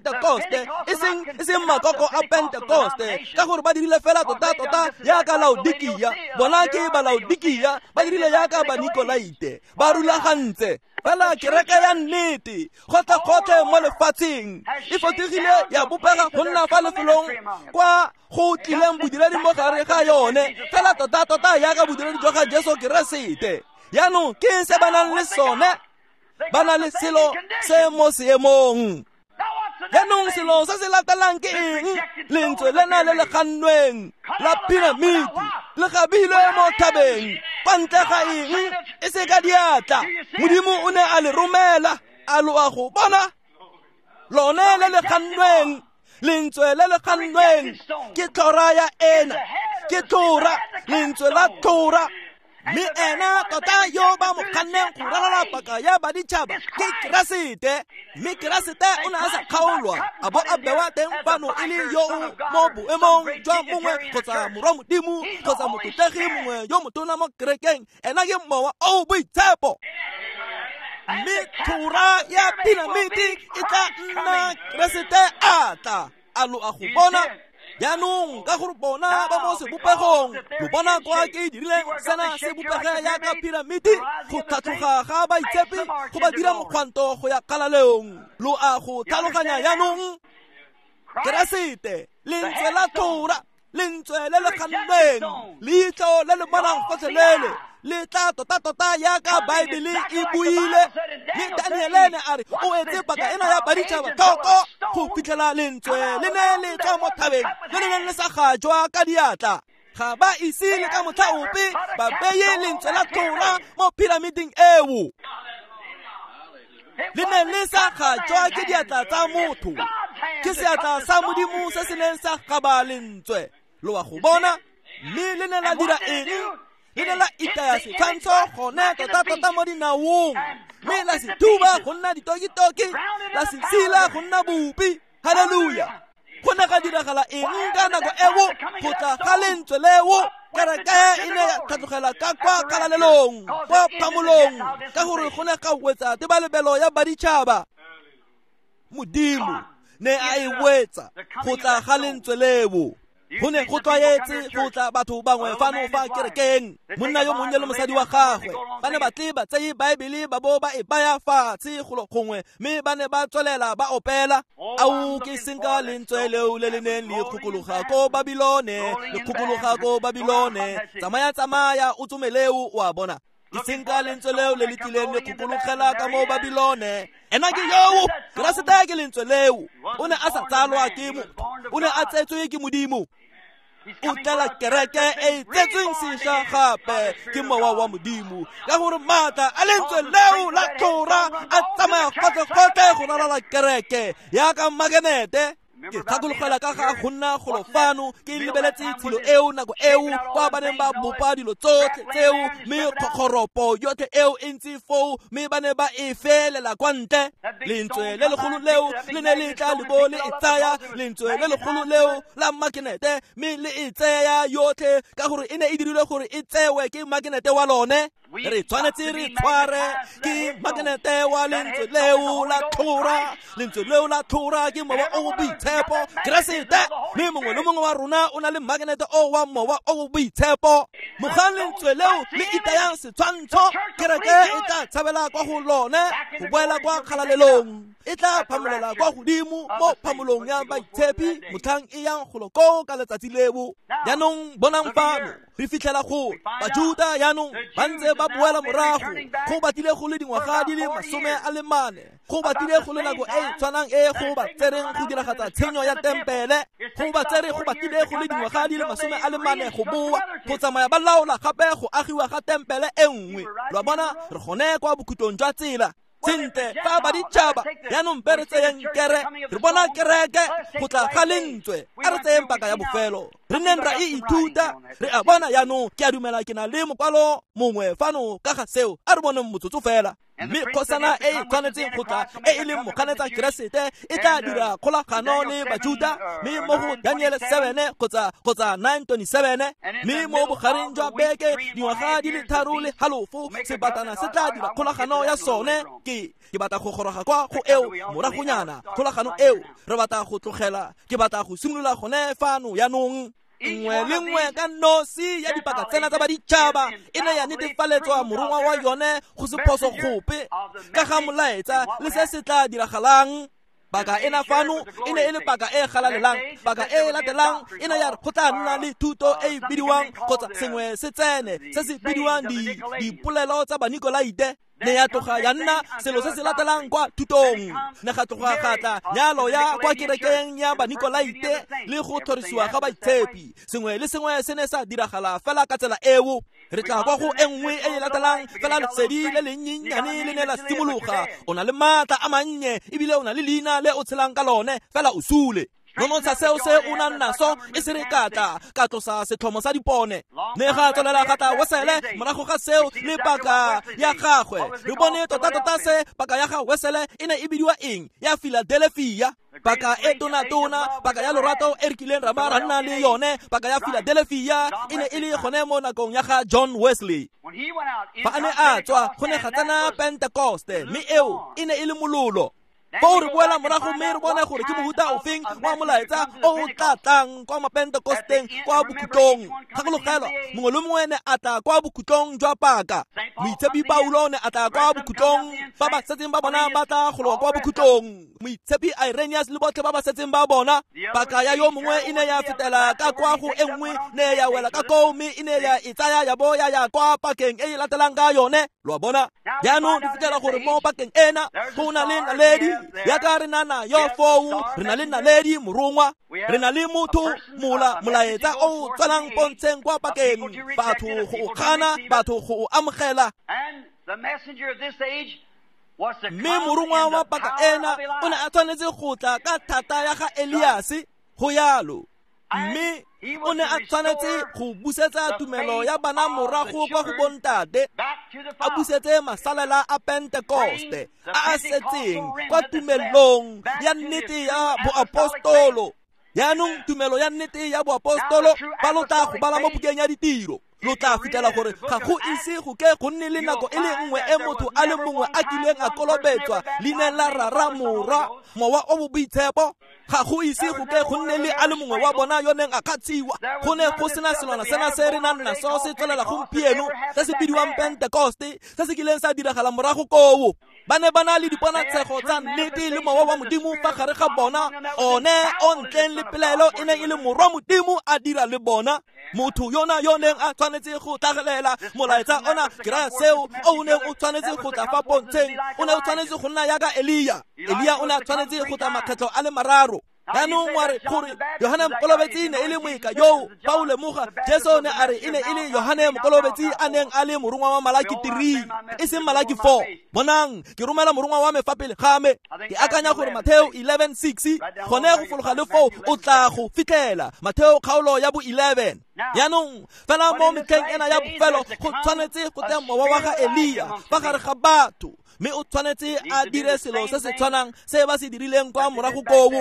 e seng makoko a Pentecoste ka gore ba dirile fela tota yaka Laodikia bona ke ba Laodikia ba dirile yaka ba Nikolaite ba rulagantse fela kereke ya nnete kgotlhe mo lefatsheng e fotogile ya bopega go nna fa lefelong kwa go tlileng bodiredi mo gare ga yone fela tota yaka bodiredi jwa ga Jesu Keresete yaanong ke se ba nang le sone ba na le selo se mo seemong yaanong selo se se latelang ke eng lentswe lena le le gannweng la piramidi le gabilwe mo thabeng kwa ntle ga eng e se ka diatla Modimo o ne a le romela a loa go bona lone le le gannweng lentswe le le gannweng ke Thora ya ena ke Thora lentswe la Thora mme ena tota yo ba mo kganneng go rarala paka ya baditšhaba ke Keresete mme Keresete o ne a sa kgaolwa a bo a bewa teng fano e le yo mo boemong jwa mongwe kgotsa morwa Modimo kgotsa motlotegi mongwe yo motona mo kerekeng ena ke mowa o boitshepo mme Thora ya piramidi e tla nna Keresete a tla a lo a go bona yaanong ka gore bona ba mo sebopegong lo bona kwa ke dirileng sena se bopege yaka piramidi go tlhatlhoga ga baitshepi go ba dira mokgwanto go ya kalaleong lo a go tlhaloganya yaanong Keresete lentswe la Thora lentswe le le gannweng leitlho le le bonang gotlhelele le tla tota yaka Baebele e buile mme Daniele ne a re o etse paka ena ya baditšhaba thoko go fitlhela lentswe le ne le tswa mo thabeng le le neng le sa gajwa ka diatla ga ba ise le ka motlha ope ba beye lentswe la Thora mo piramiding eo le ne le sa gajwa ke diatla tsa motho ke seatla sa Modimo se se neng sa gaba lentswe lo wa go bona mme le ne la dira eng le ne la itaya setshwantsho gone tota mo dinaong mme la se thuba go nna ditokitoki la se sila go nna bopi halleluja go ne ga diragala eng ka nako eo go tla ga lentswe leo kereke e ne ya tlhatlogela ka kwa kalalelong kwa phamolong ka gore go ne ga wetsa tebalebelo ya baditšhaba Modimo ne a e wetsa go tla ga lentswe leo go ne go tlwaetse go tla batho bangwe fano fa kerekeng monna yo monnye le mosadi wa gagwe ba ne ba tle ba tseye Baebele ba bo ba e baya fatshe go gongwe mme ba ne ba tswelela ba opela au ke senka lentswe leo le le neng le kgokologa ko Babilone tsamaya o tsomeleo wa bona ke senka lentswe leo le le tlileng le kgokologela ka mo Babilone ena ke yo Keresete ke lentswe leo o ne a sa tsalwa ke motho o ne a tsetswe ke Modimo o tla kereke e tsetsweng sešwa gape ke mowa wa Modimo ka gore maatla a lentswe leo la Thora a tsamaya gotlhe go rarala kereke yaka magenete ke gakologelwa ka ga go nna golofano ke lebeletse tshilo eo nako eo kwa ba neng ba bopa dilo tsotlhe tseo mme kgokgoropo yotlhe eo e ntse foo mme ba ne ba e felela kwa ntle lentswe le legolo leo le ne le tla lebo le e tsaya lentswe le legolo leo la makenete mme le e tsaya yotlhe ka gore e ne e dirilwe gore e tsewe ke makenete wa lone re tshwanetse re tshware ke makenete wa lentswe leo la Thora lentswe leo la Thora ke mowa o boitshepo Keresete mme mongwe le mongwe wa rona o na le magnete o wa mowa o boitshepo. Mogang lentswe leo le itayang setshwantsho, kereke e tla tshabela kwa go lone go boela kwa kgalalelong. E tla phamolela kwa godimo mo phamolong ya baitshepi motlhang e yang goloko ka letsatsi lebo. Yaanong bonang fano re fitlhela go Bajuda yaanong ba ntse ba boela morago. Go batile go le dingwaga di le 40. Go batile go le nako e tshwanang e go ba tsereng go diragatsa tshenyo ya tempele. Go batile go le dingwaga di le 40 go boa go tsamaya ba laola gape go agiwa ga tempele e nngwe. Lwa bona re gone kwa bokhutlong jwa tsela. Sente fa ba ditšhaba yaanong mpe re tseyeng kere re bona kereke go tla ga lentswe a re tseyeng paka ya bofelo. Re neng ra e ithuta re a bona yaanong ke a dumela ke na le mokwalo mongwe fano ka ga seo a re boneng motsotso fela. Mme kgosana e tshwanetseng go tla e leng mokganetsa keresete e tla dira kgolagano le Bajuda mme mo go Daniel 7 kgotsa 9:27 mme mo bogareng jwa beke dingwaga di le 3 le halofo sebatana se tla dira kgolagano ya sone. Ke batla go goroga kwa go eo moragonyana kgolagano eo re batla go tlogela ke batla go simolola gone fano yaanong. Nngwe le nngwe ka nosi ya dipaka tsena tsa baditšhaba e ne ya netefaletswa morongwa wa yone go se phoso gope ka ga molaetsa le se se tla diragalang. Paka ena fano e ne e le paka e galalelang. Paka e latelang e ne ya re go tla nna le thuto e bidiwang kgotsa sengwe se tsene se se bidiwang dipolelo tsa Banikolaite. Ne ya tloga ya nna selo se se latelang kwa thutong. Ne ga tloga gatla nyalo ya kwa kerekeng ya Banikolaite le go thorisiwa ga baitshepi. Sengwe le sengwe se ne sa diragala fela ka tsela eo. Re tla kwa go enngwe e latelang fela lesedi le le nyenyane le ne la simologa. O na le maatla a mannye ebile o na le leina le o tshelang ka lone fela o sule. Nonontsha seo se o nang naso e se re katla ka tlosa setlhomo sa dipone. Ne ga tswelela gata Wesele morago ga seo le paka ya gagwe. Re bone tota se paka ya ga Wesele e ne e bidiwa eng ya Philadelphia. Paka e tona paka ya lorato e re kileng ra ba ra nna le yone paka ya Philadelphia e ne e le gone mo nakong ya ga John Wesley. Fa a ne a tswa go ne ga tsena Pentecoste mme eo e ne e le mololo. Fa re boela morago mme re bona gore ke mohuta ofeng wa molaetsa o tla tlang kwa mapentekosteng kwa bokhutlong. Gakologelwa mongwe le mongwe ne a tla kwa bokhutlong jwa paka. Moitshepi Paulo ne a tla kwa bokhutlong ba ba setseng ba bona ba tla gologa kwa bokhutlong. Moitshepi Irenaeus le botlhe ba ba setseng ba bona. Paka ya yo mongwe e ne ya fetela ka kwa go enngwe ne ya wela ka koo mme e ne ya e tsaya ya bo ya kwa pakeng e latelang ka yone. Lwa bona yaanong di fetela gore mo pakeng ena go na le naledi yaka re nana yo fou re na le naledi morongwa re na le motho molaetsa o tswalang pontsheng kwa pakeng batho go gana batho go amogela. Mme morongwa wa paka ena o ne a tshwanetse go tla ka thata ya ga Eliase go yalo mme o ne a tshwanetse go busetsa tumelo ya bana morago kwa go bontate a busetse masalela a Pentecoste a setseng kwa tumelong ya nnete ya boapostolo. Yaanong tumelo ya nnete ya boapostolo ba lota go bala mo bukeng ya ditiro. Lo tla fitela gore ga go ise go ke go nne le nako e le nngwe e motho a le mongwe a kileng a kolobetswa leineng la rara morwa mowa o bo boitshepo. Ga go ise go ke go nne le a le mongwe wa bona yo neng a kgatsiwa. Go ne go sena selwana sena se re nang naso se tswelela gompieno se se bidiwang Pentecoste se se kileng sa diragala morago koo. Ba ne ba na le diponatshego tsa nnete le mowa wa modimo fa gare ga bona. One o ntleng le pelaelo e ne e le morwa modimo a dira le bona. Motho yona yo neng a tshwanetse go tlhagelela molaetsa ona ke raya seo o neng o tshwanetse go tla fa pontsheng o ne o tshwanetse go nna yaka Elia o ne a tshwanetse go tla makgetlho a le mararo. Yaanong wa re gore Yohane Mokolobetsi ne e le moika yo ba o lemoga Jesu ne a re e ne e le Yohane Mokolobetsi a neng a le morongwa wa Malaki 3 e seng Malaki 4. Bonang ke romela morongwa wa me fa pele game ke akanya gore Mateo 11:6 gone go fologa le 4 o tla go fitlhela Mateo kgaolo ya bo 11. Yaanong fela mo metlheng ena ya bofelo go tshwanetse go teng mowa wa ga Elia fa gare ga batho mme o tshwanetse a dire selo se se tshwanang se ba se dirileng kwa morago koo.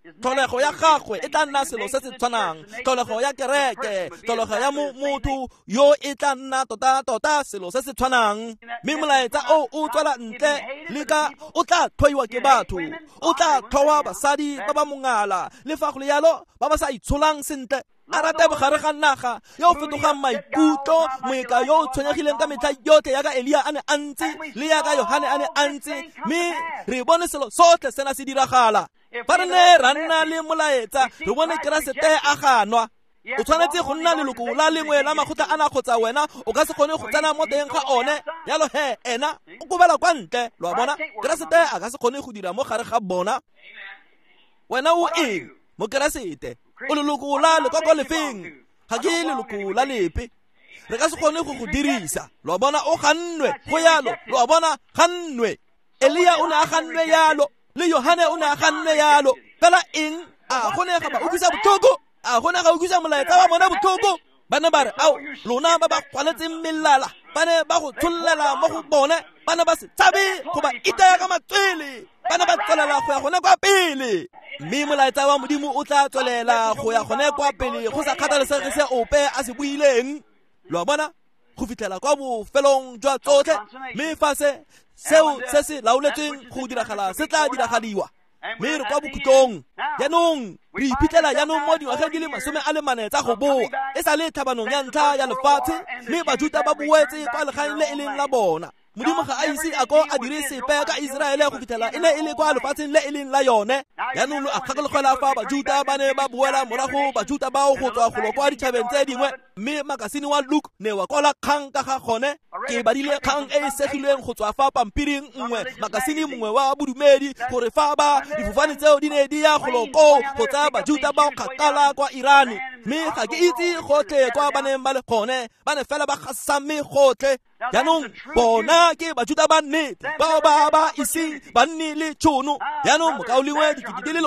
tlholego ya gagwe e tla nna selo se se tshwanang, tlholego ya kereke, tlholego ya motho yo e tla nna tota selo se se tshwanang. Mme molaetsa o tswela ntle le ka o tla tlhoiwa ke batho, o tla tlhowa basadi ba ba mongala le fa go le yalo ba ba sa itsholang sentle. A rata bogare ga naga yo fetogang maikutlo, moeka yo o tshwenyegileng ka metlha yotlhe yaka Elia a ne a ntse le yaka Yohane a ne a ntse, mme re bone selo sotlhe sena se diragala. Fa re ne ra nna le molaetsa re bone Keresete a ganwa. O tshwanetse go nna leloko la lengwe la makgotla ana kgotsa wena o ka se kgone go tsena mo teng ga one, yalo ena o kobela kwa ntle. Lo bona Keresete a ka se kgone go dira mo gare ga bona. Wena o eng mo Keresete? O leloko la lekoko lefeng? Ga ke leloko la lepe. Re ka se kgone go dirisa. Lo bona o gannwe go yalo, lo bona gannwe. Elia o ne a gannwe yalo, le Yohane o ne a gannwe yalo. Fela eng a gone ga ba utlwisa botlhoko, a gone ga utlwisa molaetsa wa bona botlhoko. Bana ba re ao lona ba ba kwaletseng melala, ba ne ba go tshollela mo go bone, ba ne ba se tshabe go ba itaya ka matswele, ba ne ba tswelela go ya gone kwa pele. Mme molaetsa wa Modimo o tla tswelela go ya gone kwa pele go sa kgathalesege se ope a se buileng. Lo bona go fitlhela kwa bofelong jwa tsotlhe, mme fa seo se se laoletsweng go diragala se tla diragadiwa. Mme re kwa bokhutlong jaanong re iphitlhela jaanong mo dingwageng di le 40 tsa go boa e sa le thabanong ya ntlha ya lefatshe, mme Bajuda ba boetse kwa legaeng le e leng la bona. Modimo ga a ise a ko a dire sepe ka Israele go fitlhela e ne e le kwa lefatsheng le e leng la yone. Jaanong lo a kgakologela fa Bajuda ba ne ba boela morago, Bajuda bao go tswa go kwa ditšhabeng tse dingwe. Mme makasine wa Luke ne wa kola kgang ka ga gone. Ke badile kgang e e segilweng go tswa fa pampiring nngwe, makasine mongwe wa bodumedi, gore fa ba difofane tseo di ne di ya goloko go tsaya Bajuda bao kgakala kwa Irani. Mme ga ke itse gotlhe kwa ba neng ba le gone, ba ne fela ba gasame gotlhe. Jaanong bona ke Bajuda ba nnete bao ba iseng ba nne le tšhono. Jaanong mokaolingwe dikete di le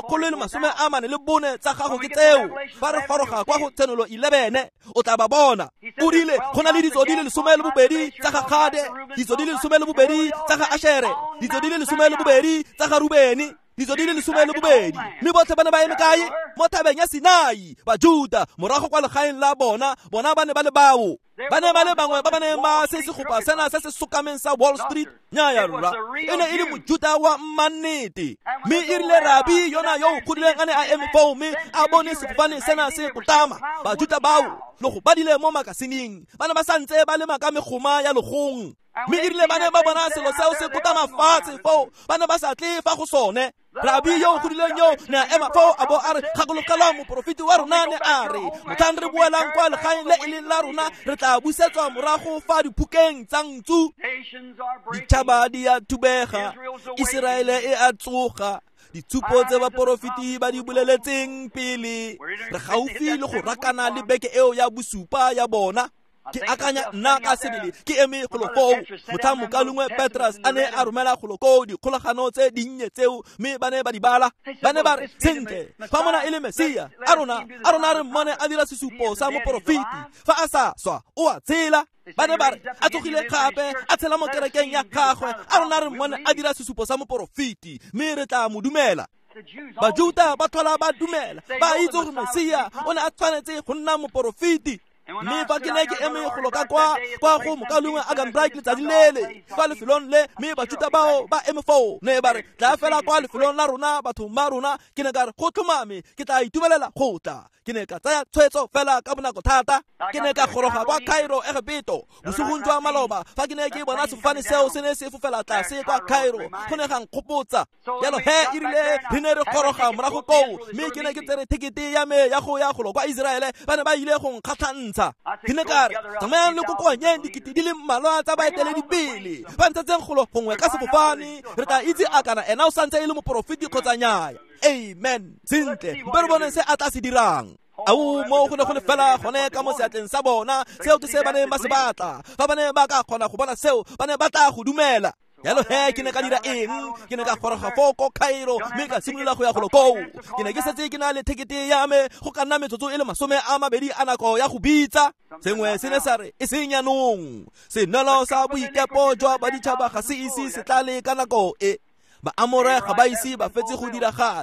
144 tsa gago ke tseo. Fa re goroga kwa go Tsenolo 11 o tla ba bona. O rile go na le ditso di le 12 tsa ga Gade, ditso di le 12 tsa ga Ashere, ditso di le 12 tsa ga Rubeni, ditso di le 12. Mme botlhe ba ne ba eme kae? Mo thabeng ya Sinai. Bajuda morago kwa legaeng la bona ba ne ba le bao. Ba ne ba le bangwe ba ba neng ba se segopa sena se se sokameng sa Wall Street. Nyaya rura e ne e le Mojuda wa mannete, mme e rile Rabi yona yo o godileng a ne a eme fao, mme a bone sefofane sena se kotama. Bajuda bao le go badile mo makasineng ba ne ba santse ba lema ka megoma ya legong, mme e rile ba ne ba bona selo seo se kotama fatshe fao, ba ne ba sa tle fa go sone. Rabi yo o godileng yo ne a ema fao a bo a re gakologelwa moporofiti wa rona ne a re motlhang re boelang kwa legaeng le e leng la rona re tla busetswa morago fa diphukeng tsa ntsu. Ditšhaba di a thubega, Iseraele e a tsoga, ditshupo tse baporofiti ba di boleletseng pele. Re gaufi le go rakana le beke eo ya bosupa ya bona. Ke akanya nna ka sebele ke eme golofo motlha mokalongwe Petrus a ne a romela goloko dikgolagano tse dinnye tseo, mme ba ne ba di bala. Ba ne ba re sentle fa mona e le Mesia a rona re mmone a dira sesupo sa moporofiti, fa a sa swa o a tshela. Ba ne ba re a tsogile gape a tshela mo kerekeng ya gagwe, a rona re mmone a dira sesupo sa moporofiti, mme re tla mo dumela. Bajuda ba tlhola ba dumela, ba itse gore Mesia o ne a tshwanetse go nna moporofiti. Mme fa ke ne ke eme go loka kwa go mokalongwe a Gandrake letsatsi lele kwa lefelong le, mme Bajuda bao ba eme fao ne ba re tla fela kwa lefelong la rona bathong ba rona. Ke ne ka re go tlhomame ke tla itumelela go tla. Ke ne ka tsaya tshwetso fela ka bonako thata. Ke ne ka goroga kwa Cairo Egipto bosogong jwa maloba. Fa ke ne ke bona sefofane seo se ne se fofela tlase kwa Cairo, go ne ga nkgopotsa yalo he irile re ne re goroga morago koo, mme ke ne ke tsere tikete ya me ya go kwa Israele. Ba ne ba ile go nkgatlhantsha. Ke ne ka re tsamayang le kokonyeng dikete di le mmalwa tsa baeteledipele ba ntsetseng gongwe ka sefofane, re tla itse a kana ena o santse e le moporofiti kgotsa nnyaya. Amen. Sentle mpe re bone se a tla se dirang. Au mo go ne go le fela gone ka mo seatleng sa bona seo ke se ba neng ba se batla. Fa ba ne ba ka kgona go bona seo, ba ne ba tla go dumela. Yalo he ke ne ka dira eng? Ke ne ka goroga foko Cairo, mme ka simolola go ya go loko. Ke ne ke setse ke na le tekete ya me go ka nna metsotso e le 20 a nako ya go bitsa. Sengwe se ne sa re e seng jaanong, senolo sa boikepo jwa baditšhaba ga se ise se tlale ka nako e. Baamore ga ba ise ba fetse go diragatsa.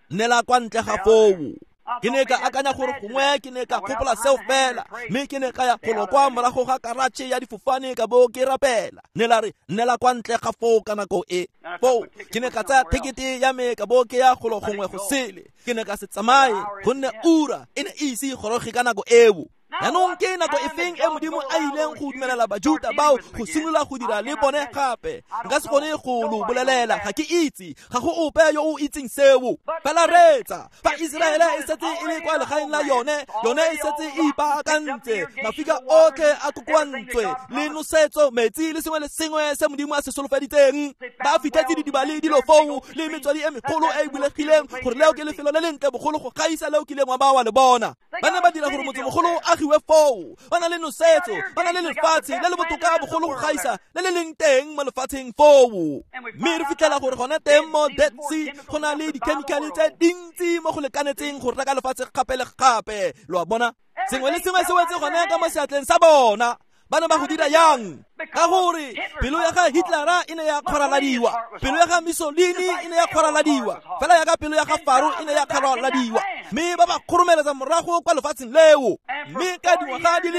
nnela kwa ntle ga foo. Ke ne ka akanya gore gongwe ke ne ka gopola seo fela, mme ke ne ka ya golo kwa morago ga karatšhe ya difofane ka bo ke rapela. Nnela re nnela kwa ntle ga foo ka nako e. Foo ke ne ka tsaya tekete ya me ka bo ke ya golo gongwe go sele. Ke ne ka se tsamaye gonne ura e ne e ise goroge ka nako eo. Yaanong ke nako e feng e Modimo a ileng go dumelela Bajuda bao go simolola go dira le bone gape? Nka se kgone go lo bolelela, ga ke itse, ga go ope yo o itseng seo. Fela retsa fa Israele e setse e le kwa legaeng la yone e setse e ipaakantse, mafika otlhe a kokwantswe le nosetso, metsi le sengwe le sengwe se Modimo a se solofeditseng. Ba fitlhetse didibale di lo foo le metswedi e megolo e e bulegileng gore leo ke lefelo le lentle bogolo go gaisa leo kileng wa ba wa le bona. Ba ne ba dira gore motse mogolo agiwe foo, ba na le nosetso, ba na le lefatshe le le botoka bogolo go gaisa le le leng teng mo lefatsheng foo. Mme re fitlhela gore gone teng mo Dead Sea go na le dikhemikhale tse dintsi mo go lekanetseng gore reka lefatshe gape le gape. Lo a bona sengwe le sengwe se wetse gone ka mo seatleng sa bona. Ba ne ba go dira yang? Ka gore pelo ya ga Hitlera e ne ya kgoraladiwa, pelo ya ga Mussolini e ne ya kgoraladiwa, fela ya ka pelo ya ga Faro e ne ya kgoraladiwa. Mme ba ba kgoromeletsa morago kwa lefatsheng leo. Mme ka dingwaga di le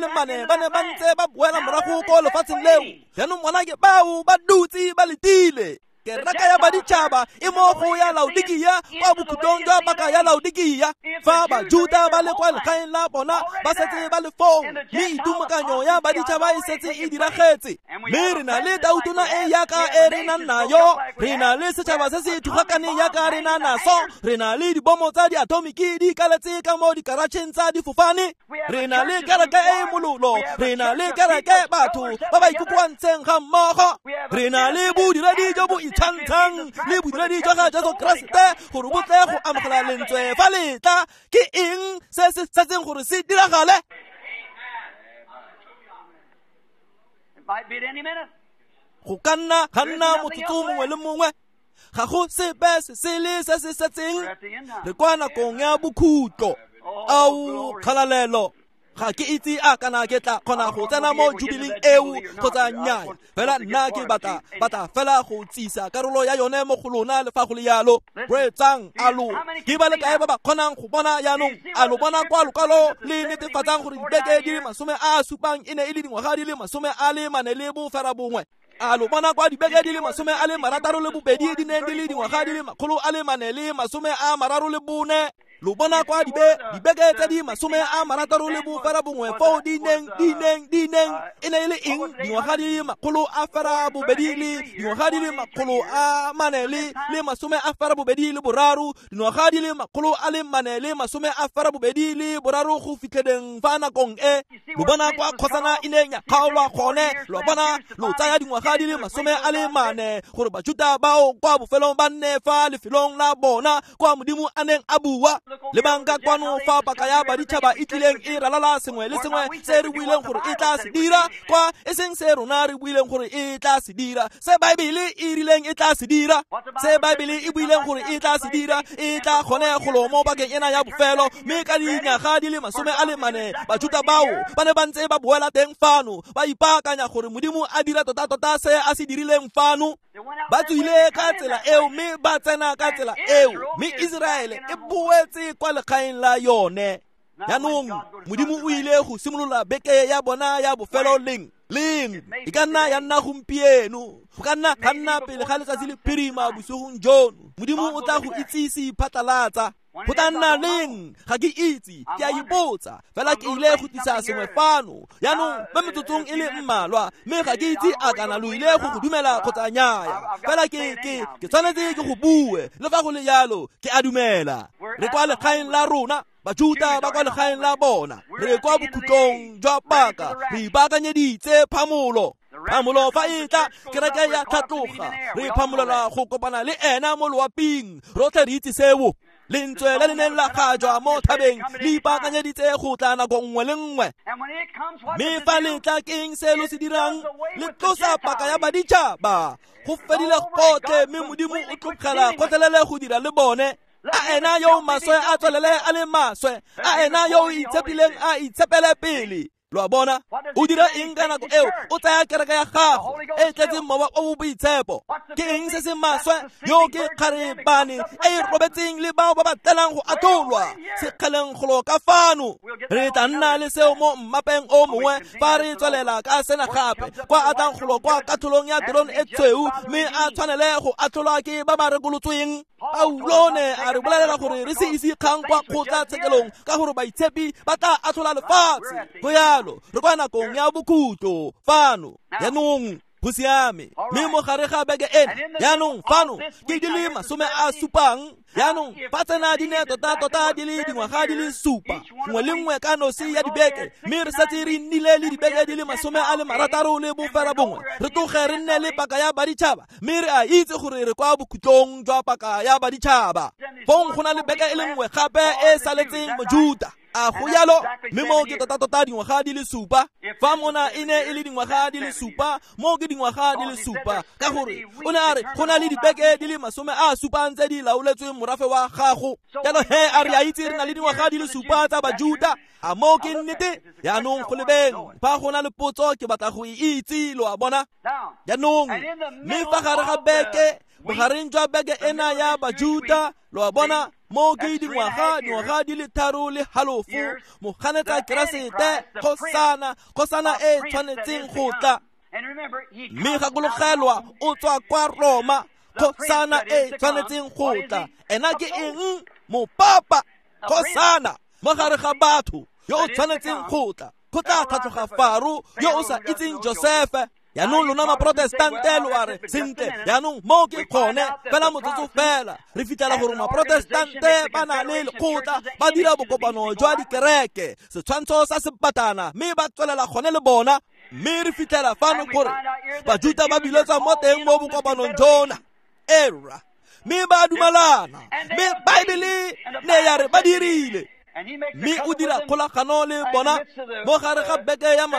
40 ba ne ba ntse ba boela morago kwa lefatsheng leo. Yaanong ngwanake bao ba dutse ba letile. Keraka ya baditšhaba e mo go ya Laodikia kwa bokhutong jwa paka ya Laodikia. Fa Bajuda ba le kwa legaeng la bona ba setse ba le foo, mme itumakanyo ya baditšhaba e setse e diragetse. Mme re na le tautona e yaka e re nang nayo, re na le setšhaba se se thugakaneng yaka re na naso, re na le dibomo tsa diatomiki di ikaletse ka mo dikaratšheng tsa difofane, re na le kereke e mololo, re na le kereke batho ba ba ikukwantsheng ga mmogo, re na le bodiredi jo bo tshang le bodiredi jwa ga Jesu Kriste gore bo tle go amogela lentswe fa letla. Ke eng se se setseng gore se diragale? Go ka nna ga nna motsotso mongwe le mongwe, ga go sepe se se le se se setseng. Re kwa nakong ya bokhutlo. Au kgalalelo, ga ke itse a kana ke tla kgona go tsena mo jubileng eo kgotsa nnyaya, fela nna ke batla fela go tsisa karolo ya yone mo go lona le fa go le yalo. Retsang alo ke ba le kae ba ba kgonang go bona yaanong? A lo bona kwa lokwalo le netefatsang gore dibeke di le 70 e ne e le dingwaga di le 40 le bofera bongwe? A lo bona kwa dibeke di le 62 di neng di le dingwaga di le 434? Lo bona kwa dibeke tse di 64 foo di neng e ne e le eng? Dingwaga di le 200 le dingwaga di le 423, dingwaga di le 423 go fitlheleng fa nakong e. Lo bona kwa kgotsana e neng ya kgaolwa gone. Lo bona lo tsaya dingwaga di le 40 gore Bajuda bao kwa bofelong ba nne fa lefelong la bona kwa Modimo a neng a bua. Le banka kwano fa paka ya baditšhaba e tlileng e ralala sengwe le sengwe se re buileng gore e tla se dira, kwa e seng se rona re buileng gore e tla se dira. Se Baebele e rileng e tla se dira, se Baebele e buileng gore e tla se dira, e tla kgone go lo mo bakeng ena ya bofelo. Mme ka dinyaga di le 40 Bajuda bao ba ne ba ntse ba boela teng fano, ba ipaakanya gore Modimo a dira tota se a se dirileng fano. Ba tswile ka tsela eo, mme ba tsena ka tsela eo, mme Israele e boetse kwa legaeng la yone. Yaanong Modimo o ile go simolola beke ya bona ya bofelo leng. E ka nna ya nna gompieno, go ka nna ga nna pele ga letsatsi le phirima bosigong jono. Modimo o tla go itsise phatlalatsa. Go tla nna leng ga ke itse, ke a ipotsa, fela ke ile go tlisa sengwe fano yaanong mo metsotsong e le mmalwa, mme ga ke itse a kana lo ile go dumela kgotsa nnyaya. Fela ke tshwanetse ke go bue, le fa go le yalo ke a dumela. Re kwa legaeng la rona, Bajuda ba kwa legaeng la bona, re kwa bokhutlong jwa paka, re ipaakanyeditse phamolo fa e tla kereke ya tlhatloga, re phamolela go kopana le ena mo loaping. Rotlhe re itse seo. Lentswe le le neng la gajwa mo thabeng le ipaakanyeditse go tla nako nngwe le nngwe. Mme fa le tla keng se lo se dirang? Le tlosa paka ya baditšhaba. Go fedile gotlhe, mme Modimo o tlogela gotlhelele go dira le bone. A ena yo maswe a tswelele a le maswe, a ena yo itshepileng a itshepele pele. lo bona o dira eng ka nako eo o tsaya kereke ya gago e tletse mowa o boitshepo ke eng se se maswe yo ke kgarebane e robetseng le bao ba batelang go atolwa sekgeleng golo ka fano re tla nna le seo mo mmapeng o mongwe fa re tswelela ka sena gape kwa atang golo kwa katholong ya drone e tshweu mme a tshwanele go atlolwa ke ba ba rekolotsweng Paulo ne a re bolelela gore re se ise kgang kwa kgotla tshekelong ka gore baitshepi ba tla atlhola lefatshe go yalo re kwa nakong ya bokhutlo fano yaanong go siame mme mo gare ga beke ena yaanong fano ke di le 70 yaanong fa tsena di ne tota di le dingwaga di le 7 nngwe le nngwe ka nosi ya dibeke mme re setse re nnile le dibeke di le 60 le bofera bongwe re tloge re nne le paka ya baditšhaba mme re a itse gore re kwa bokhutlong jwa paka ya baditšhaba fong go na le beke e le nngwe gape e saletseng mojuda a go yalo mme mo ke tota dingwaga di le 7 fa mona e ne e le dingwaga di le 7 mo ke dingwaga di le 7 ka gore o ne a re go na le dibeke di le 70 tse di laoletsweng morafe wa gago jalo he a re a itse re na le dingwaga di le 7 tsa bajuda a mo ke nnete yaanong go lebeng fa go na le potso ke batla go itse lo a bona yaanong mme fa gare ga beke bogareng jwa beke ena ya bajuda lo a bona mo ke dingwaga di le 3 le halofo mo ganetsa keresete kgosana e tshwanetseng go tla mme gakologelwa o tswa kwa Roma kgosana e tshwanetseng go tla ena ke eng mopapa kgosana mo gare ga batho yo o tshwanetseng go tla go tla tlhatlhoga Faro yo o sa itseng Josefe yaanong lona maprotestante lo a re sentle yaanong mo ke kgone fela motsotso fela re fitlhela gore maprotestante ba na le lekgotla ba dira bokopano jwa dikereke setshwantsho sa sepatana mme ba tswelela gone le bona mme re fitlhela fano gore bajuda ba biletswa mo teng mo bokopanong jona era mme ba dumalana mme baebele ne ya re ba dirile mme o dira kgolagano le bona mo gare ga beke ya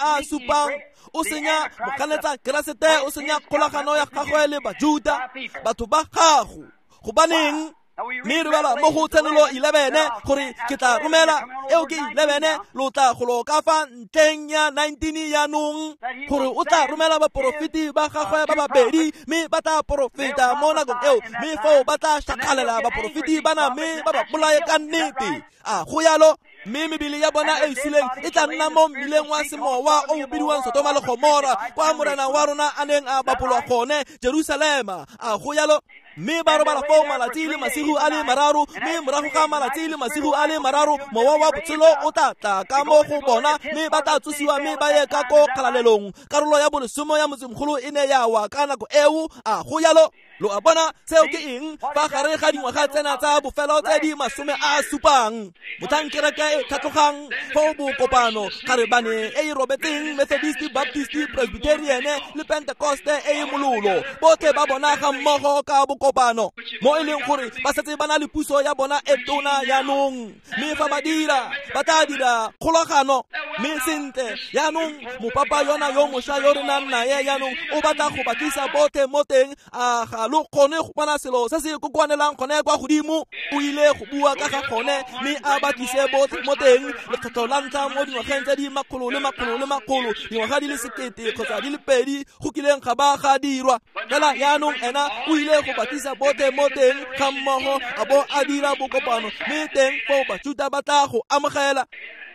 70 o senya moganetsa keresete o senya kgolagano ya gagwe le bajuda batho ba gago go baneng mme re bala mo go tsenelo 11 gore ke tla romela eo ke 11 lo tla go ka fa ntleng ya 19 yaanong gore o tla romela baporofiti ba gagwe ba babedi mme ba tla profeta mo nakong eo mme fo ba tla shakalela baporofiti bana mme ba ba bolaye ka nnete a go yalo mme mebile ya bona e sileng e tla nna mo mmileng wa semowa o mo bidiwang Sodoma le Gomora kwa morena wa rona a neng a bapolwa gone Jerusalema a go yalo mme ba robala fo malatsi le masigo a le 3 mme morago ga malatsi le masigo a le 3 mowa wa botshelo o tla ka mo go bona mme ba tla tsosiwa mme ba ye ka ko kgalalelong karolo ya bolesomo ya motsemogolo e ne ya wa ka nako eo a go yalo lo a bona seo ke eng fa gare ga dingwaga tsena tsa bofelo tse di 70 motankereke e tlhatlogang go bokopano karebane e robetseng Methodist Baptist Presbyterian le Pentecoste e mololo botlhe ba bona ga mmogo ka bokopano mo e leng gore ba setse ba na le puso ya bona e tona yaanong mme fa ba dira ba tla dira kgolagano mme sentle yaanong mopapa yona yo mošwa yo re nang naye yaanong o batla go batisa botlhe mo teng a ga lo kgone go bona selo se se kokwanelang kgone kwa godimo o ile go bua ka ga kgone mme a batise botlhe mo teng lekgetlo la ntlha mo dingwageng tse di makgolo dingwaga di le 1,000 kgotsa di le 2 go kileng ga ba ga dirwa fela yaanong ena o ile go batisa botlhe mo teng ga mmogo a bo a dira bokopano mme teng fo bajuda ba tla go amogela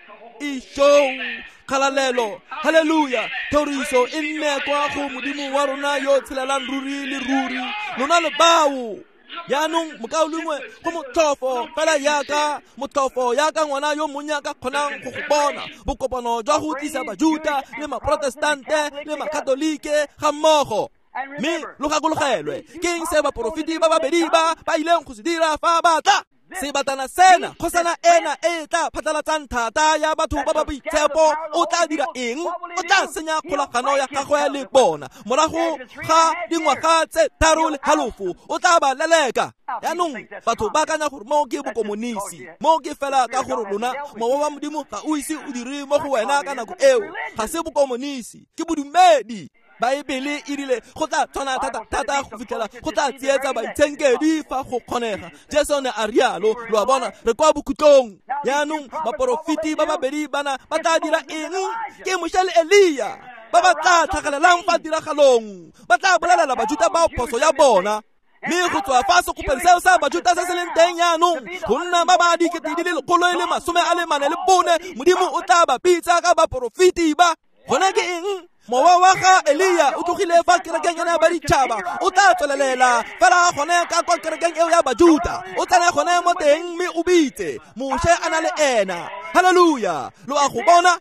kgalalelo haleluya thoriso e nne kwa go modimo wa rona yo tshelelang ruri le ruri lona le bao yaanong mokaolongwe go motlhofo fela yaka ngwana yo monnya ka kgonang go go bona bokopano jwa go tlisa bajuda le maprotestante le makatolike ga mmogo mme lo gakologelwe ke eng se baporofiti ba babedi ba ileng go se dira fa batla sebatana sena kgosana ena e tla phatlalatsang thata ya batho ba ba boitshepo o tla dira eng o tla senya kgolagano ya gagwe le bona morago ga dingwaga tse 3 le halofo o tla ba leleka yaanong batho ba kanya gore mo ke bokomonisi mo ke fela ka gore lona mowa wa modimo ga o ise o dire mo go wena ka nako eo ga se bokomonisi ke bodumedi Baebele e rile go tla tshwana thata go fitlhela go tla tsietsa baitshenkedi fa go kgonega. Jesu ne a rialo, lo a bona re kwa bokhutlong. Yaanong baporofiti ba babedi bana ba tla dira eng? Ke Mosha le Elia ba ba tla tlhagelelang fa tiragalong. Ba tla bolelela Bajuda bao phoso ya bona. Mme go tswa fa sekgopeng seo sa Bajuda se se leng teng yaanong go nna ba ba dikete di le 144 Modimo o tla ba bitsa ka baporofiti ba. Gona ke eng? Mowa wa ga Elia o tlogile fa kerekeng ya baditšhaba o tla tswelelela fela gone ka kwa kerekeng eo ya Bajuda. O tsene gone mo teng mme o bitse Moshe a na le ena. Haleluya! Lo a go bona?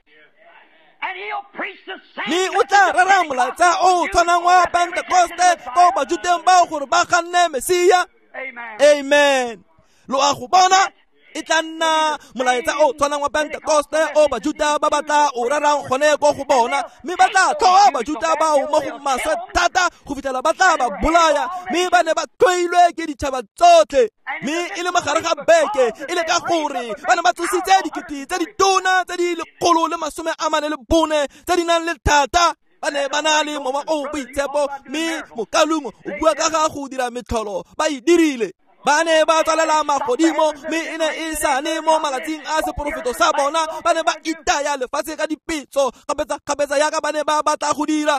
Mme o tla rera molaetsa o tshwanang wa Pentecoste ko Bajuteng bao gore ba ganne Mesia. Amen. Lo a go bona? E tla nna molaetsa o tshwanang wa Pentecoste o Bajuda ba batla o rerang gone ko go bona. Mme ba tla tlhoa Bajuda bao mo go maswe thata go fitlhela ba tla ba bolaya. Mme ba ne ba tlhoilwe ke ditšhaba tsotlhe. Mme e le mogare ga beke e le ka gore ba ne ba tsositse dikete tse ditona tse di 144 tse di nang le thata. Ba ne ba na le mowa o boitshepo. Mme mokalung o bua ka ga go dira metlholo ba e dirile. Ba ne ba tswalela magodimo mme e ne e sane mo malatsing a seporofeto sa bona. Ba ne ba itaya lefatshe ka dipitso kgapetsa yaka ba ne ba batla go dira.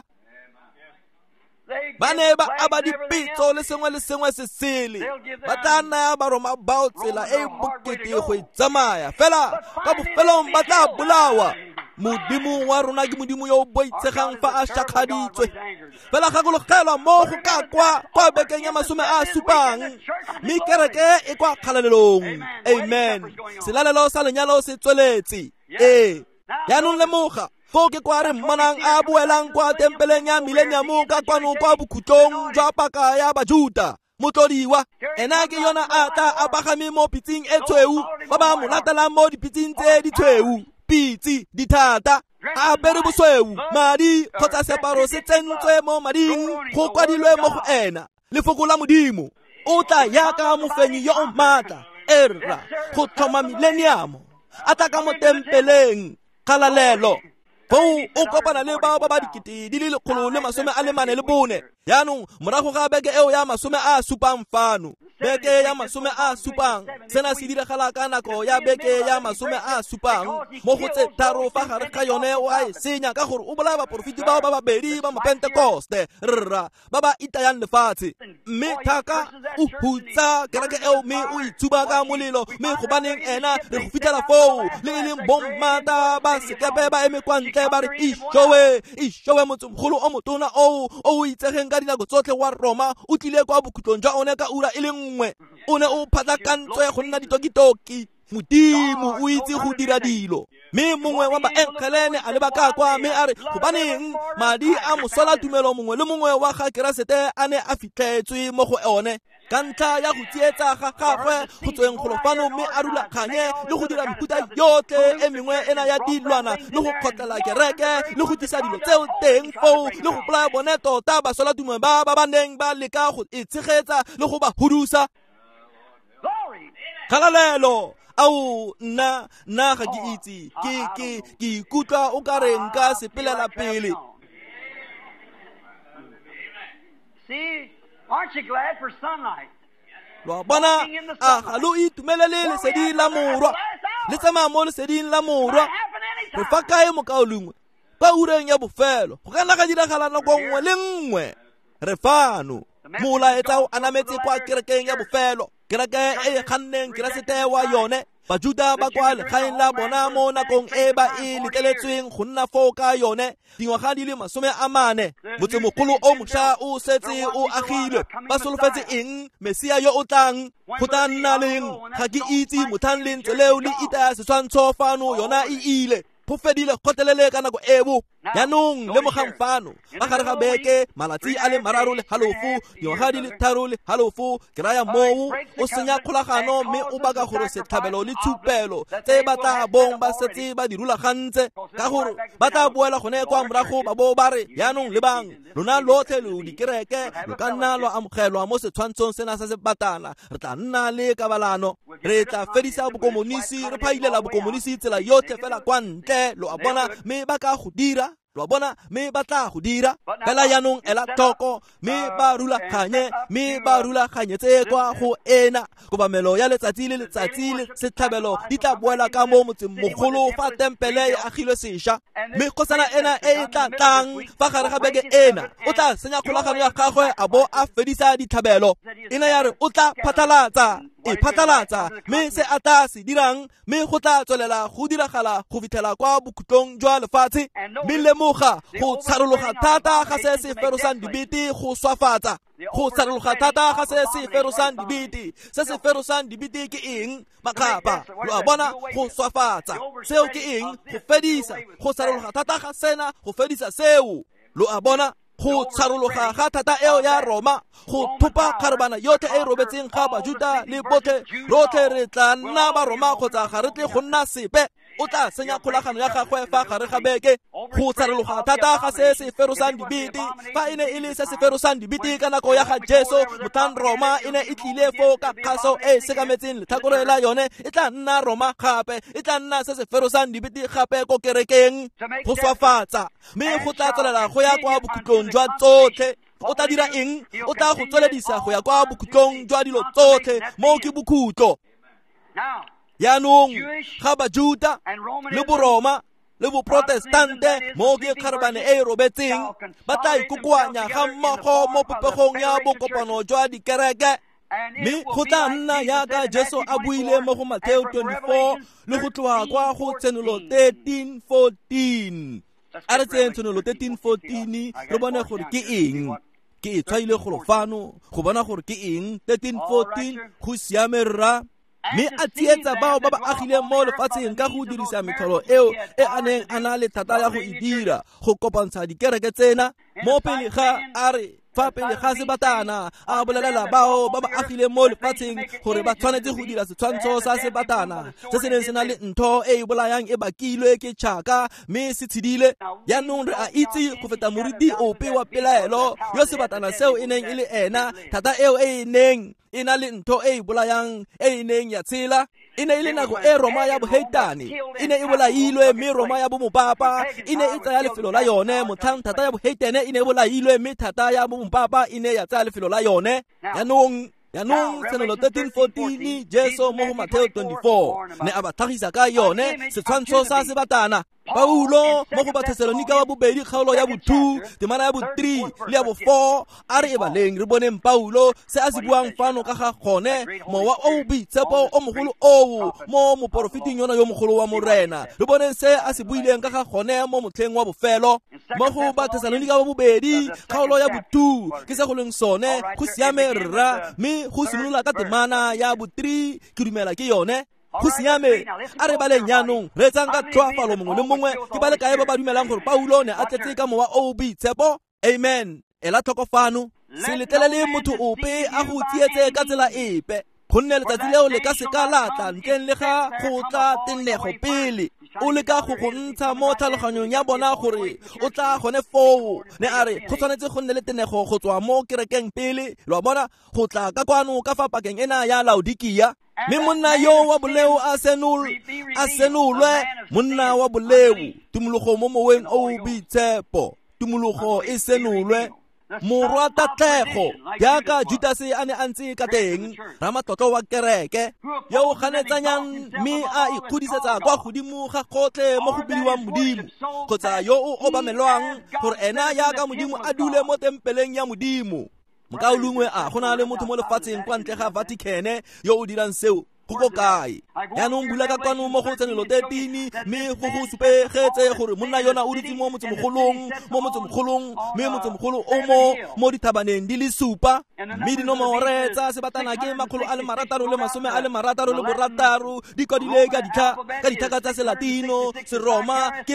Ba ne ba aba dipitso le sengwe se sele. Ba tla naya baroma bao tsela e bokete go tsamaya fela ka bofelong ba tla bolawa. Modimo wa rona ke Modimo yo boitshegang fa a shakgaditswe. Fela gakologelwa mo go ka kwa bekeng ya 70. Mme kereke e kwa kgalalelong. Amen. Selalelo sa lenyalo se tsweletse. Yaanong lemoga fo ke kwa re mmonang a boelang kwa tempeleng ya millennium ka kwano kwa bokhutlong jwa paka ya Bajuda. Motlodiwa ena ke yona a tla a pagame mo pitsing e tshweu ba ba mo latelang mo dipitsing tse di tshweu. Pitsi di thata a apere bosweu, madi kgotsa separo se tsentswe mo mading go kwadilwe mo go ena. Lefoko la Modimo o tla yaka mofenyi yo o maatla era go tlhoma millennium a tla ka mo tempeleng. Kgalalelo foo o kopana le bao ba ba dikete di le 144. Yaanong morago ga beke eo ya 70 fano. Beke ya 70 sena se diragala ka nako ya beke ya 70 mo go tse tharo fa gare ga yone o a e senya ka gore o bolaya baporofiti bao ba babedi ba mo Pentecoste rra ba ba itayang lefatshe. Mme thaka o hutsa kereke eo mme o itsuba ka molelo. Mme go baneng ena re go fitlhela foo le e leng bommata ba sekepe ba eme kwa ntle ba re ishowe motsomogolo o motona o itsegeng ka dinako tsotlhe wa Roma o tlile kwa bokhutlong jwa one ka ura e le nngwe. O ne o phatlakantswe go nna ditokitoki. Modimo o itse go dira dilo. Mme mongwe wa baengelene a leba ka kwa mme a re go baneng madi a mosola tumelo mongwe le mongwe wa ga Keresete a ne a fitlhetswe mo go one ka ntlha ya go tsietsa ga gagwe go tsweng golofano. Mme a rulaganye le go dira mefuta yotlhe e mengwe ena ya dilwana le go kgotlela kereke le go tlisa dilo tseo teng foo le go bolaya bone tota basola tume ba ba neng ba leka go e tshegetsa le go ba hudusa. Kgalalelo au na ga ke itse ke ikutlwa o ka re nka sepelela pele. See, aren't you glad for sunlight? Lo bona a ga lo itumelele lesedi la morwa le tsamaya mo leseding la morwa. Re fa kae mo kaolongwe ba ureng ya bofelo go ka nna ga diragala nako nngwe le nngwe. Re fano molaetsa o anametse kwa kerekeng ya bofelo. Kereke e ganneng Keresete wa yone. Bajuda ba kwa legaeng la bona mo nakong e ba e letleletsweng go nna foo ka yone dingwaga di le 40. Motsemogolo o mošwa o setse o agilwe. Ba solofetse eng Mesia yo o tlang? Go tla nna leng? Ga ke itse. Mothang lentswe leo le itaya seswantšho fano yona e ile. Go fedile kgotlelele ka nako ebo. Yaanong le mogang fano ba gare ga beke malatsi a le 3.5 dingwaga di le 3.5 ke raya moo o senya kgolagano mme o baka gore setlhabelo le tshupelo tse ba tla bong ba setse ba di rulagantse ka gore ba tla boela gone kwa morago ba bo ba re yaanong le bang lona lotlhe lo dikereke lo ka nna lo amogelwa mo setshwantshong sena sa sebatana. Re tla nna le kabalano. Re tla fedisa bokomonisi. Re phailela bokomonisi tsela yotlhe fela kwa ntle lo a bona mme ba ka go dira lo bona me batla go dira fela yanong ela toko me ba rula khanye tse kwa go ena kobamelo ya letsatsi le setlhabelo di tla boela ka mo motseng mogolo fa tempele e agilwe sesha me kosana ena e tla tlang fa gare ga beke ena o tla senya kgolagano ya gagwe a bo a fedisa ditlhabelo ena ya re o tla phatlalatsa me se a tla se dirang me go tla tswelela go diragala go fitlhela kwa bokhutlong jwa lefatshe me lemoga go tsharologa thata ga se se ferosang dibete go swafatsa go tsharologa thata ga se se ferosang dibete se se ferosang dibete ke eng makgapa lo a bona go swafatsa seo ke eng go fedisa go tsharologa thata ga sena go fedisa seo lo a bona go tsharologa ga thata eo ya Roma go thupa kharabana yote e robetseng ga Bajuda le botlhe rotlhe re tla nna ba Roma kgotsa ga re tle go nna sepe o tla senya kgolagano ya gagwe fa gare ga beke go tsharologa thata ga se se ferosang dibete fa ene e le se se ferosang dibete ka nako ya ga Jesu motang Roma ene e tlile fo ka kgaso e sekametseng letlhakore la yone e tla nna Roma gape e tla nna se se ferosang dibete gape ko kerekeng go swafatsa me go tla tswelela go ya kwa bokhutlong jwa tsotlhe o tla dira eng o tla go tsweledisa go ya kwa bokhutlong jwa dilo tsotlhe mo ke bokhutlo yanong ga Bajuda le Boroma le Boprotestante mo ke kharabane e robetseng ba tla ikukwanya ga mmogo mo popegong ya bokopano jwa dikereke me go tla nna yaka Jesu a buile mo go Mateo 24 le go tloga kwa go Tsenolo 13:14 a re tseng Tsenolo 13:14 re bone gore ke eng ke e tshwaile go fano go bona gore ke eng 13:14 go siame rra me a tsietsa bao ba ba agileng mo lefatsheng ka go dirisa metlholo eo e aneng a na le thata ya go e dira go kopantsha dikereke tsena mo pele ga a re fa pele ga sebatana a bolelela bao ba ba agileng mo lefatsheng gore ba tshwanetse go dira setshwantsho sa sebatana se se neng se na le ntho e bolayang e bakilwe ke tšhaka me se tshidile yaanong re a itse go feta moriti ope wa pelaelo yo sebatana seo e neng e le ena thata eo e neng e na le ntho e bolayang e neng ya tshela e ne e le nako e Roma ya boheitane e ne e bolailwe mme Roma ya bomopapa e ne e tsaya lefelo la yone motlhang thata ya boheitane e ne e bolailwe mme thata ya bomopapa e ne ya tsaya lefelo la yone yanong Tsenolo 13:14 Jesu mo go Mateo 24 ne a ba tlhagisa ka yone setshwantsho sa sebatana Paulo mo go Bathesalonika wa bobedi kgaolo ya bo 2 temana ya bo 3 le ya bo 4 a re e baleng re boneng Paulo se a se buang fano ka ga gone mowa o boitshepo o mogolo o mo moprofiting yona yo mogolo wa morena re boneng se a se buileng ka ga gone mo motlheng wa bofelo mo go Bathesalonika wa bobedi kgaolo ya bo 2 ke se go leng sone go siame rra me go simolola ka temana ya bo 3 ke dumela ke yone go siame a re baleng yanong re tsang ka tlhoafalo mongwe le mongwe ke ba le kae ba ba dumelang gore Paulo ne a tletse ka mowa o boitshepo amen ela tlhokofano se letelele motho ope a go tsietse ka tsela epe gonne letsatsi leo le ka se ka latla ntleng le ga go tla tenego pele o le ka go go ntsha mo tlhaloganyong ya bona gore o tla gone foo ne a re go tshwanetse go nne le tenego go tswa mo kerekeng pele lo bona go tla ka kwano ka fa pakeng ena ya Laodikia me monna yo wa boleu a senolwe monna wa boleu tumologo mo moweng o boitshepo tumologo e senolwe morwa tatlego yaka Judase a ne a ntse ka teng ramatlotlo wa kereke yo o ganetsanyang me a ikhudisetsa kwa godimo ga gotlhe mo go bidiwang modimo kgotsa yo o obamelwang gore ena yaka modimo a dule mo tempeleng ya modimo mokaolungwe a gona le motho mo lefatsheng kwa ntle ga Vatican yo o dirang seo go kae yaanong bula ka kwano mo go Tsenolo 13 me go go supegetse gore monna yona o ditse mo motsemogolong me motsemogolo o mo dithabaneng di le supa mme dinomore tsa sebatana ke 666 di kwadilwe ka dithaka tsa Selatino Seroma ke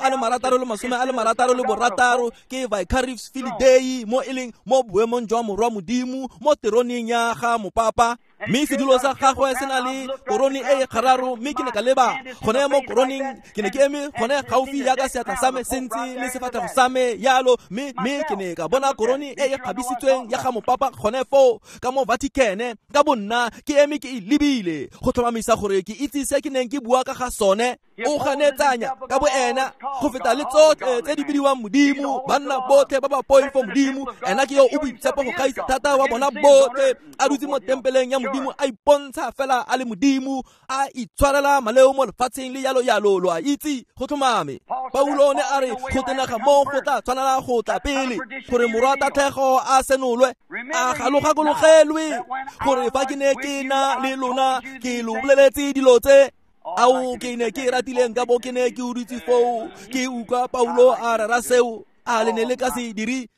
666 ke Vicarius Filii mo eleng mo boemong jwa morwa modimo mo teroning ya ga mopapa mme sedulo sa gagwe se na le korone e kgararo mme ke ne ka leba gone mo koroning ke ne ke eme gone gaufi ya ka seatla sa me sentse le sefatlhego sa me yalo mme ke ne ka bona korone e kgabisitsweng ya ga mopapa gone fo ka mo Vatican ka bonna ke eme ke e lebile go tlhomamisa gore ke itse se ke neng ke bua ka ga sone o ganetsanya ka boena go feta le tsotlhe tse di bidiwang modimo banna botlhe ba ba poifo modimo ena ke yo o boitshepo go gaisa thata wa bona botlhe a dutse mo tempeleng ya modimo a ipontsha fela a le modimo a itshwarela maleo mo lefatsheng le yalo lo a itse go tlhomame Paulo ne a re go tenaga mo go tla tshwanela go tla pele gore morata thego a senolwe a galogakologelwe gore fa ke ne ke na le lona ke lo boleletse dilo tse ao ke ne ke ratileng ka bo ke ne ke uditse foo ke utlwa Paulo a rera seo a le ne le ka se diri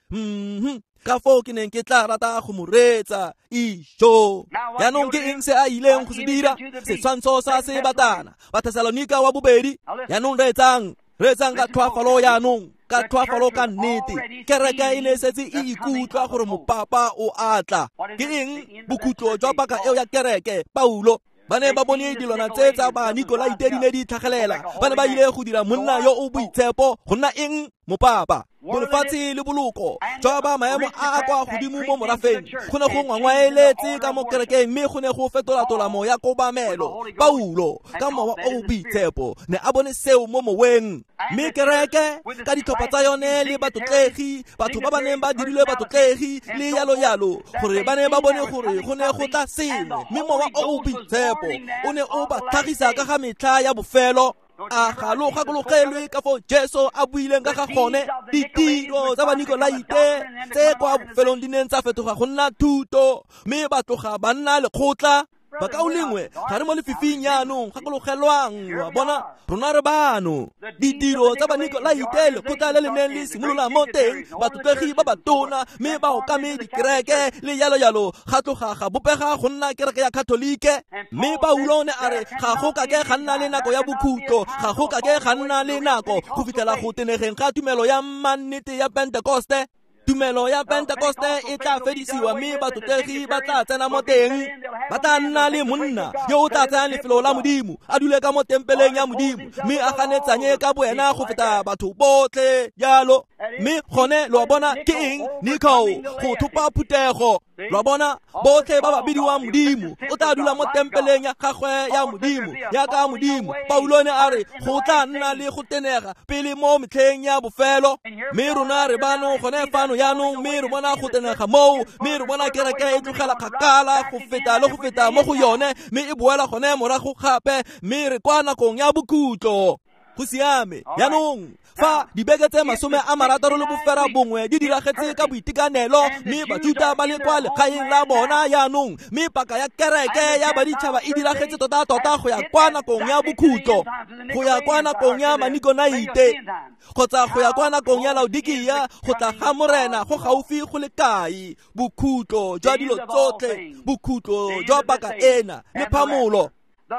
ka foo ke neng ke tla rata go mo reetsa isho yaanong ke eng se a ileng go se dira setshwantsho sa se batana Bathesalonika wa bobedi yaanong reetsang ka tlhoafalo yaanong ka tlhoafalo ka nnete kereke e ne setse e ikutlwa gore mopapa o atla ke eng bokhutlo jwa paka eo ya kereke Paulo ba ne ba bone dilwana tse tsa ba Nikolaite di ne di tlhagelela ba ne ba ile go dira monna yo o boitshepo go nna eng mopapa bolefatshe le boloko jwa ba maemo a kwa godimo mo morafeng go ne go ngwangwaeletse ka mo kerekeng mme go ne go fetola tolamo ya kobamelo Paulo ka mowa o boitshepo ne a bone seo mo moweng mme kereke ka ditlhopha tsa yone le batotlegi batho ba ba neng ba dirilwe batotlegi le yalo gore ba ne ba bone gore go ne go tla sengwe mme mowa o boitshepo o ne o ba tlhagisa ka ga metlha ya bofelo a galogakologelwe ka fo Jesu a buileng ka ga gone ditiro tsa ba Nikolaite tse kwa bofelong di neng tsa fetoga go nna thuto mme ba tloga ba nna lekgotla ba ka o lengwe ga re mo lefifing yaanong gakologelwang wa bona rona re bano ditiro tsa ba Nikolaite lekgotla le le neng le simolola mo teng batotlegi ba batona mme ba okame dikereke le yalo ga tloga ga bopega go nna kereke ya Katolike mme Paulo ne a re ga go ka ke ga nna le nako ya bokhutlo ga go ka ke ga nna le nako go fitlhela go tenegeng ga tumelo ya mannete ya Pentekoste tumelo ya Pentekoste e tla fedisiwa mme batotlegi ba tla tsena mo teng ba tla nna le monna yo o tla tsayang lefelo la modimo a dule ka mo tempeleng ya modimo mme a ganetsanye ka boena go feta batho botlhe jalo mme gone lo bona ke eng Nikao go thupa phutego lo bona botlhe ba ba bidiwang modimo o tla dula mo tempeleng ya gagwe ya modimo ya ka modimo Paulo ne a re go tla nna le go tenega pele mo metlheng ya bofelo mme rona re bano gone fano yaanong mme re bona go tenega moo mme re bona kereke e tlogela kgakala go feta mo go yone mme e boela gone morago gape mme re kwa nakong ya bokhutlo go siame yaanong fa dibeke tse 60 le bofera bongwe di diragetse ka boitekanelo mme Bajuda ba le kwa legaeng la bona yaanong mme paka ya kereke ya baditšhaba e diragetse tota go ya kwa nakong ya bokhutlo go ya kwa nakong ya Nikolaite kgotsa go ya kwa nakong ya Laodikia go tla ga morena go gaufi go le kae bokhutlo jwa dilo tsotlhe bokhutlo jwa paka ena le phamolo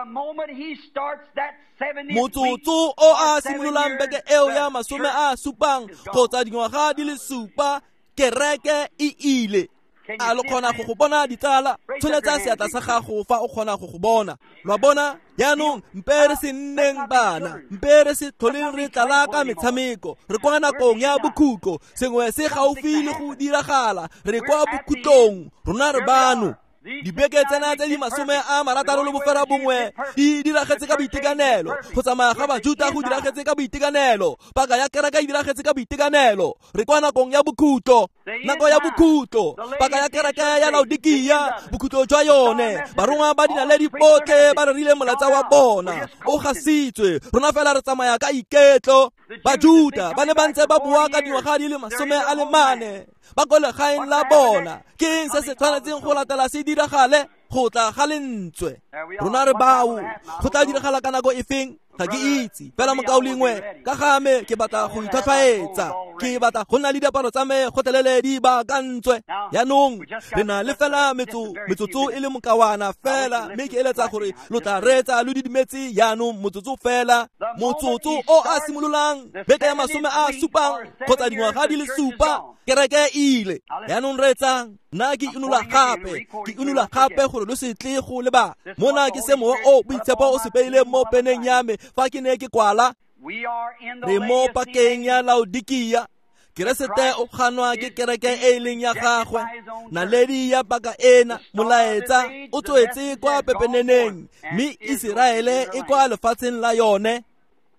motsotso o a simololang beke eo ya 70 kgotsa dingwaga di le 7 kereke e ile a lo kgona go bona ditsala tshwanetsa seatla sa gago fa o kgona go bona lwa bona yaanong mpere se nneng bana mpere se tlholeng re tlala ka metshameko re kwa nakong ya bokhutlo sengwe se gaufi le go diragala re kwa bokhutlong rona re bano dibeke tsena tse di 60 le bofera bongwe di diragetse ka boitekanelo go tsamaya ga Bajuda go diragetse ka boitekanelo paka ya kereke e diragetse ka boitekanelo re kwa nakong ya bokhutlo nako ya bokhutlo paka ya kereke ya Laodikia bokhutlo jwa yone barongwa ba dinaledi botlhe ba re rile molatsa wa bona o gasitswe rona fela re tsamaya ka iketlo Bajuda ba ne ba ntse ba bua ka dingwaga di le 40 ba go legaeng la bona ke eng se se tshwanetseng go latela se diragale go tla ga lentswe rona re bao go tla diragala ka nako e feng ga ke itse fela mokaolengwe ka game ke batla go itlhatlhaetsa ke batla go nna le diaparo tsa me go teleledi ba ka ntswe yaanong re na le fela metsotso e le mokawana fela mme ke eletsa gore lo tla reetsa lo didimetse yaanong motsotso fela motsotso o a simololang beke ya 70 kgotsa dingwaga di le 7 kereke ile yaanong reetsang nna ke inola gape gore lo se tle go leba mona ke se mo o boitshepo o se peile mo peneng ya me fa ke ne ke kwala re mo pakeng ya Laodikia keresete o ganwa ke kereke e leng ya gagwe naledi ya paka ena molaetsa o tswetse kwa pepeneneng mme Israele e kwa lefatsheng la yone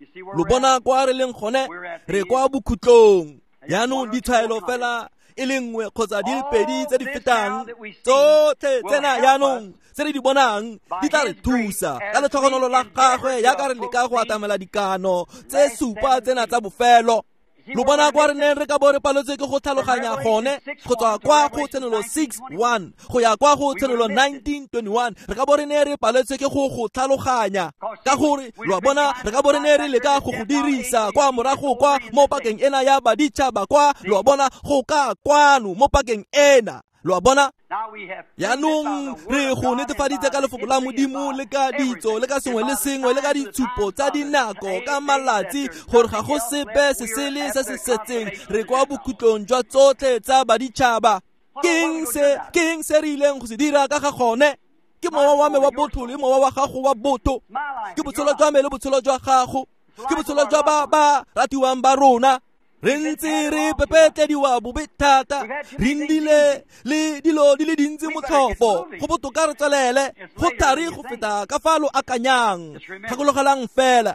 lo bona kwa re leng gone re kwa bokhutlong yaanong ditshwaelo fela e le nngwe kgotsa di le pedi tse di fetang tsotlhe tsena yaanong tse re di bonang di tla re thusa ka letlhogonolo la gagwe yaka re leka go atamela dikano tse supa tsena tsa bofelo lo bona kwa re neng re ka bo re paletswe ke go tlhaloganya gone go tswa kwa go tsenelo 6:1 go ya kwa go tsenelo 19:21 re ka bo re ne re paletswe ke go tlhaloganya ka gore lo bona re ka bo re ne re leka go dirisa kwa morago kwa mo pakeng ena ya baditšhaba kwa lo bona go ka kwano mo pakeng ena lo bona yaanong re go netefaditse ka lefoko la Modimo le ka ditso le ka sengwe le sengwe le ka ditshupo tsa dinako ka malatsi gore ga go sepe se sele se se setseng re kwa bokhutlong jwa tsotlhe tsa baditšhaba keng se re ileng go se dira ka ga gone ke mowa wa me wa botho le mowa wa gago wa botho ke botshelo jwa me le botshelo jwa gago ke botshelo jwa ba ratiwang ba rona re ntse re pepetediwa bobe thata re ndile le dilo di le dintsi motlhofo go botoka re tswelele go thari go feta ka fa lo akanyang gakologelang fela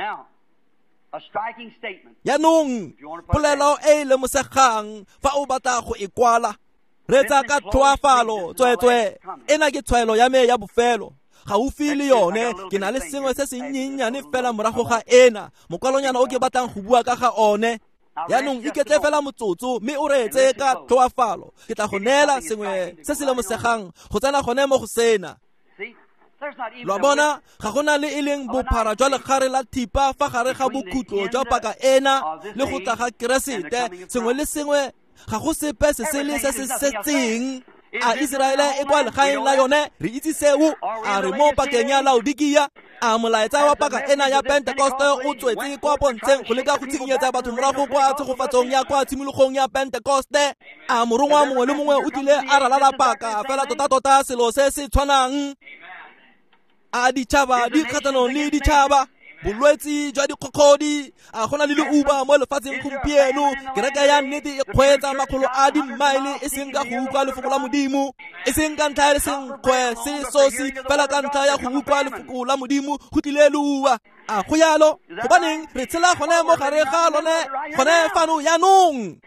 yaanong polelo e le mosegang fa o batla go e kwala re tsa ka tlhoafalo tswetswe ena ke tshwaelo ya me ya bofelo gaufi le yone ke na le sengwe se se nyenyane fela morago ga ena mokwalonyana o ke batlang go bua ka ga one yaanong iketle fela motsotso mme o reetse ka tlhoafalo ke tla go neela sengwe se se le mosegang go tsena gone mo go sena lo bona ga gona le e leng bophara jwa legare la thipa fa gare ga bokhutlo jwa paka ena le go tla ga keresete sengwe le sengwe ga go sepe se se le se se setseng a Israele e kwa legaeng la yone re itse seo a re mo pakeng ya Laodikia a molaetsa wa paka ena ya Pentecost o tswetse kwa pontsheng go leka go tshenyetsa batho morago kwa tshegofatsong ya kwa tshimologong ya Pentecost a morongwa mongwe le mongwe o tlile a ralala paka fela tota selo se se tshwanang a ditšhaba di kgathanong le ditšhaba bolwetsi jwa dikgokgodi a gona le leuba mo lefatsheng gompieno kereke ya nnete e kgweetsa makgolo a dimaile e seng ka go utlwa lefoko la Modimo e seng ka ntlha ya lesenkgwe se sosi fela ka ntlha ya go utlwa lefoko la Modimo go tlile leuba a go yalo gobaneng re tshela gone mo gare ga lone gone fano yaanong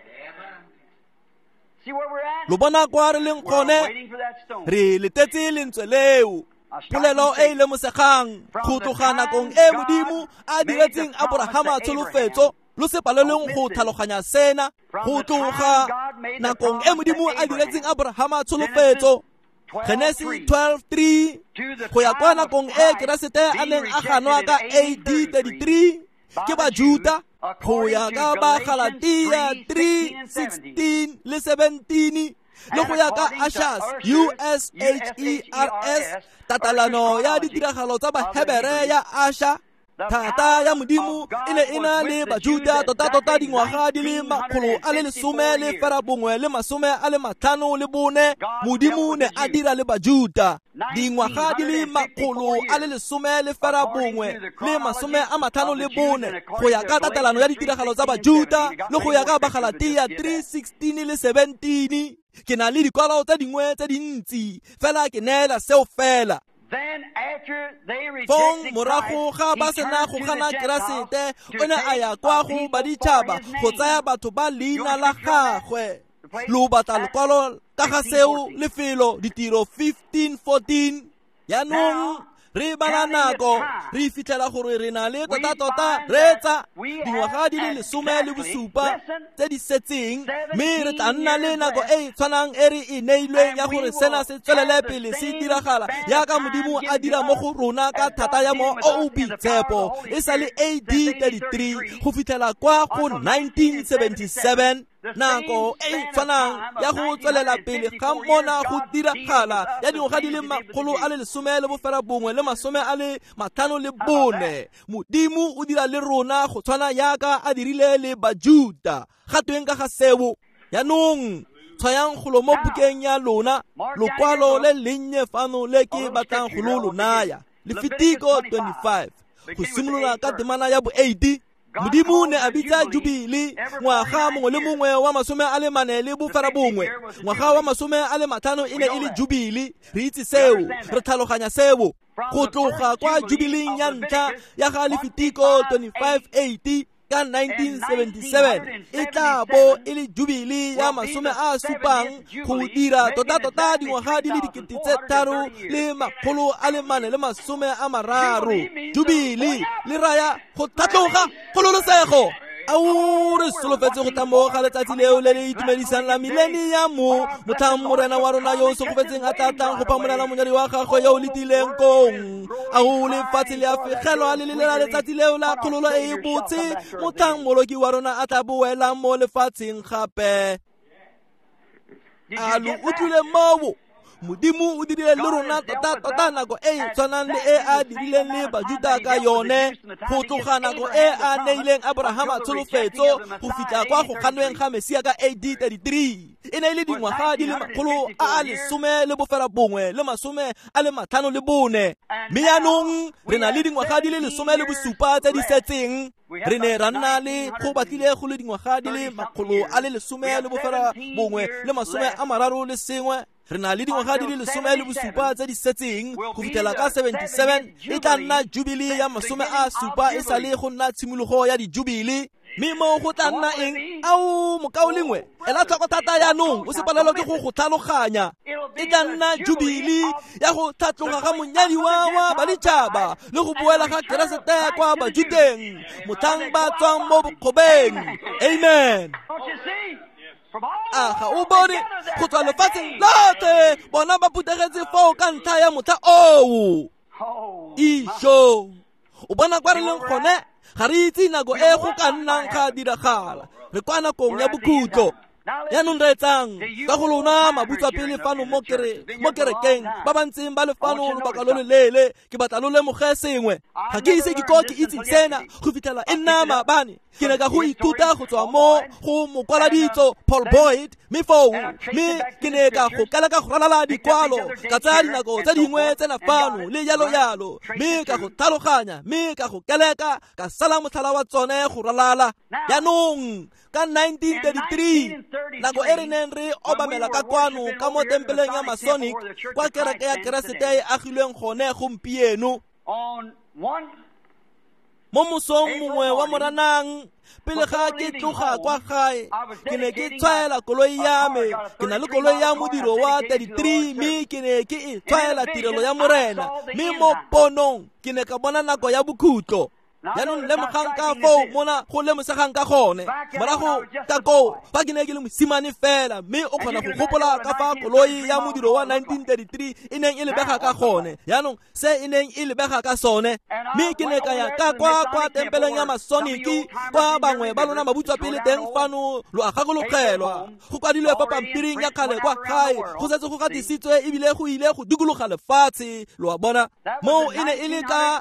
lo bona kwa re leng gone re letetse lentswe leo polelo e le mosegang go tloga nakong e Modimo a diretseng Abrahama tsholofetso lo se paleleng go tlhaloganya sena go tloga nakong e Modimo a diretseng Abrahama tsholofetso Genesis 12:3 go ya kwa nakong e Keresete a neng a ganwa ka AD 33 ke ba Juda go ya ka ba Galatia 3:16 le 17 le go ya ka Ashas USHERS tatalano ya ditiragalo tsa Bahebere ya Asha thata ya Modimo e ne e na le Bajuda tota dingwaga di le 114 Modimo ne a dira le Bajuda dingwaga di le 154 go ya ka tatalano ya ditiragalo tsa Bajuda le go ya ka Bagalatia 3:16 le 17 ke na le dikwalo tse dingwe tse dintsi fela ke neela seo fela fong morago ga ba sena go gana Keresete o ne a ya kwa go baditšhaba go tsaya batho ba leina la gagwe lo batla lekwalo ka ga seo lefelo ditiro 15:14 yaanong re bala nako re fitlhela gore re na le tota retsa dingwaga di le 17 tse di setseng mme re tla nna le nako e tshwanang e re e neilweng ya gore sena se tswelele pele se diragala yaka Modimo a dira mo go rona ka thata ya mo o tshepo e sa le AD 33 go fitlhela kwa go 1977 nako e tshwanang ya go tswelela pele ga mona go diragala ya dingwaga di le 154 Modimo o dira le rona go tshwana yaka a dirile le Bajuda ga tweng ka ga seo yaanong tshwayang golo mo bukeng ya lona lokwalo le lennye fano le ke batlang go lo naya Lefitiko 25 go simolola ka temana ya bo AD Modimo ne a bitsa Jubile ngwaga mongwe le mongwe wa 40 le bofarabongwe ngwaga wa 50 e ne e le Jubile re itse seo re tlhaloganya seo go tloga kwa jubilee ya ntlha ya ga Lefitiko 25:80 ka 1977 e tla bo e le jubilee ya masome a supang go dira tota dingwaga di le 3,430 jubilee le raya go tlhatloga kgololosego re solofetse go tamoga letsatsi leo le le itumedisang la millennium mothang morena wa rona yo o segofetseng a tlatlang go phamolela monyadi wa gagwe yo o letileng kong lefatshe le a fegelwa le lela letsatsi leo la kgololo e e botse mothang moloki wa rona a tla boela mo lefatsheng gape a lo utlwile moo modimo o dirile le rona tota nako e tshwanang le e a dirileng le bajuda ka yone go tloga nako e a neileng Abrahama tsholofetso go fitlha kwa go ganweng ga Mesia ka AD 33 e ne le dingwaga di le 114 mme yaanong re na le dingwaga di le 17 tse di setseng re ne ra nna le go batlile go le dingwaga di le 11 re na le dingwaga di le 17 tse di setseng go fitlhela ka 77 e tla nna jubilee ya masome a supa e sa le go nna tshimologo ya dijubilee mme mo go tla nna eng mokao lengwe ela tlhoko thata yaanong o se palelwa ke go tlhaloganya e tla nna jubilee ya go tlhatloga ga monyadi wa baditšhaba le go boela ga keresete kwa bajudeng mothang ba tswang mo bokgobeng amen ga o bone go tswa lefatsheng lotlhe bona ba putegetse fao ka ntlha ya motha isho o bona kwa re leng gone ga re itse nako e go ka nnang ga diragala re kwa nakong ya bokhutlo yaanong re etsang ka go lona mabutswa pele fano mo kerekeng ba bantseng ba lefano lobaka lo lelele ke batla lo lemoge sengwe ga ke ise ke itse sena go fitlhela e nna maabane ke ne ka go ithuta go tswa mo go mokwaladitso Paul Boyd mme ke ne ka go keleka go ralala dikwalo ka tsaya dinako tse dingwe tsena fano le yalo mme ka go tlhaloganya mme ka go keleka ka sala motlhala wa tsone go ralala yaanong ka 1933 nako e re neng re obamela ka kwano ka mo tempeleng ya Masonic kwa kereke ya keresete e agilweng gone gompieno mo mosong mongwe wa moranang pele ga ke tloga kwa gae ke ne ke tshwaela koloi ya me ke na le koloi ya modiro wa 33 mme ke ne ke e tshwaela tirelo ya morena mme mo ponong ke ne ka bona nako ya bokhutlo yaanong lemogang ka foo mona go lemosegang ka gone morago ka koo fa ke ne ke le mosimane fela mme o kgona go gopola ka fa koloi ya modiro wa 1933 e neng e lebega ka gone yaanong se e neng e lebega ka sone mme ke ne ka ya ka kwa tempeleng ya Masoniki kwa bangwe ba lona mabutswa pele teng fano lo a gakologelwa go kwadilwe fa pampiring ya kgale kwa gae go setse go gatisitswe ebile go ile go dikologa lefatshe lo a bona mo e ne e le ka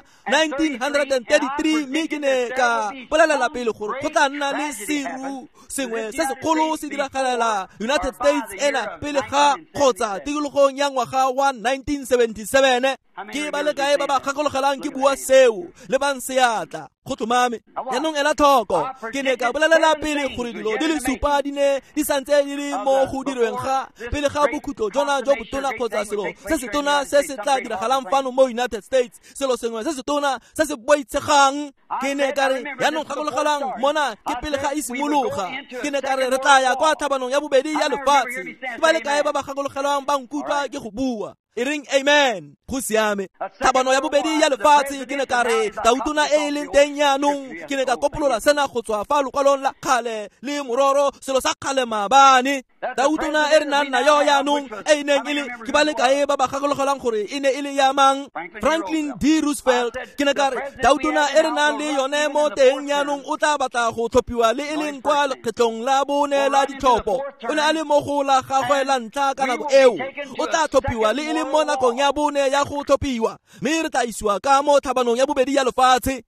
1933 mme ke ne ka bolelela pele gore go tla nna le seru sengwe se segolo se diragalela United States ena pele ga kgotsa tikologong ya ngwaga wa 1977 ke ba le kae ba ba gakologelang ke bua seo le bang seatla go tlhomame yaanong ela tlhoko ke ne ka bolelela pele gore dilo di le supa di ne di santse di le mo go dirweng ga pele ga bokhutlo jona jo botona kgotsa selo se se tona se se tla diragalang fano mo United States selo sengwe se se tona se se boitshegang ke ne ka re yaanong gakologelang mona ke pele ga isimologa ke ne ka re re tla ya kwa thabanong ya bobedi ya lefatshe ke ba le kae ba ba gakologelang ba nkutlwa ke go bua e reng amen go siame thabano ya bobedi ya lefatshe ke ne ka re tautona e leng teng yaanong ke ne ka kopolola sena go tswa fa lokwalong la kgale le mororo selo sa kgale maabane tautona e re nang na yo yaanong e neng e le ke ba le kae ba ba gakologelang gore e ne e le yamang Franklin D. Roosevelt ke ne ka re tautona e re nang le yone mo teng yaanong o tla batla go tlhophiwa le e leng kwa lekgetlong la bone la ditlhopho o ne a le mo go la gagwe la ntlha ka nako eo o tla tlhophiwa le e le mo nakong ya bone ya go tlhophiwa mme re tla isiwa ka mo thabanong ya bobedi ya lefatshe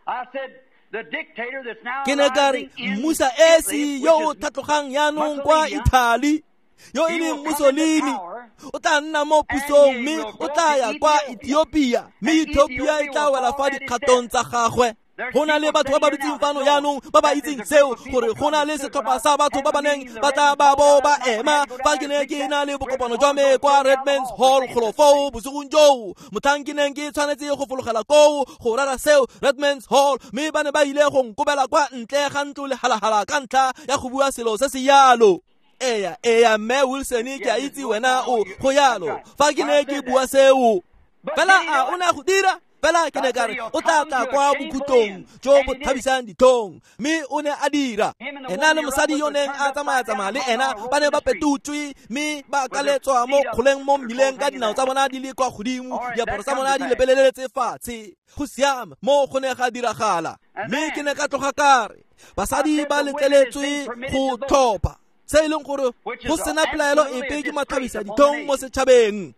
ke ne ka re mmusa esi yo o tlhatlogang yaanong kwa Italy yo e leng Mussolini o tla nna mo pusong mme o tla ya kwa Ethiopia mme Ethiopia e tla wela fa dikgatong tsa gagwe go na le batho ba ba dutseng fano yaanong ba ba itseng seo gore go na le setlhopha sa batho ba ba neng ba tla ba bo ba ema fa ke ne ke na le bokopano jwa me kwa Redman's Hall golofo bosigong joo mothang ke neng ke tshwanetse go fologela koo go rara seo Redman's Hall mme ba ne ba ile go nkobela kwa ntle ga ntlo le halahala ka ntlha ya go bua selo se se yalo eya mme Wilson ke a itse wena o go yalo fa ke ne ke bua seo fela a o ne go dira fela ke ne ka re o tla kwa bokhutong jo bo thabisang dithong mme o ne a dira ena le mosadi yo neng a tsamaya le ena ba ne ba petutswe mme ba kaletswa mo kgoleng mo mmileng ka dinao tsa bona di le kwa godimo diaparo tsa bona di lebeleletse fatshe go siama mo go ne ga diragala mme ke ne ka tloga kare basadi ba letleletswe go tlhopha se e leng gore go sena pelaelo epe ke mathabisa dithong mo setšhabeng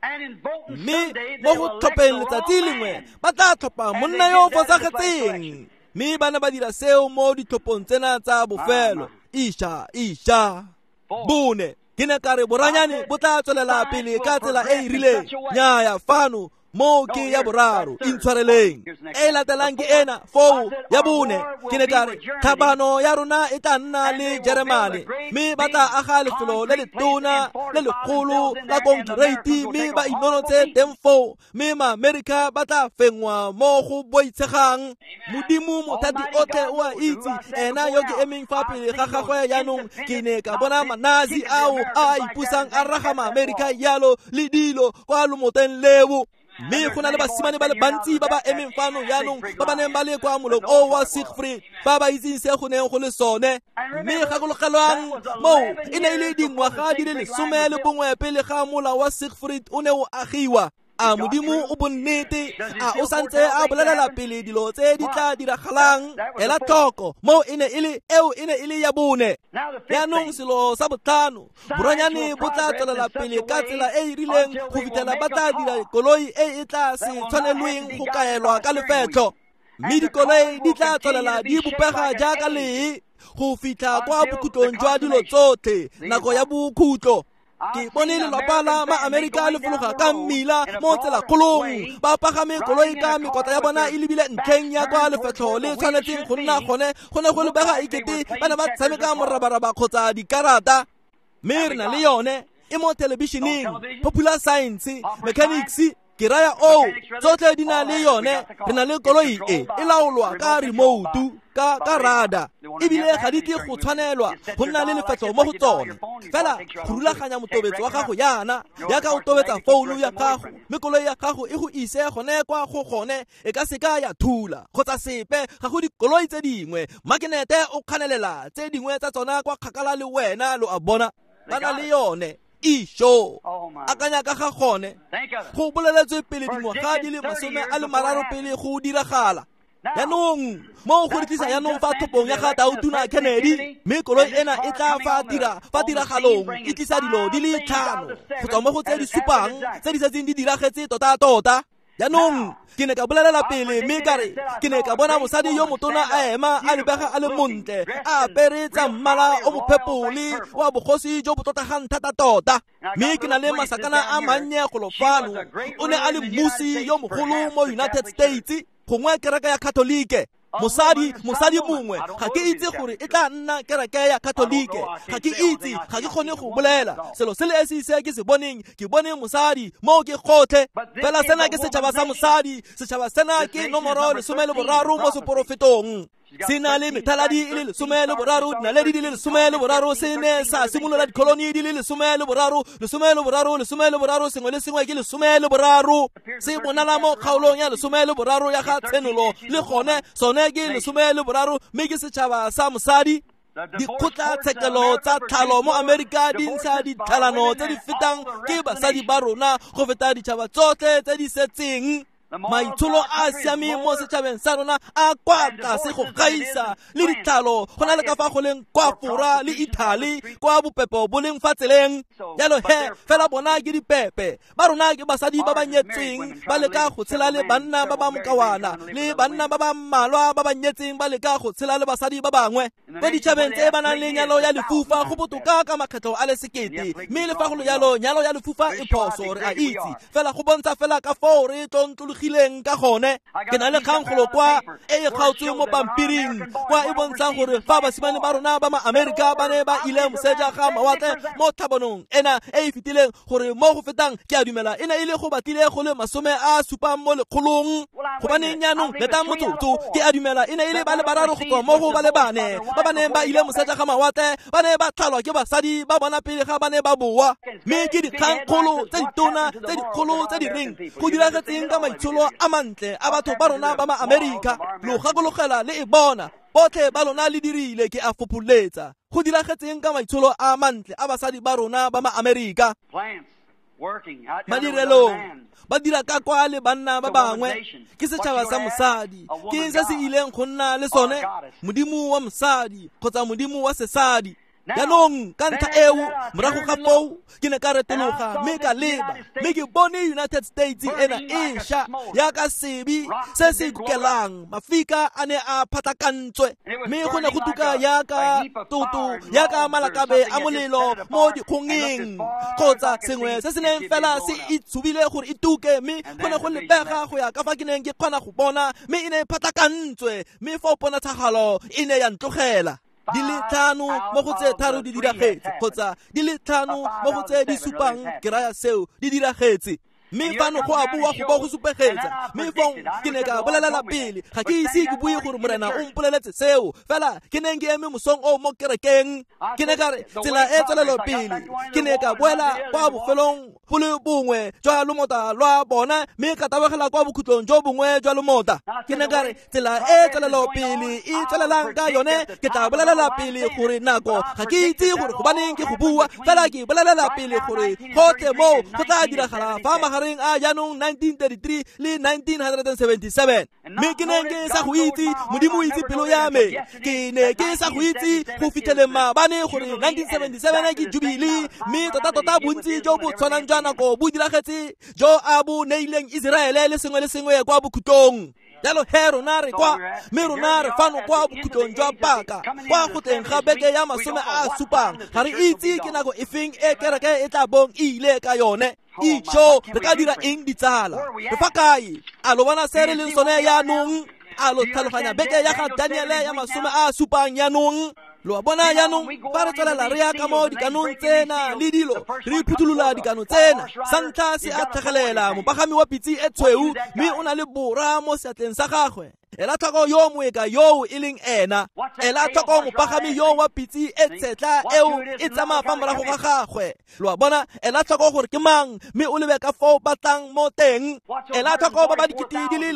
mme mo go tlhopheng letsatsi lengwe ba tla tlhopha monna yo o fosagetseng mme ba ne ba dira seo mo ditlhophong tsena tsa bofelo isha bone ke ne ka re boranyane bo tla tswelela pele ka tsela e e rileng nnyaya fano mo ke ya boraro intshwareleng e latelang ke ena foo ya bone ke ne ka re tlhabano ya rona e tla nna le Jeremane mme ba tla aga lefelo le letona le legolo la Konkereiti mme ba inonotse teng foo mme Maamerika ba tla fengwa mo go boitshegang modimo mothati otlhe o a itse ena yo ke emeng fa pele ga gagwe yaanong ke ne ka bona manazi ao a ipusang a raga Maamerika yalo le dilo kwa lomoteng lebo mme go na le basimane ba le bantsi ba ba emeng fano yaanong ba ba neng ba le kwa molong o wa Siegfried ba ba itseng se go neng go le sone mme gakologelwang mo e ne e le dingwaga di le 11 pele ga mola wa Siegfried o ne o agiwa a modimo o bonnete a o santse a bolelela pele dilo tse di tla diragalang ela tlhoko mo e ne e le ya bone yaanong selo sa botlhano boranyane bo tla tswelela pele ka tsela e e rileng go fitlhela ba tla dira koloi e tla se tshwanelweng go kaelwa ka lefetlho mme dikoloi di tla tswelela di bopega jaaka lee go fitlha kwa bokhutlong jwa dilo tsotlhe nako ya bokhutlo ke bone lelapa la Maamerika le fologa ka mmila mo tsela kgolong ba pagame koloi ka mekota ya bona e lebile ntlheng ya kwa lefetlho le tshwanetseng go nna gone go lebega ekete ba ne ba tshameka morabaraba kgotsa dikarata mme re na le yone e mo thelebišeneng popular science mechanics ke raya tsotlhe di na le yone re na le koloi e laolwa ka remote ka rada ebile ga di go tshwanelwa go nna le lefetlho mo go tsone fela go rulaganya motobetso wa gago yana ya ka o tobetsa founu ya gago mme koloi ya gago e go ise gone kwa go gone e ka seka ya thula kgotsa sepe ga go dikoloi tse dingwe makenete o kganelela tse dingwe tsa tsona kwa kgakala le wena lo a bona ba na le yone isho akanya ka ga gone go boleletswe pele dingwaga di le 30 pele go diragala yaanong mo go tlisa yaanong fa thopong ya ga Tona Kennedy mme koloi ena e tla fa tiragalong e tlisa dilo di le 5 go tswa mo go tse di supang tse di setseng di diragetse tota yaanong ke ne ka bolelela pele mme kare ke ne ka bona mosadi yo motona a ema a lebega a le montle a apere tsa mmala o mophepole wa bogosi jo bo totagang thata tota mme ke na le masakana a mannye golofano o ne a le mmusi yo mogolo mo United States gongwe kereke ya Katolike mosadi mongwe ga ke itse gore e tla nna kereke ya Katolike ga ke itse ga ke kgone go bolela selo se le ese ke se boneng ke bone mosadi mo ke gotlhe fela sena ke setšhaba sa mosadi setšhaba sena ke nomoro 13 mo seporofetong se na le methaladi e le 13 dinaledi di le 13 se ne sa simolola dikoloni di le 13 sengwe le sengwe ke 13 se bonala mo kgaolong ya 13 ya ga tsenolo le gone sone ke 13 mme ke setšhaba sa mosadi dikgotlatshekelo tsa tlhalo mo Amerika di ntsha ditlhalano tse di fetang ke basadi ba rona go feta ditšhaba tsotlhe tse di setseng maitsholo a siameng mo setšhabeng sa rona a kwa tlase go gaisa le ditlhalo go na le ka fa go leng kwa Fora le Italy kwa bopepo bo leng fa tseleng yalo fela bona ke dipepe ba rona ke basadi ba ba nyetseng ba leka go tshela le banna ba ba mokawana le banna ba ba mmalwa ba ba nyetseng ba leka go tshela le basadi ba bangwe go ditšhabeng tse ba nang le nyalo ya lefufa go botoka ka makgetlo a le sekete mme le fa go le nyalo ya lefufa e phoso re a itse fela go bontsha fela ka fao re tlontlologe logileng ka gone ke na le kgangkgolo kwa e kgaotswe mo pampiring kwa e bontshang gore fa basimane ba rona ba ma-America ba ne ba ile moseja ga mawatle mo tlhabonong ena e fitileng gore mo go fetang ke a dumela e ne ile go batlile go le 70 mo lekgolong go baneng yaanong leta motsotso ke a dumela e ne ile ba le bararo go tswa mo go ba le bane ba ba neng ba ile moseja ga mawatle ba ne ba tlhalwa ke basadi ba bona pele ga ba ne ba boa mme ke dikgangkgolo tse ditona tse dikgolo tse di reng go diragetseng ka maitsholo a mantle a batho ba rona ba ma-America lo gakologela le e bona botlhe ba lona le dirile ke a fopoletsa go diragetseng ka maitsholo a mantle a basadi ba rona ba ma-America madirelong ba dira ka kwa le banna ba bangwe ke setšhaba sa mosadi ke eng se se ileng go nna le sone modimo wa mosadi kgotsa modimo wa sesadi yaanong ka ntlha eo morago ga foo ke ne ka retologa mme ka leba mme ke bone United States ena e ša yaka sebi se se ikukelang mafika a ne a phatlakantswe mme go ne go tuka yaka toto yaka malakabe a molelo mo dikgongeng kgotsa sengwe se se neng fela se itshubile gore e tuke mme go ne go lebega go ya ka fa ke neng ke kgona go bona mme e ne phatlakantswe mme fa o bona thagalo e ne ya ntlogela di le tlhano mo go tse tharo di diragetse kgotsa di le tlhano mo go tse di supang ke raya seo di diragetse mme fano go a bua go ba go supegetsa mme fong ke ne ka bolelela pele ga ke ise ke bue gore morena o mpoleletse seo fela ke neng ke eme mosong o mo kerekeng ke ne ka re tsela e tswelelo pele ke ne ka boela kwa bofelong go le bongwe jwa lomota lwa bona mme ka tabogela kwa bokhutlong jo bongwe jwa lomota ke ne ka re tsela e tswelelo pele e tswelelang ka yone ke tla bolelela pele gore nako ga ke itse gore go baneng ke go bua fela ke bolelela pele gore gotlhe mo go tla diragala fa magareng a jaanong 1933 le 1977 mme ke neng ke sa go itse modimo o itse pelo ya me ke ne ke sa go itse go fitlheleng maabane gore 1977 ke jubile mme tota bontsi jo bo tshwanang jwa nako bo diragetse jo a bo neileng Iseraele le sengwe kwa bokhutlong jalo he rona re kwa mme rona re fano kwa bokhutlong jwa paka kwa go teng ga beke ya 70 ga re itse ke nako e feng e kereke e tla bong ile ka yone itso re ka dira eng ditsala re fa kae a lo bona se re le sone yaanong a lo tlhaloganya beke ya ga Daniele ya 70 yaanong lo bona yaanong fa re tswelela re ya ka mo dikanong tsena le dilo re phuthulola dikano tsena sa ntlha se a tlhagelela mopagami wa pitsi e tshweu mme o na le bora mo seatleng sa gagwe ela tlhoko yo moeka yo e leng ena ela tlhoko mopagami yo wa pitsi e tshetla eo e tsamaya fa morago ga gagwe lo bona ela tlhoko gore ke mang mme o lebe ka fao batlang mo teng ela tlhoko ba dikete di le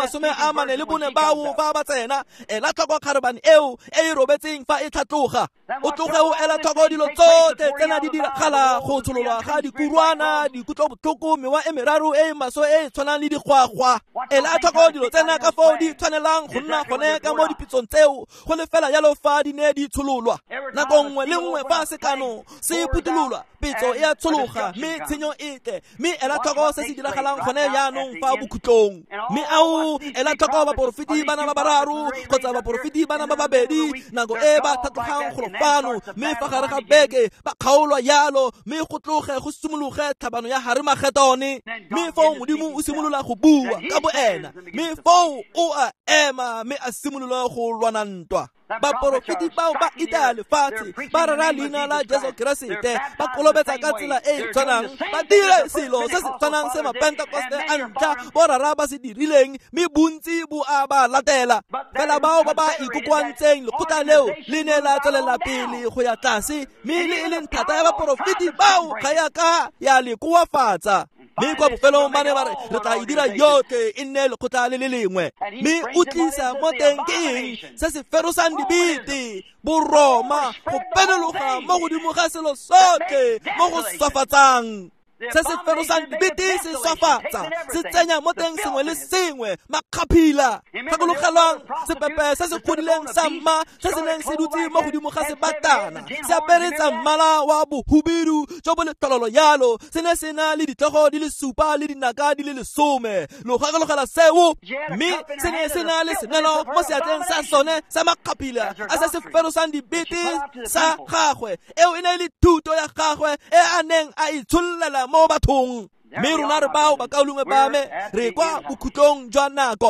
140 bao fa ba tsena ela tlhoko kharebane eo e robetseng fa e tlhatloga o tloge o ela tlhoko dilo tsotlhe tsena di diragala go tshololwa ga dikurwana dikutlobotlhoko mewa e meraro e maso e tshwanang le digwagwa ela tlhoko dilo tsena ka fao di tshwanelang go nna gone ka mo dipitsong tseo go le fela jalo fa di ne di tshololwa nako nngwe le nngwe fa sekano se putulolwa pitso e a tshologa mme tshenyo e tle mme ela tlhoko se se diragalang gone yaanong fa bokhutlong mme ao ela tlhoko baporofiti bana ba bararo kgotsa baporofiti bana ba babedi nako e ba tlhatlogang go fano mme fa gare ga beke ba kgaolwa yalo mme go tloge go simologe tlhabano ya Harimagetone mme fao modimo o simolola go bua ka bo ena mme fao o a ema mme a simolola go lwana ntwa baporofiti bao ba ita lefatshe ba rara leina la Jesu Keresete ba kolobetsa ka tsela e tshwanang ba dire selo se se tshwanang se mapentekoste a ntlha bo rara ba se dirileng mme bontsi bo a ba latela fela bao ba ba ikokwantseng lekgotla leo le ne la tswelela pele go ya tlase mme le e leng thata ya baporofiti bao ga ya ka ya le koafatsa mme kwa bofelong ba ne ba re re tla e dira yotlhe e nne lekgotla le le lengwe mme o tlisa mo teng ke eng se se ferosang dibete boroma go peneloga mo godimo ga selo sotlhe mo go swafatsang se se ferosang dibete se swafatsa se tsenya mo teng sengwe le sengwe makgaphila gakologelwang sepepe se se godileng sa mma se se neng se dutse mo godimo ga sebatana se aperetsa mmala wa bohubedu jo bo le tololo yalo se ne se na le ditlhogo di le supa le dinaka di le 10 lo gakologela seo mme se ne se na le senelo mo seatleng sa sone sa makgaphila a se se ferosang dibete sa gagwe eo e ne le thuto ya gagwe e a neng a itsholela mo bathong mme rona re bao ba kaolongwe ba me re kwa bokhutlong jwa nako.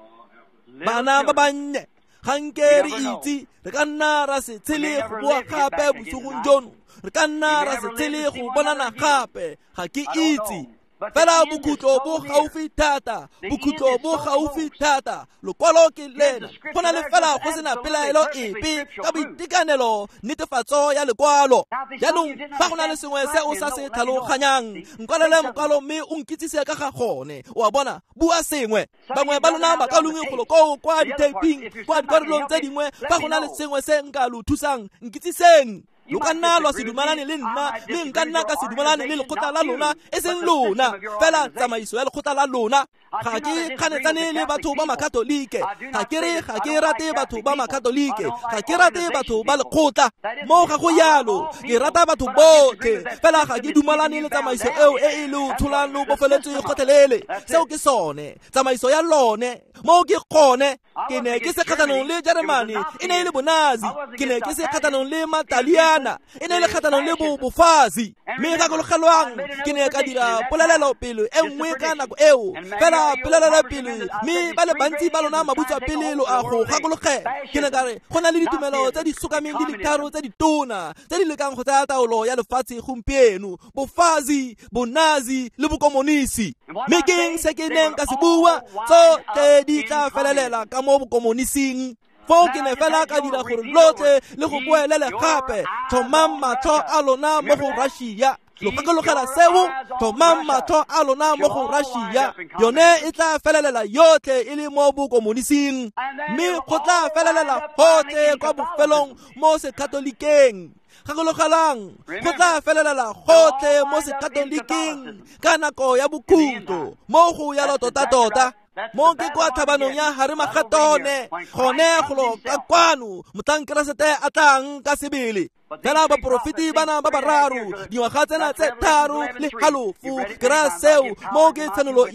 Bana ba bannye ga nke re itse re ka nna ra se tshele go boa gape bosogong jono, re ka nna ra se tshele go bonana gape, ga ke itse. Fela bokhutlo bo gaufi thata, bokhutlo bo gaufi thata, lokwalo ke lena. Go na le fela go sena pelaelo epe ka boitekanelo netefatso ya lekwalo. Jaanong fa go na le sengwe se o sa se tlhaloganyang, nkwalele mokwalo mme o nkitsise ka ga gone. O a bona, bua sengwe. Bangwe ba lona ba ka longwe go lokao kwa di-taping, kwa dikarolong tse dingwe, fa go na le sengwe se nka lo thusang, nkitsiseng. Lo ka nna lwa se dumalane le nna, mme nka nna ka se dumalane le lekgotla la lona, e seng lona fela tsamaiso ya lekgotla la lona. Ga ke kganetsane le batho ba makatolike, ga ke re ga ke rate batho ba makatolike, ga ke rate batho ba lekgotla. Mo ga go yalo, ke rata batho botlhe, fela ga ke dumalane le tsamaiso eo e e lo tsholang lo bofeletse gotlhelele. Seo ke sone tsamaiso ya lone. Mo ke gone ke ne ke se kgathanong le Jeremane, e ne e le Bonazi, ke ne ke se kgathanong le Mataliana, e ne e le kgathanong le Bofazi. Mme ka gologelwang ke ne ka dira polelelo pele e nngwe ka nako eo, fela polelelo pele mme ba le bantsi ba lona mabutswa pele lo a go gakologela. Ke ne ka re go na le ditumelo tse di sokameng di le tharo tse di tona tse di lekang go tsaya taolo ya lefatshe gompieno: Bofazi, Bonazi le Bokomonisi. Mme keng se ke neng ka se bua, tsotlhe di tla felelela ka mo bokomonising. Fo ke ne fela ka dira gore lotlhe le go boelele gape, thomang matlho a lona mo go Russia. Lo kakologela seo, thomang matlho a lona mo go Russia. Yone e tla felelela yotlhe e le mo bokomonising, mme go tla felelela gotlhe kwa bofelong mo sekatolikeng. Gakologelang go tla felelela gotlhe mo sekatolikeng ka nako ya bokhutlo, mo go yalo tota-tota. Mo ke kwa thabanong ya Haremagatone, gone golo ka kwano motlhankeresete a tlang ka sebele. Fela baporofiti bana ba bararo dingwaga tsena tse tharo le halofu ke ra seo mo ke tsenolo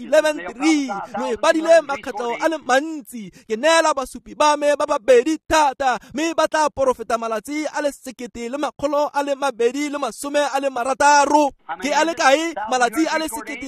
11:3 lo e badile makgetlo a le mantsi. Ke neela basupi ba me ba babedi thata, mme ba tla porofeta malatsi a le 2,260. Ke a le kae? Malatsi a le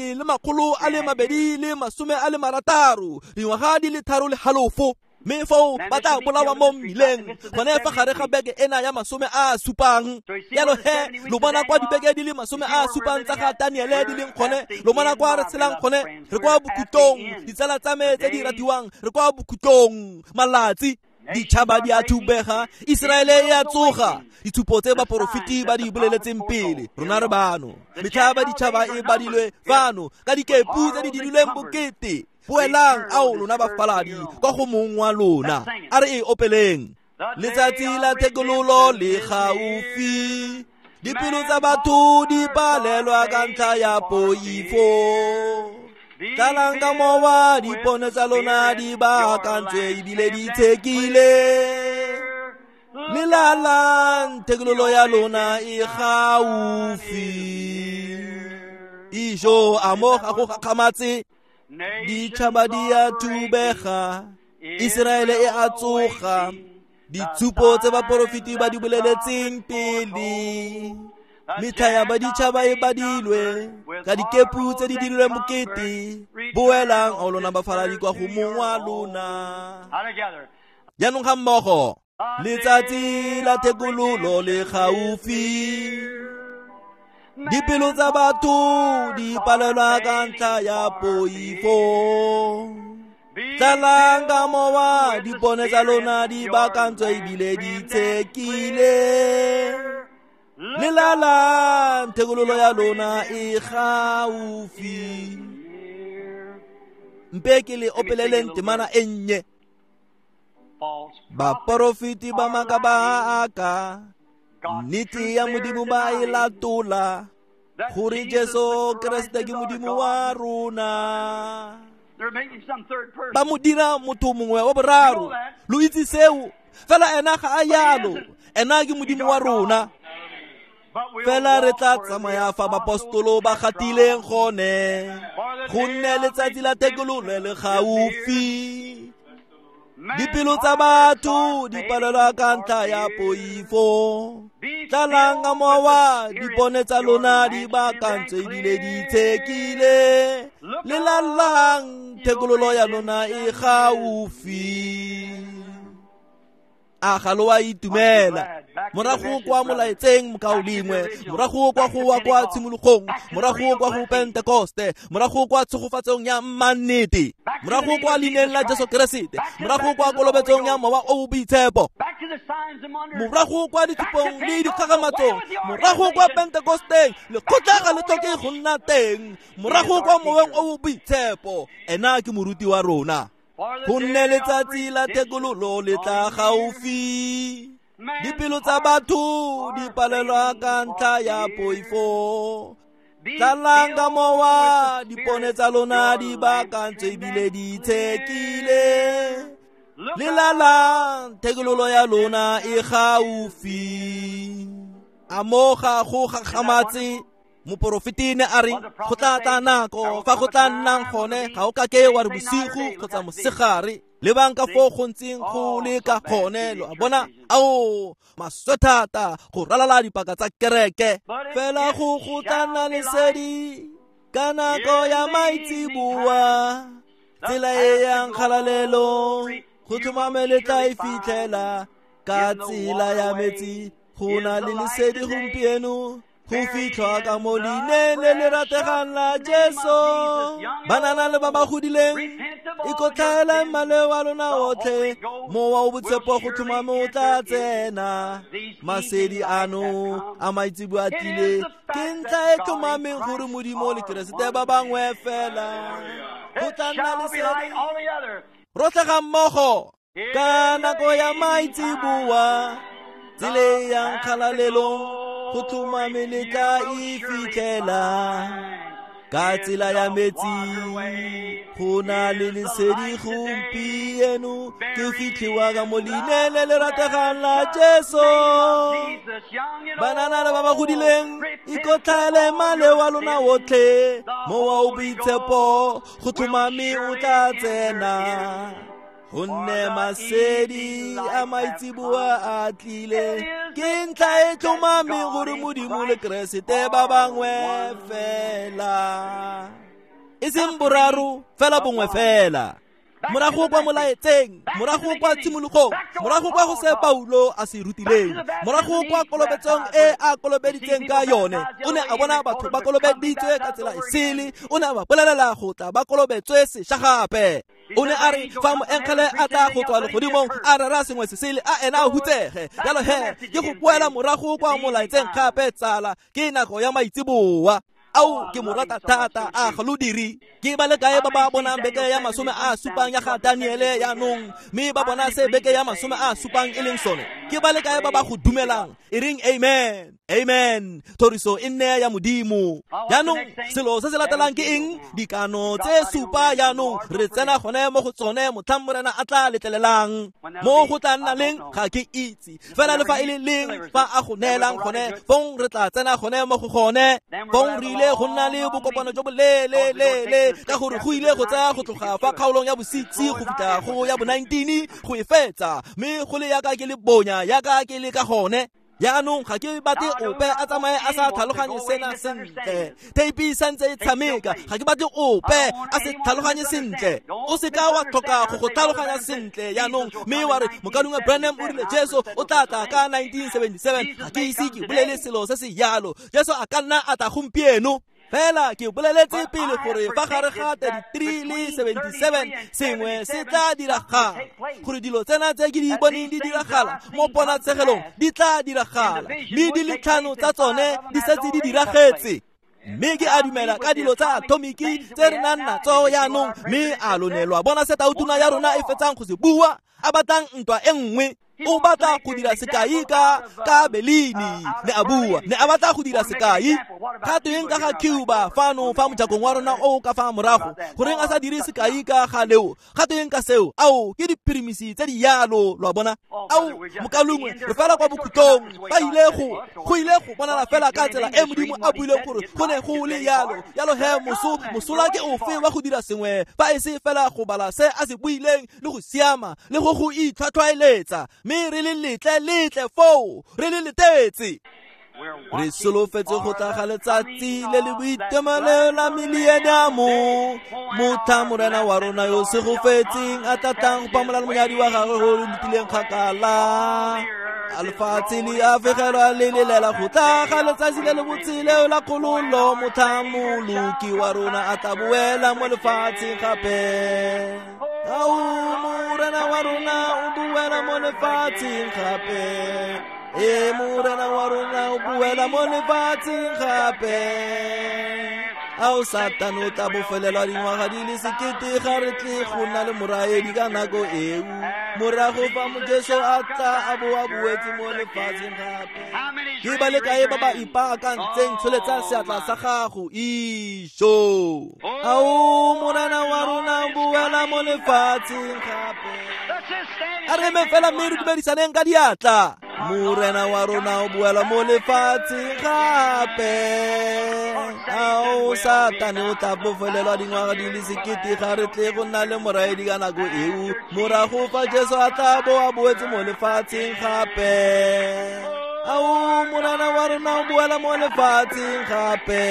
2,260, dingwaga di le tharo le halofu. Mme fao ba tla bolawa mo mmileng gone fa gare ga beke ena ya 70. Yalo he lo bona kwa dibeke di le 70 tsa ga Daniele di leng gone, lo bona kwa re tshelang gone, re kwa bokhutong. Ditsala tsa me tse di ratiwang, re kwa bokhutong. Malatsi ditšhaba di a thubega, Israele ya tsoga, ditshupo tse baporofiti ba di boleletseng pele. Rona re bano metlhaba ditšhaba e badilwe fano ka dikepu tse di dirilweng bokete. Boelang ao lona bafaladi kwa go mong wa lona. A re e opeleng. Letsatsi la thekololo le gaufi, dipelo tsa batho di palelwa ka ntlha ya poifo. Tlalang ka mowa dipone tsa lona di baakantswe ebile di tshekile. Lelalang thekololo ya lona e gaufi. Ijo amo ga go gakgamatse, ditšhaba di a thubega, Israele e a tsoga, ditshupo tse baporofiti ba di boleletseng pele. Metlha ya baditšhaba e badilwe ka dikepu tse di dirilweng bokete. Boelang o lona bafaladi kwa go mong wa lona. Jaanong ga mmogo, letsatsi la thekololo le gaufi, dipelo tsa batho di palelwa ka ntlha ya poifo. Tlalang ka mowa dipone tsa lona di baakantswe ebile di tshekile. Lelalang thekololo ya lona e gaufi. Mpe ke le opeleleng temana e nnye. Baporofiti ba maaka ba aka nnete ya Modimo ba e latola, gore Jesu Kriste ke Modimo wa rona. Ba mo dira motho mongwe wa boraro. Lo itse seo, fela ena ga a yalo, ena ke Modimo wa rona. Fela re tla tsamaya fa bapostolo ba gatileng gone, gonne letsatsi la thekololo le gaufi. dipelo tsa batho di palelwa ka ntlha ya poifo. Tlalanga mowa dipone tsa lona di bakantse ebile di tshekile. Le lalang thekololo ya lona e gaufi. A galo wa itumela morago kwa molaetseng mokaolingwe, morago kwa go wa kwa tshimologong, morago kwa go Pentecoste, morago kwa tshegofatsong ya mannete, morago kwa leineng la Jesu Kriste, morago kwa kolobetsong ya mowa o boitshepo, morago kwa dithupong le dikgakamatsong, morago kwa Pentecoste le kgotlaga le tlhoke go nna teng, morago kwa moweng o boitshepo. Ena ke moruti wa rona. Gonne letsatsi la thekololo le tla gaufi. Dipelo tsa batho di palelwa ka ntlha ya poifo. Tlalanga mowa dipone tsa lona di bakantse ebile di tshekile. Le lalang thekololo ya lona e gaufi. Amoga go gagamatse moporofetine a re go tla tla nako fa go tla nnang gone ga o ka ke wa re bosigo kgotsa mosegare le banka fo go ntseng go le ka gone lo a bona ao maswe thata go ralala dipaka tsa kereke fela go tla nna lesedi ka nako ya maitsiboa tsela e yang kgalalelo go tlhomame tla e fitlhela ka tsela ya metsi go na le lesedi gompieno go fitlhwa ka mo leineng le rategang la Jesu. Banana le ba ba godileng ikotlhaela mmale wa lona otlhe, mowa o botshepo go tlhomame o tla tsena. Masedi ano a maitsibo a tlile ke ntlha e tlhomameng gore Modimo le Keresete ba bangwe fela. Go tla nna lesedi rotlhe ga mmogo ka nako ya maitsiboa tsele yang kgalalelo go tlhomame le tla e fitlhela ka tsela ya metsi. Go na le lesedi gompieno ke fitlhiwa ka mo leineng le rategang la Jesu. Banana le ba ba godileng ikotlhaele mmale wa lona otlhe, mowa o boitshepo go tlhomame o tla tsena. Gonne masedi a maitsiboa a tlile ke ntlha e tlhomameng gore Modimo le Keresete ba bangwe fela. E seng boraro fela bongwe fela. Morago kwa molaetseng, morago kwa tshimologong, morago kwa go se Paulo a se rutileng, morago kwa kolobetsong e a kolobeditseng ka yone. O ne a bona batho ba kolobeditswe ka tsela e sele, o ne a ba bolelela go tla ba kolobetswe sešwa gape. O ne a re fa moenkgele a tla go tswa legodimong a rera sengwe se sele a ena a hutsege. Jalo he ke go boela morago kwa molaetseng gape tsala ke nako ya maitsiboa. Au ke mo rata thata a galodiri ke ba le kae ba ba bonang beke ya masome a supang ya ga Daniele ya nong mme ba bona se beke ya masome a supang e leng sone. Ke ba le kae ba ba go dumelang e reng amen amen. Thoriso e nne ya Modimo. Jaanong selo se se latelang ke eng? Dikano tse supa jaanong re tsena gone mo go tsone motlhang morena a tla letlelelang mo go tla nna leng ga ke itse fela le fa e le leng fa a go neelang gone fong re tla tsena gone mo go gone fong rile go nna le bokopano jo bo lelelele ka gore go ile go tsaya go tloga fa kgaolong ya bo 6 go fitlha go ya bo 19 go e fetsa mme go le yaka ke le bonya yaka ke le ka gone. Yaanong ga ke batle ope a tsamaye a sa tlhaloganye sena sentle. Teipi santse e tshameka ga ke batle ope a se tlhaloganye sentle. O se ka wa tlhoka go tlhaloganya sentle yaanong mme wa re mokanongwe Branham o rile Jesu o tla tla ka 1977. Ga ke ise ke bolele selo se se yalo. Jesu a ka nna a tla gompieno fela ke boleletse pele gore fa gare ga 33 le 77 sengwe se tla diragala gore dilo tsena tse ke di boneng di diragala mo pona tsegelong di tla diragala mme di le tlhano tsa tsone di setse di diragetse. Mme ke a dumela ka dilo tsa atomiki tse re nang natso yaanong mme a lonelwa bona se tautuna ya rona e fetsang go se bua a batlang ntwa e nngwe o batla go dira sekai ka Belini ne abua ne a batla go dira sekai ga teng ka ga Cuba fano fa mojakong wa rona o ka fa morago goreng a sa dire sekai ka ga leo ga teng ka seo ao ke dipirimisi tse di yalo lo bona ao mokalungwe re fela kwa bokhutong ba ile go bona la fela ka tsela e modimo a buile gore go ne go le yalo he mosola ke ofe wa go dira sengwe fa e se fela go bala se a se buileng le go siama le go itlhwatlhwaeletsa me re le letle fo re le letetse re solofetse go tla ga letsatsi le le boitemelelo la mileniamo motha morena wa rona yo se go fetseng a tatang go pamola le monyadi wa gagwe go le tileng kgakala alfatsi le a fegelwa le lela go tla ga letsatsi le le botsile la kgololo mothamoloki wa rona a tla boela mo lefatsheng gape ao morena wa rona o boela mo lefatsheng gape morena wa rona o boela mo lefatsheng gape ao Satane o tla bofelelwa dingwaga di le 1,000 ga re tle go nna le moraedi ka nako eo morago fa Mojesu a tla a bo a boetse mo lefatsheng gape ke ba le kae ba ba ipaakantseng tsholetsa seatla sa gago isho ao morena wa rona o boela mo lefatsheng gape a re me fela mme re dumedisaneng ka diatla morena wa rona o boela mo lefatsheng gape ao Satane o tla bofelelwa dingwaga di le 1,000 ga re tle go nna le moraedi ka nako eo morago fa Jesu a tla bo a boetse mo lefatsheng gape ao morena wa rona o boela mo lefatsheng gape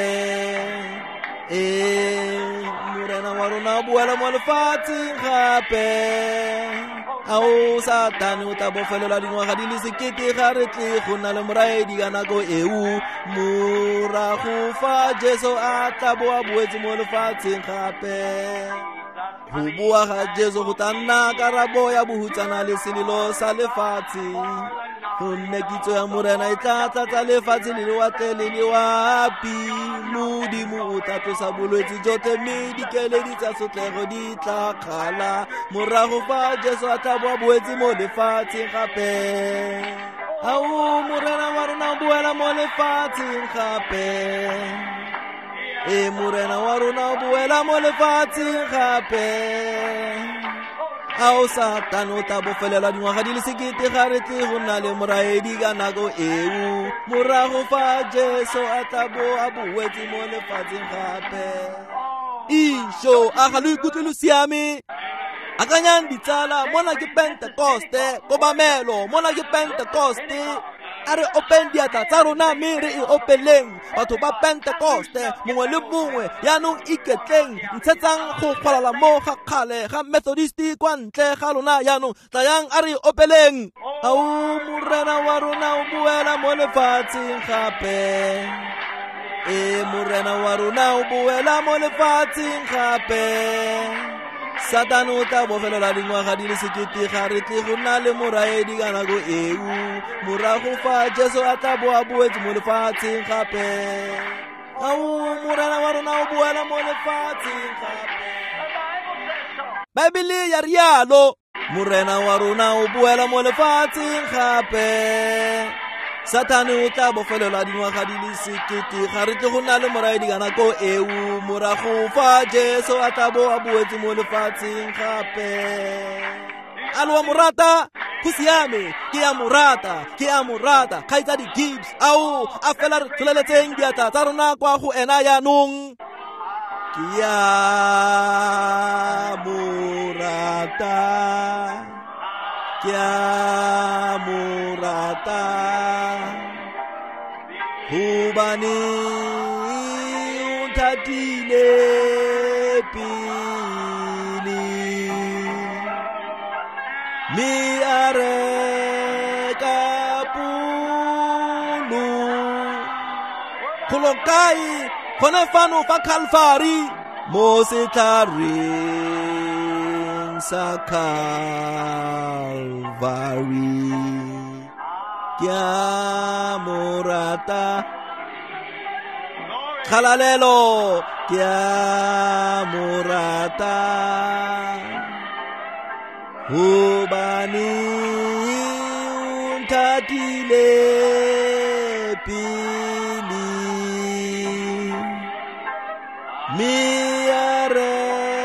morena wa rona o boela mo lefatsheng gape ao Satane o tla bofelelwa dingwaga di le 1,000 ga re tle go nna le moraedi ka nako eo morago fa Jesu a tla bo a boetse mo lefatsheng gape go boa ga Jesu go tla nna karabo ya bohutsana le selelo sa lefatshe gonne kitso ya morena e tla tlatsa lefatshe le lewatle le lewapi modimo o tla tlosa bolwetse jotlhe mme dikeledi tsa sotlego di tla kgala morago fa Jesu a tla bo a boetse mo lefatsheng gape ao morena wa rona o boela mo lefatsheng gape morena wa rona o boela mo lefatsheng gape ao Satane o tla bofelelwa dingwaga di le 1,000 ga re tle go nna le moraedi ka nako eo morago fa Jesu a tla bo a boetse mo lefatsheng gape isho a ga lo ikutlwe lo siame akanyang ditsala mona ke Pentecoste kobamelo mona ke Pentecoste a re open diatla tsa rona mme re e opeleng batho ba Pentecoste mongwe le mongwe yaanong iketleng ntshetsang go kgwalala mo ga kgale ga Methodisti kwa ntle ga lona yaanong tlayang a re opeleng ao morena wa rona o boela mo lefatsheng gape morena wa rona o boela mo lefatsheng gape Satane o tla bofelelwa dingwaga di le 1,000 ga re tle go nna le moraedi ka nako eo morago fa Jesu a tla bo a boetse mo lefatsheng gape ao morena wa rona o boela mo lefatsheng gape Baebele ya rialo morena wa rona o boela mo lefatsheng gape Satane o tla bofelelwa dingwaga di le 1,000 ga re tle go nna le moraedi ka nako eo morago fa Jesu a tla bo a boetse mo lefatsheng gape alo morata go siame ke ya morata kgaitsadi Gibbs ao a fela re tlholeletseng diatla tsa rona kwa go ena yaanong ke ya morata hobane o thatile pele mme a reka polo kgolokai gone fano fa Calvary mo setlareng sa Calvary ke a morata kgalalelo ke a morata hobane tlile pili miare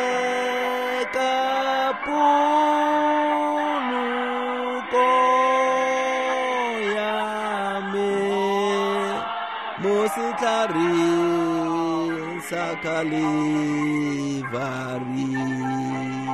kapuluko yame mositlari sa Kalivari.